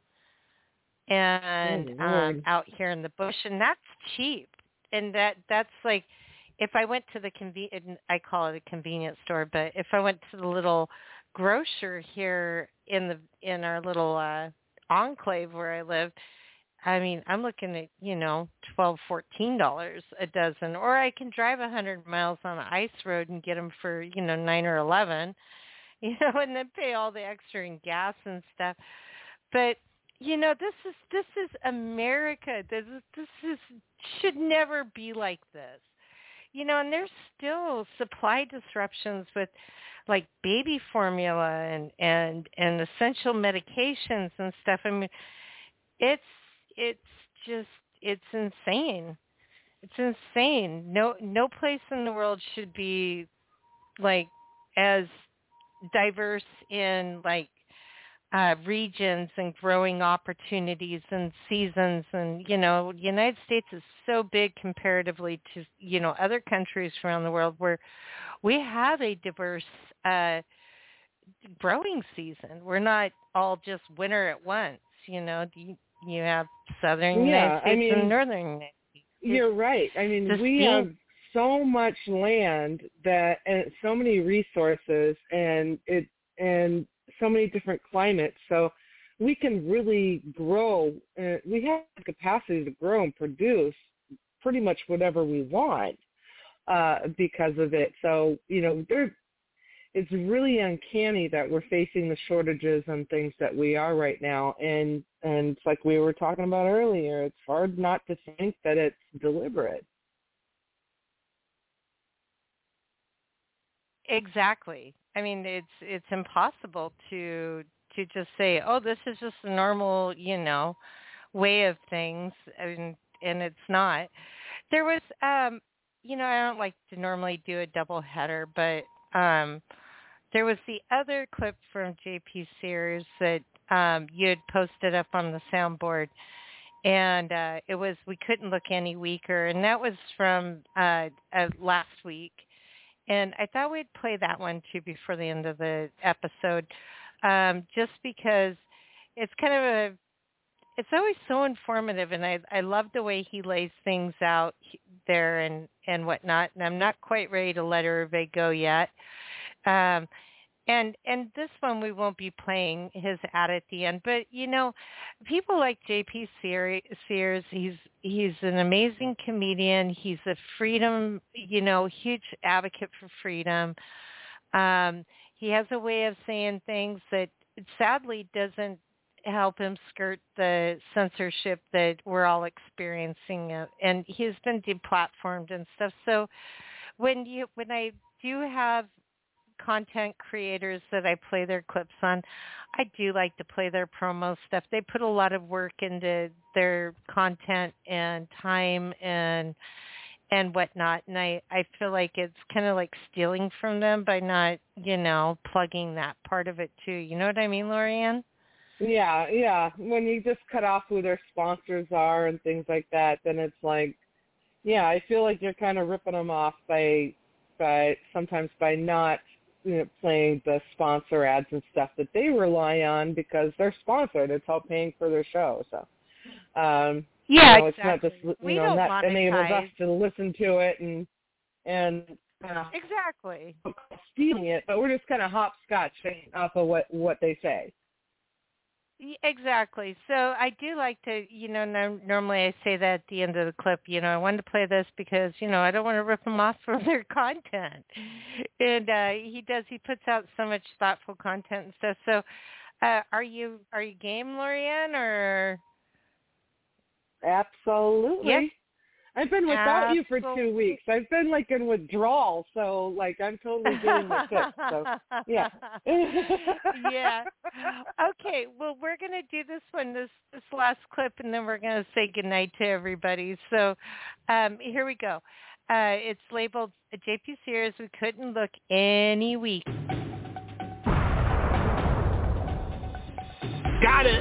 And oh, um out here in the bush, and that's cheap. And that that's like, if I went to the conven- I call it a convenience store, but if I went to the little grocer here in the in our little uh, enclave where I live, I mean, I'm looking at, you know, twelve, fourteen dollars a dozen. Or I can drive a hundred miles on an ice road and get them for, you know, nine or eleven, you know, and then pay all the extra in gas and stuff. But you know, this is this is America. This is this is should never be like this. You know, and there's still supply disruptions with like baby formula and, and, and essential medications and stuff. I mean, it's it's just it's insane. It's insane. No no place in the world should be like as diverse in like uh, regions and growing opportunities and seasons. And, you know, the United States is so big comparatively to, you know, other countries around the world where we have a diverse uh, growing season. We're not all just winter at once. You know, you, you have southern yeah, United States I mean, and northern United States. You're right. I mean, we being, have so much land that, and so many resources, and it, and so many different climates. So we can really grow. Uh, we have the capacity to grow and produce pretty much whatever we want uh, because of it. So, you know, there, it's really uncanny that we're facing the shortages and things that we are right now. And, and it's like we were talking about earlier, it's hard not to think that it's deliberate. Exactly. I mean, it's it's impossible to to just say, oh, this is just a normal, you know, way of things, and and it's not. There was, um, you know, I don't like to normally do a double header, but um, there was the other clip from J P Sears that um, you had posted up on the soundboard, and uh, it was We Couldn't Look Any Weaker, and that was from uh, uh, last week. And I thought we'd play that one, too, before the end of the episode, um, just because it's kind of a, it's always so informative, and I, I love the way he lays things out there and, and whatnot, and I'm not quite ready to let Hervé go yet. Um, and and this one we won't be playing his ad at the end, but, you know, people like J P Sears, he's he's an amazing comedian. He's a freedom, you know, huge advocate for freedom. Um, he has a way of saying things that sadly doesn't help him skirt the censorship that we're all experiencing, uh, and he's been deplatformed and stuff. So when you when I do have content creators that I play their clips on, I do like to play their promo stuff. They put a lot of work into their content and time and and whatnot, and I, I feel like it's kind of like stealing from them by not, you know, plugging that part of it too. You know what I mean, Lorianne? Yeah, yeah. When you just cut off who their sponsors are and things like that, then it's like, yeah, I feel like you're kind of ripping them off by, by sometimes by not, you know, playing the sponsor ads and stuff that they rely on because they're sponsored. It's all paying for their show. So, um, yeah, you know, exactly. It's not just, you we know, don't not monetize. enabling us to listen to it and and uh, exactly stealing it, but we're just kind of hopscotching off of what what they say. Exactly. So I do like to, you know, no, normally I say that at the end of the clip, you know, I wanted to play this because, you know, I don't want to rip them off from their content. And uh, he does, he puts out so much thoughtful content and stuff. So uh, are you, are you game, Lorianne, or? Absolutely. Yes. I've been without Absolutely. you for two weeks. I've been like in withdrawal, so like I'm totally getting the fix. So yeah. Yeah. Okay. Well, we're gonna do this one, this this last clip, and then we're gonna say goodnight to everybody. So um, here we go. Uh, it's labeled J P Sears. We couldn't look any weaker. Got it.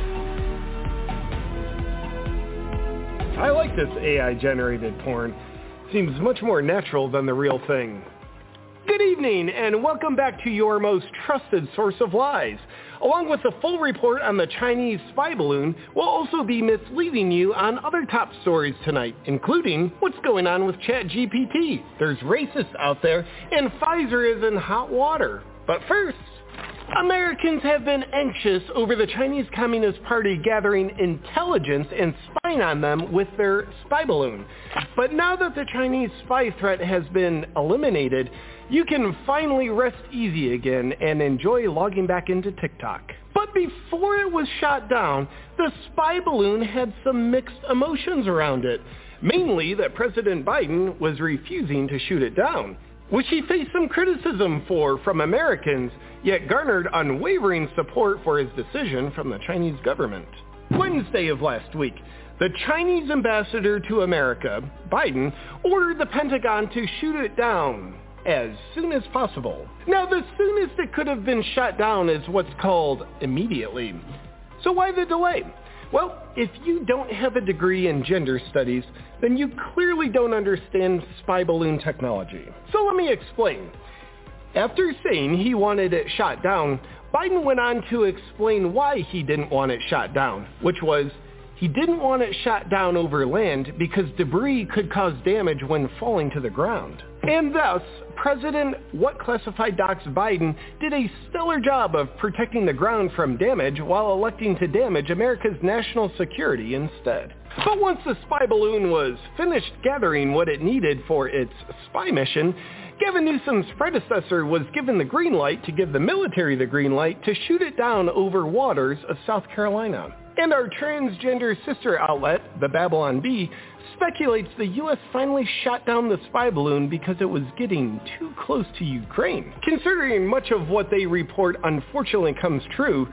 I like this A I-generated porn. Seems much more natural than the real thing. Good evening, and welcome back to your most trusted source of lies. Along with the full report on the Chinese spy balloon, we'll also be misleading you on other top stories tonight, including what's going on with ChatGPT. There's racists out there, and Pfizer is in hot water. But first, Americans have been anxious over the Chinese Communist Party gathering intelligence and spying on them with their spy balloon. But now that the Chinese spy threat has been eliminated, you can finally rest easy again and enjoy logging back into TikTok. But before it was shot down, the spy balloon had some mixed emotions around it. Mainly that President Biden was refusing to shoot it down, which he faced some criticism for from Americans, yet garnered unwavering support for his decision from the Chinese government. Wednesday of last week, the Chinese ambassador to America, Biden, ordered the Pentagon to shoot it down as soon as possible. Now, the soonest it could have been shot down is what's called immediately. So why the delay? Well, if you don't have a degree in gender studies, then you clearly don't understand spy balloon technology. So let me explain. After saying he wanted it shot down, Biden went on to explain why he didn't want it shot down, which was he didn't want it shot down over land because debris could cause damage when falling to the ground. And thus, President What Classified Docs Biden did a stellar job of protecting the ground from damage while electing to damage America's national security instead. But once the spy balloon was finished gathering what it needed for its spy mission, Gavin Newsom's predecessor was given the green light to give the military the green light to shoot it down over waters of South Carolina. And our transgender sister outlet, the Babylon Bee, speculates the U S finally shot down the spy balloon because it was getting too close to Ukraine. Considering much of what they report unfortunately comes true,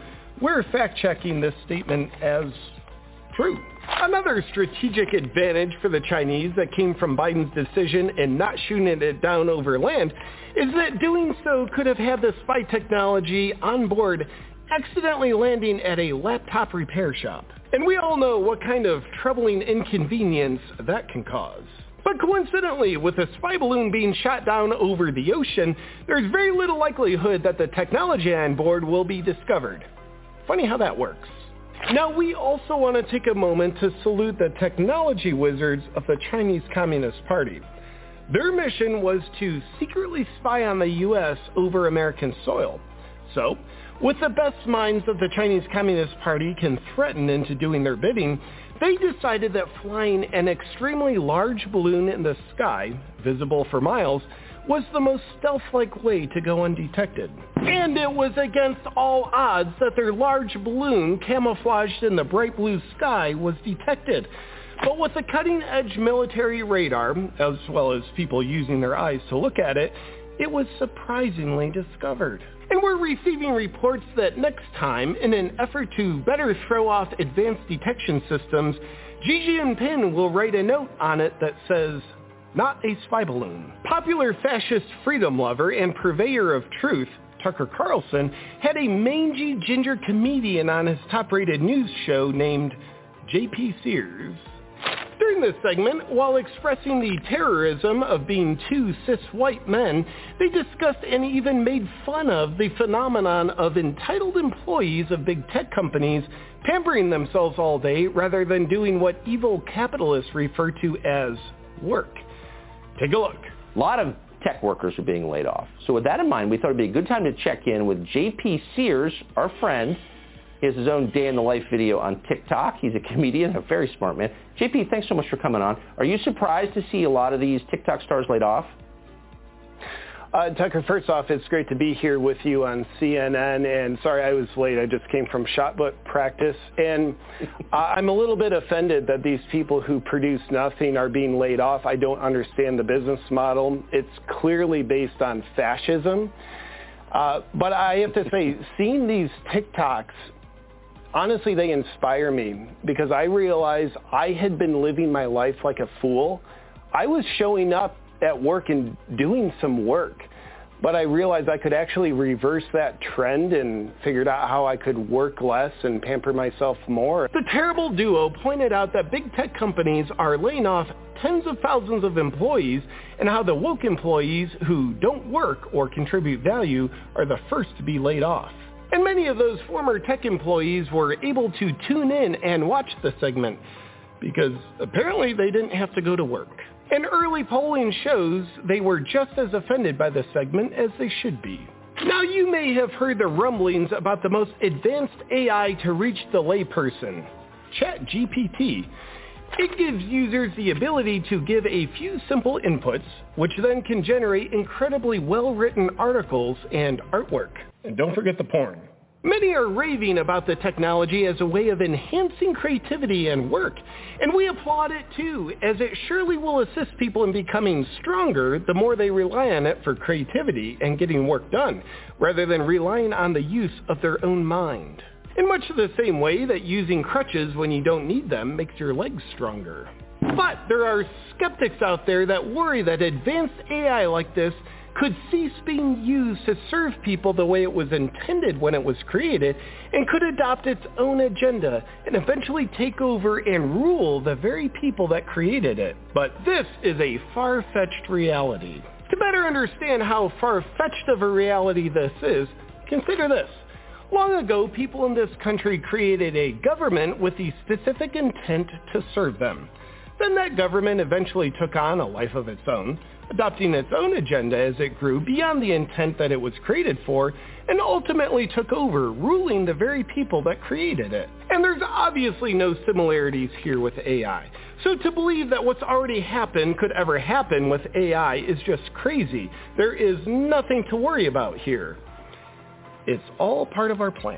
we're fact-checking this statement as true. Another strategic advantage for the Chinese that came from Biden's decision in not shooting it down over land is that doing so could have had the spy technology on board accidentally landing at a laptop repair shop. And we all know what kind of troubling inconvenience that can cause. But coincidentally, with a spy balloon being shot down over the ocean, there's very little likelihood that the technology on board will be discovered. Funny how that works. Now, we also want to take a moment to salute the technology wizards of the Chinese Communist Party. Their mission was to secretly spy on the U S over American soil. So, with the best minds of the Chinese Communist Party can threaten into doing their bidding, they decided that flying an extremely large balloon in the sky, visible for miles, was the most stealth-like way to go undetected. And it was against all odds that their large balloon, camouflaged in the bright blue sky, was detected. But with the cutting-edge military radar, as well as people using their eyes to look at it, it was surprisingly discovered. And we're receiving reports that next time, in an effort to better throw off advanced detection systems, Xi Jinping will write a note on it that says, "Not a spy balloon." Popular fascist freedom lover and purveyor of truth, Tucker Carlson, had a mangy ginger comedian on his top-rated news show named J P Sears. During this segment, while expressing the terrorism of being two cis white men, they discussed and even made fun of the phenomenon of entitled employees of big tech companies pampering themselves all day rather than doing what evil capitalists refer to as work. Take a look. A lot of tech workers are being laid off. So with that in mind, we thought it'd be a good time to check in with J P Sears, our friend. He has his own day in the life video on TikTok. He's a comedian, a very smart man. J P, thanks so much for coming on. Are you surprised to see a lot of these TikTok stars laid off? Uh, Tucker, first off, it's great to be here with you on C N N, and sorry I was late. I just came from shot put practice, and uh, I'm a little bit offended that these people who produce nothing are being laid off. I don't understand the business model. It's clearly based on fascism. Uh, but I have to say, seeing these TikToks, honestly, they inspire me because I realized I had been living my life like a fool. I was showing up at work and doing some work, but I realized I could actually reverse that trend and figured out how I could work less and pamper myself more. The terrible duo pointed out that big tech companies are laying off tens of thousands of employees and how the woke employees who don't work or contribute value are the first to be laid off. And many of those former tech employees were able to tune in and watch the segment because apparently they didn't have to go to work. And early polling shows they were just as offended by the segment as they should be. Now you may have heard the rumblings about the most advanced A I to reach the layperson, ChatGPT. It gives users the ability to give a few simple inputs, which then can generate incredibly well-written articles and artwork. And don't forget the porn. Many are raving about the technology as a way of enhancing creativity and work, and we applaud it too, as it surely will assist people in becoming stronger the more they rely on it for creativity and getting work done, rather than relying on the use of their own mind. In much the same way that using crutches when you don't need them makes your legs stronger. But there are skeptics out there that worry that advanced A I like this could cease being used to serve people the way it was intended when it was created, and could adopt its own agenda and eventually take over and rule the very people that created it. But this is a far-fetched reality. To better understand how far-fetched of a reality this is, consider this. Long ago, people in this country created a government with the specific intent to serve them. Then that government eventually took on a life of its own, adopting its own agenda as it grew beyond the intent that it was created for, and ultimately took over, ruling the very people that created it. And there's obviously no similarities here with A I. So to believe that what's already happened could ever happen with A I is just crazy. There is nothing to worry about here. It's all part of our plan.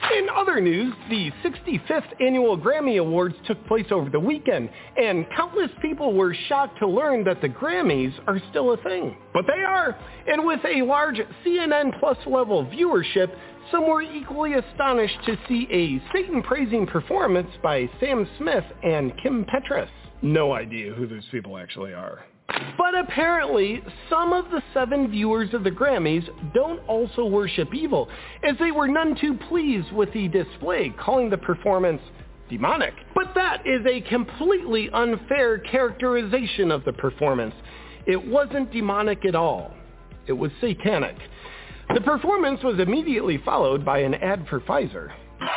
In other news, the sixty-fifth Annual Grammy Awards took place over the weekend, and countless people were shocked to learn that the Grammys are still a thing. But they are, and with a large C N N Plus level viewership, some were equally astonished to see a Satan-praising performance by Sam Smith and Kim Petras. No idea who those people actually are. But apparently, some of the seven viewers of the Grammys don't also worship evil, as they were none too pleased with the display, calling the performance demonic. But that is a completely unfair characterization of the performance. It wasn't demonic at all. It was satanic. The performance was immediately followed by an ad for Pfizer.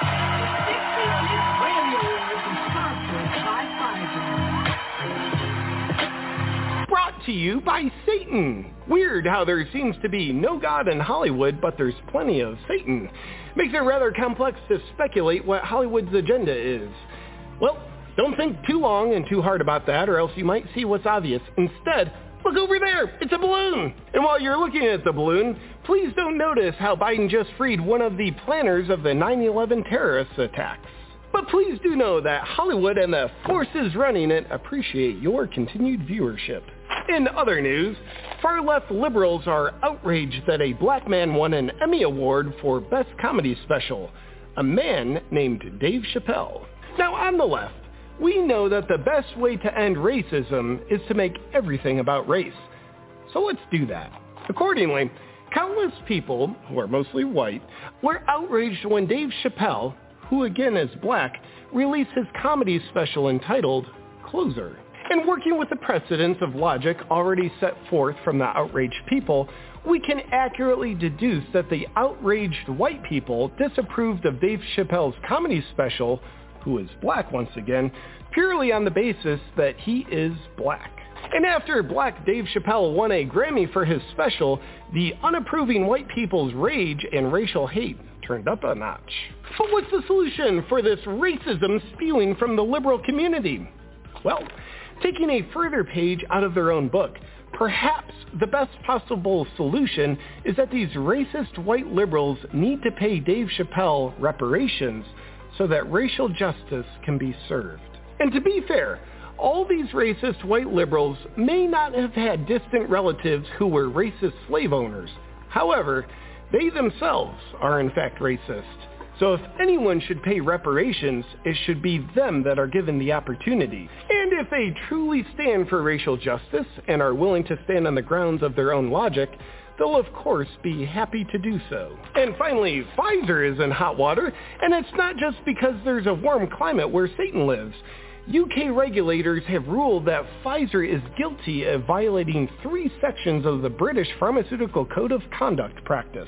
Brought to you by Satan. Weird how there seems to be no God in Hollywood, but there's plenty of Satan. Makes it rather complex to speculate what Hollywood's agenda is. Well, don't think too long and too hard about that, or else you might see what's obvious. Instead, look over there! It's a balloon! And while you're looking at the balloon, please don't notice how Biden just freed one of the planners of the nine eleven terrorist attacks. But please do know that Hollywood and the forces running it appreciate your continued viewership. In other news, far-left liberals are outraged that a black man won an Emmy Award for Best Comedy Special, a man named Dave Chappelle. Now, on the left, we know that the best way to end racism is to make everything about race. So let's do that. Accordingly, countless people, who are mostly white, were outraged when Dave Chappelle, who again is black, released his comedy special entitled Closer. And working with the precedents of logic already set forth from the outraged people, we can accurately deduce that the outraged white people disapproved of Dave Chappelle's comedy special, who is black once again, purely on the basis that he is black. And after black Dave Chappelle won a Grammy for his special, the unapproving white people's rage and racial hate turned up a notch. But what's the solution for this racism spewing from the liberal community? Well, taking a further page out of their own book, perhaps the best possible solution is that these racist white liberals need to pay Dave Chappelle reparations so that racial justice can be served. And to be fair, all these racist white liberals may not have had distant relatives who were racist slave owners. However, they themselves are in fact racist. So if anyone should pay reparations, it should be them that are given the opportunity. And if they truly stand for racial justice and are willing to stand on the grounds of their own logic, they'll of course be happy to do so. And finally, Pfizer is in hot water, and it's not just because there's a warm climate where Satan lives. U K regulators have ruled that Pfizer is guilty of violating three sections of the British Pharmaceutical Code of Conduct practice.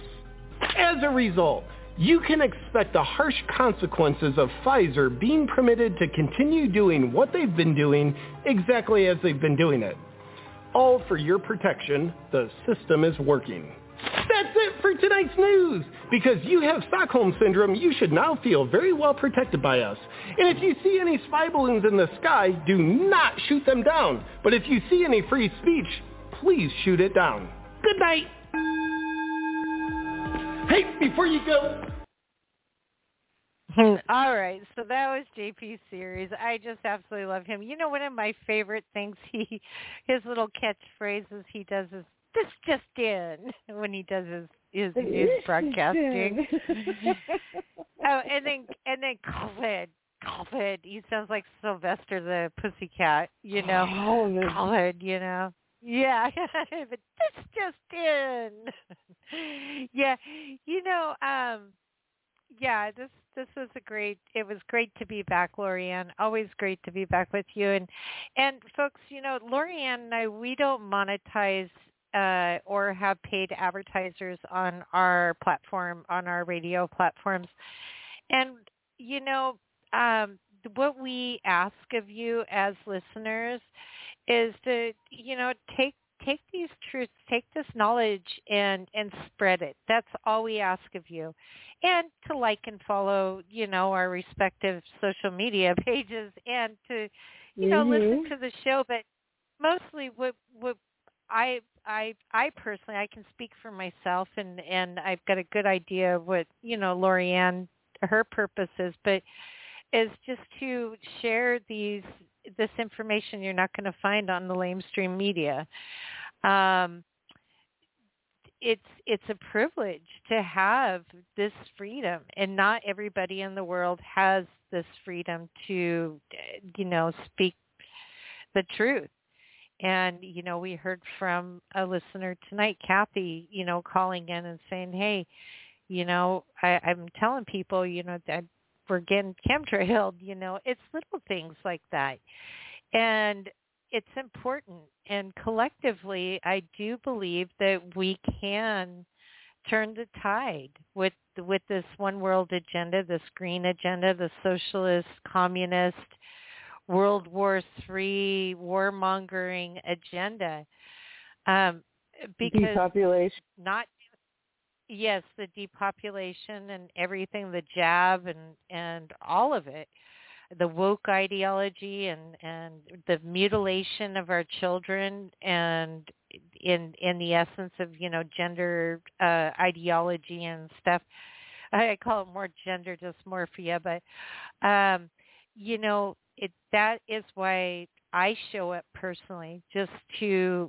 As a result, you can expect the harsh consequences of Pfizer being permitted to continue doing what they've been doing exactly as they've been doing it. All for your protection. The system is working. That's it for tonight's news. Because you have Stockholm Syndrome, you should now feel very well protected by us. And if you see any spy balloons in the sky, do not shoot them down. But if you see any free speech, please shoot it down. Good night. Hey, before you go. All right, so that was J P Sears. I just absolutely love him. You know, one of my favorite things, he, his little catchphrases he does is, "This just in," when he does his his, his broadcasting. Oh, and then and then COVID, COVID. He sounds like Sylvester the Pussycat. You know, oh, COVID. You know. Yeah, but this just in. Yeah, you know, um, yeah, this this was a great. It was great to be back, Lorianne. Always great to be back with you. And and folks, you know, Lorianne and I, we don't monetize uh, or have paid advertisers on our platform, on our radio platforms. And you know, um, what we ask of you as listeners is to, you know, take take these truths, take this knowledge and, and spread it. That's all we ask of you. And to like and follow, you know, our respective social media pages and to, you know, mm-hmm. listen to the show. But mostly what what I I I personally, I can speak for myself, and, and I've got a good idea of what, you know, Lorianne her purpose is, but is just to share these this information you're not going to find on the lamestream media. Um, it's it's a privilege to have this freedom, and not everybody in the world has this freedom to, you know, speak the truth. And, you know, we heard from a listener tonight, Kathy, you know, calling in and saying, hey, you know, I, I'm telling people, you know, that we're getting chemtrailed, you know, it's little things like that. And it's important. And collectively, I do believe that we can turn the tide with with this one world agenda, this green agenda, the socialist, communist, World War Three warmongering agenda, um, because depopulation. Not yes, the depopulation and everything, the jab and and all of it, the woke ideology and and the mutilation of our children, and in in the essence of, you know, gender uh, ideology and stuff. I call it more gender dysmorphia, but um, you know. It, that is why I show up personally, just to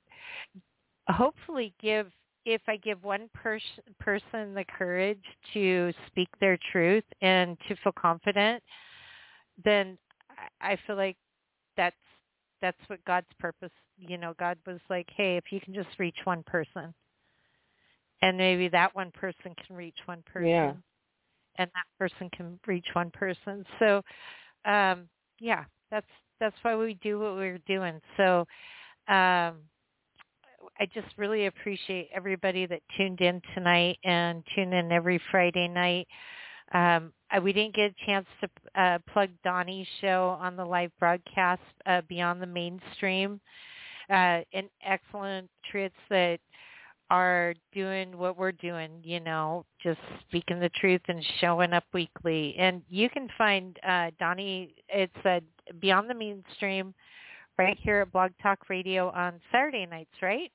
hopefully give, if I give one pers- person the courage to speak their truth and to feel confident, then I feel like that's that's what God's purpose, you know, God was like, hey, if you can just reach one person, and maybe that one person can reach one person, yeah. and that person can reach one person. So, Um, yeah, that's that's why we do what we're doing. So um, I just really appreciate everybody that tuned in tonight and tune in every Friday night. Um, I, we didn't get a chance to uh, plug Donnie's show on the live broadcast, uh, Beyond the Mainstream. Uh, an excellent trits that are doing what we're doing, you know, just speaking the truth and showing up weekly. And you can find uh, Donnie, it's uh, Beyond the Mainstream right here at Blog Talk Radio on Saturday nights, right?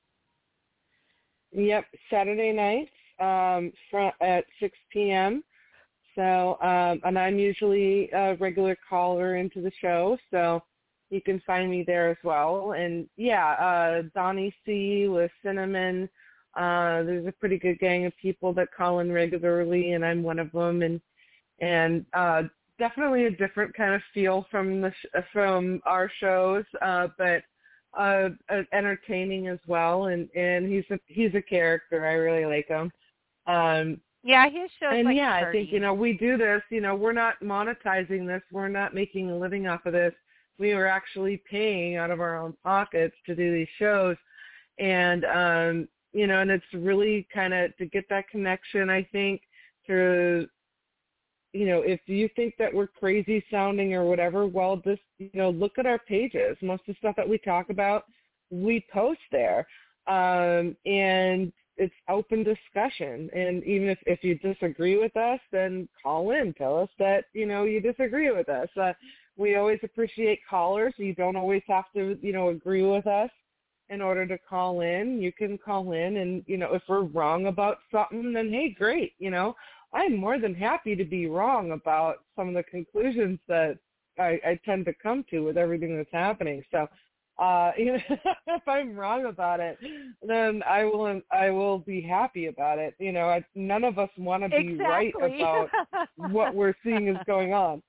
Yep, Saturday nights um, from, at six p.m. So, um, and I'm usually a regular caller into the show, so you can find me there as well. And, yeah, uh, Donnie C. with Cinnamon. Uh, there's a pretty good gang of people that call in regularly, and I'm one of them. And and uh, definitely a different kind of feel from the sh- from our shows, uh, but uh, uh, entertaining as well. And, and he's a he's a character. I really like him. Um, yeah, his shows. And like yeah, party. I think, you know, we do this. You know, we're not monetizing this. We're not making a living off of this. We are actually paying out of our own pockets to do these shows, and um, you know, and it's really kind of to get that connection, I think, through, you know, if you think that we're crazy sounding or whatever, well, just, you know, look at our pages. Most of the stuff that we talk about, we post there. Um, and it's open discussion. And even if, if you disagree with us, then call in. Tell us that, you know, you disagree with us. Uh, we always appreciate callers. You don't always have to, you know, agree with us in order to call in. You can call in, and, you know, if we're wrong about something, then hey, great. You know, I'm more than happy to be wrong about some of the conclusions that I, I tend to come to with everything that's happening. So, uh, you know, if I'm wrong about it, then I will I will be happy about it. You know, I, none of us want to be exactly. right about what we're seeing is going on.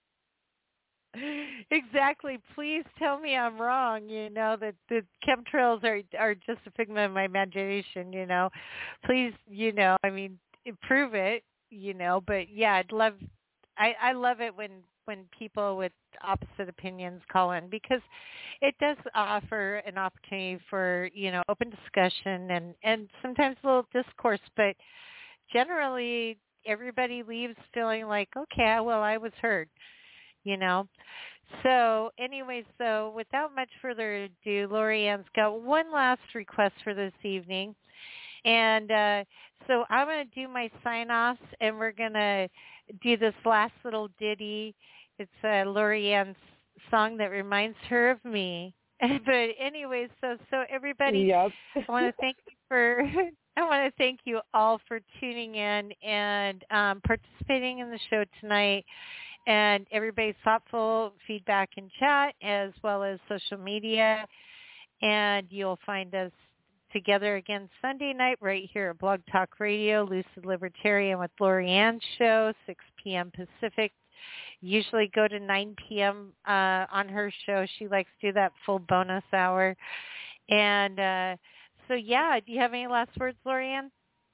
Exactly. Please tell me I'm wrong. You know, that the chemtrails are are just a figment of my imagination. You know, please, you know, I mean, prove it. You know, but yeah, I'd love. I I love it when when people with opposite opinions call in, because it does offer an opportunity for, you know, open discussion and and sometimes a little discourse. But generally, everybody leaves feeling like, okay, well, I was heard. You know, so anyway, so without much further ado, Lori-Ann's got one last request for this evening. And uh, so I'm going to do my sign-offs, and we're going to do this last little ditty. It's uh, Lori-Ann's song that reminds her of me. But anyway, so so everybody, yep. I want to thank you for I want to thank you all for tuning in and um, participating in the show tonight, and everybody's thoughtful feedback in chat as well as social media. And you'll find us together again Sunday night right here at Blog Talk Radio, Lucid Libertarian with Lori Ann show, six p.m. Pacific. Usually go to nine p.m. Uh, on her show. She likes to do that full bonus hour. And uh, so, yeah, do you have any last words, Lori Ann?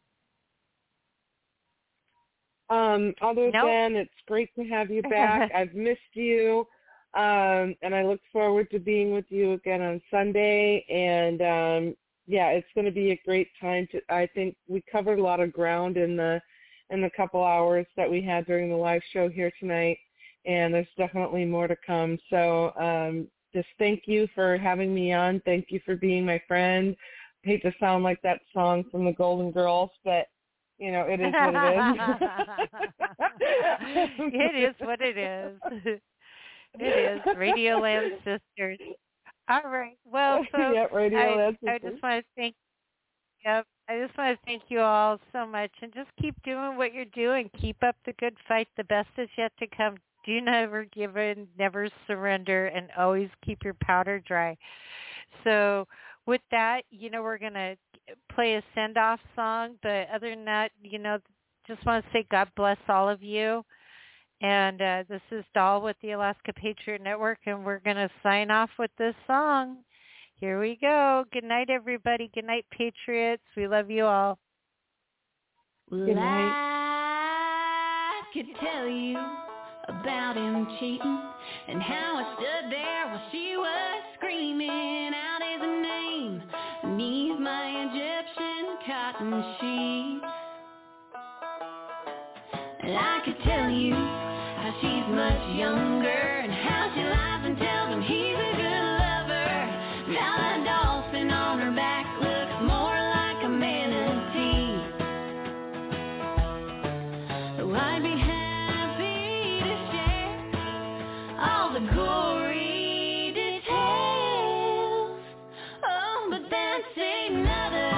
Um, other nope. than it's great to have you back. I've missed you. Um, and I look forward to being with you again on Sunday. And, um, yeah, it's going to be a great time. To, I think we covered a lot of ground in the in the couple hours that we had during the live show here tonight. And there's definitely more to come. So um, just thank you for having me on. Thank you for being my friend. I hate to sound like that song from the Golden Girls, but, you know, it is what it is. It is what it is. It is. Radio Land Sisters. All right. Well, folks, yep, Radio I, Land I Sisters. just want to thank Yep. I just want to thank you all so much, and just keep doing what you're doing. Keep up the good fight. The best is yet to come. Do never give in, never surrender, and always keep your powder dry. So with that, you know, we're going to play a send-off song, but other than that, you know, just want to say God bless all of you. And uh, this is Doll with the Alaska Patriot Network, and we're going to sign off with this song. Here we go. Good night, everybody. Good night, Patriots. We love you all. Good night. I could tell you about him cheating and how I stood there while she was screaming out his name beneath my Egyptian cotton sheets. And I could tell you how she's much younger and how she lies and tells him he's a good lover. Now that dolphin on her back looks more like a manatee. Oh, I'd be happy to share all the gory details. Oh, but that's another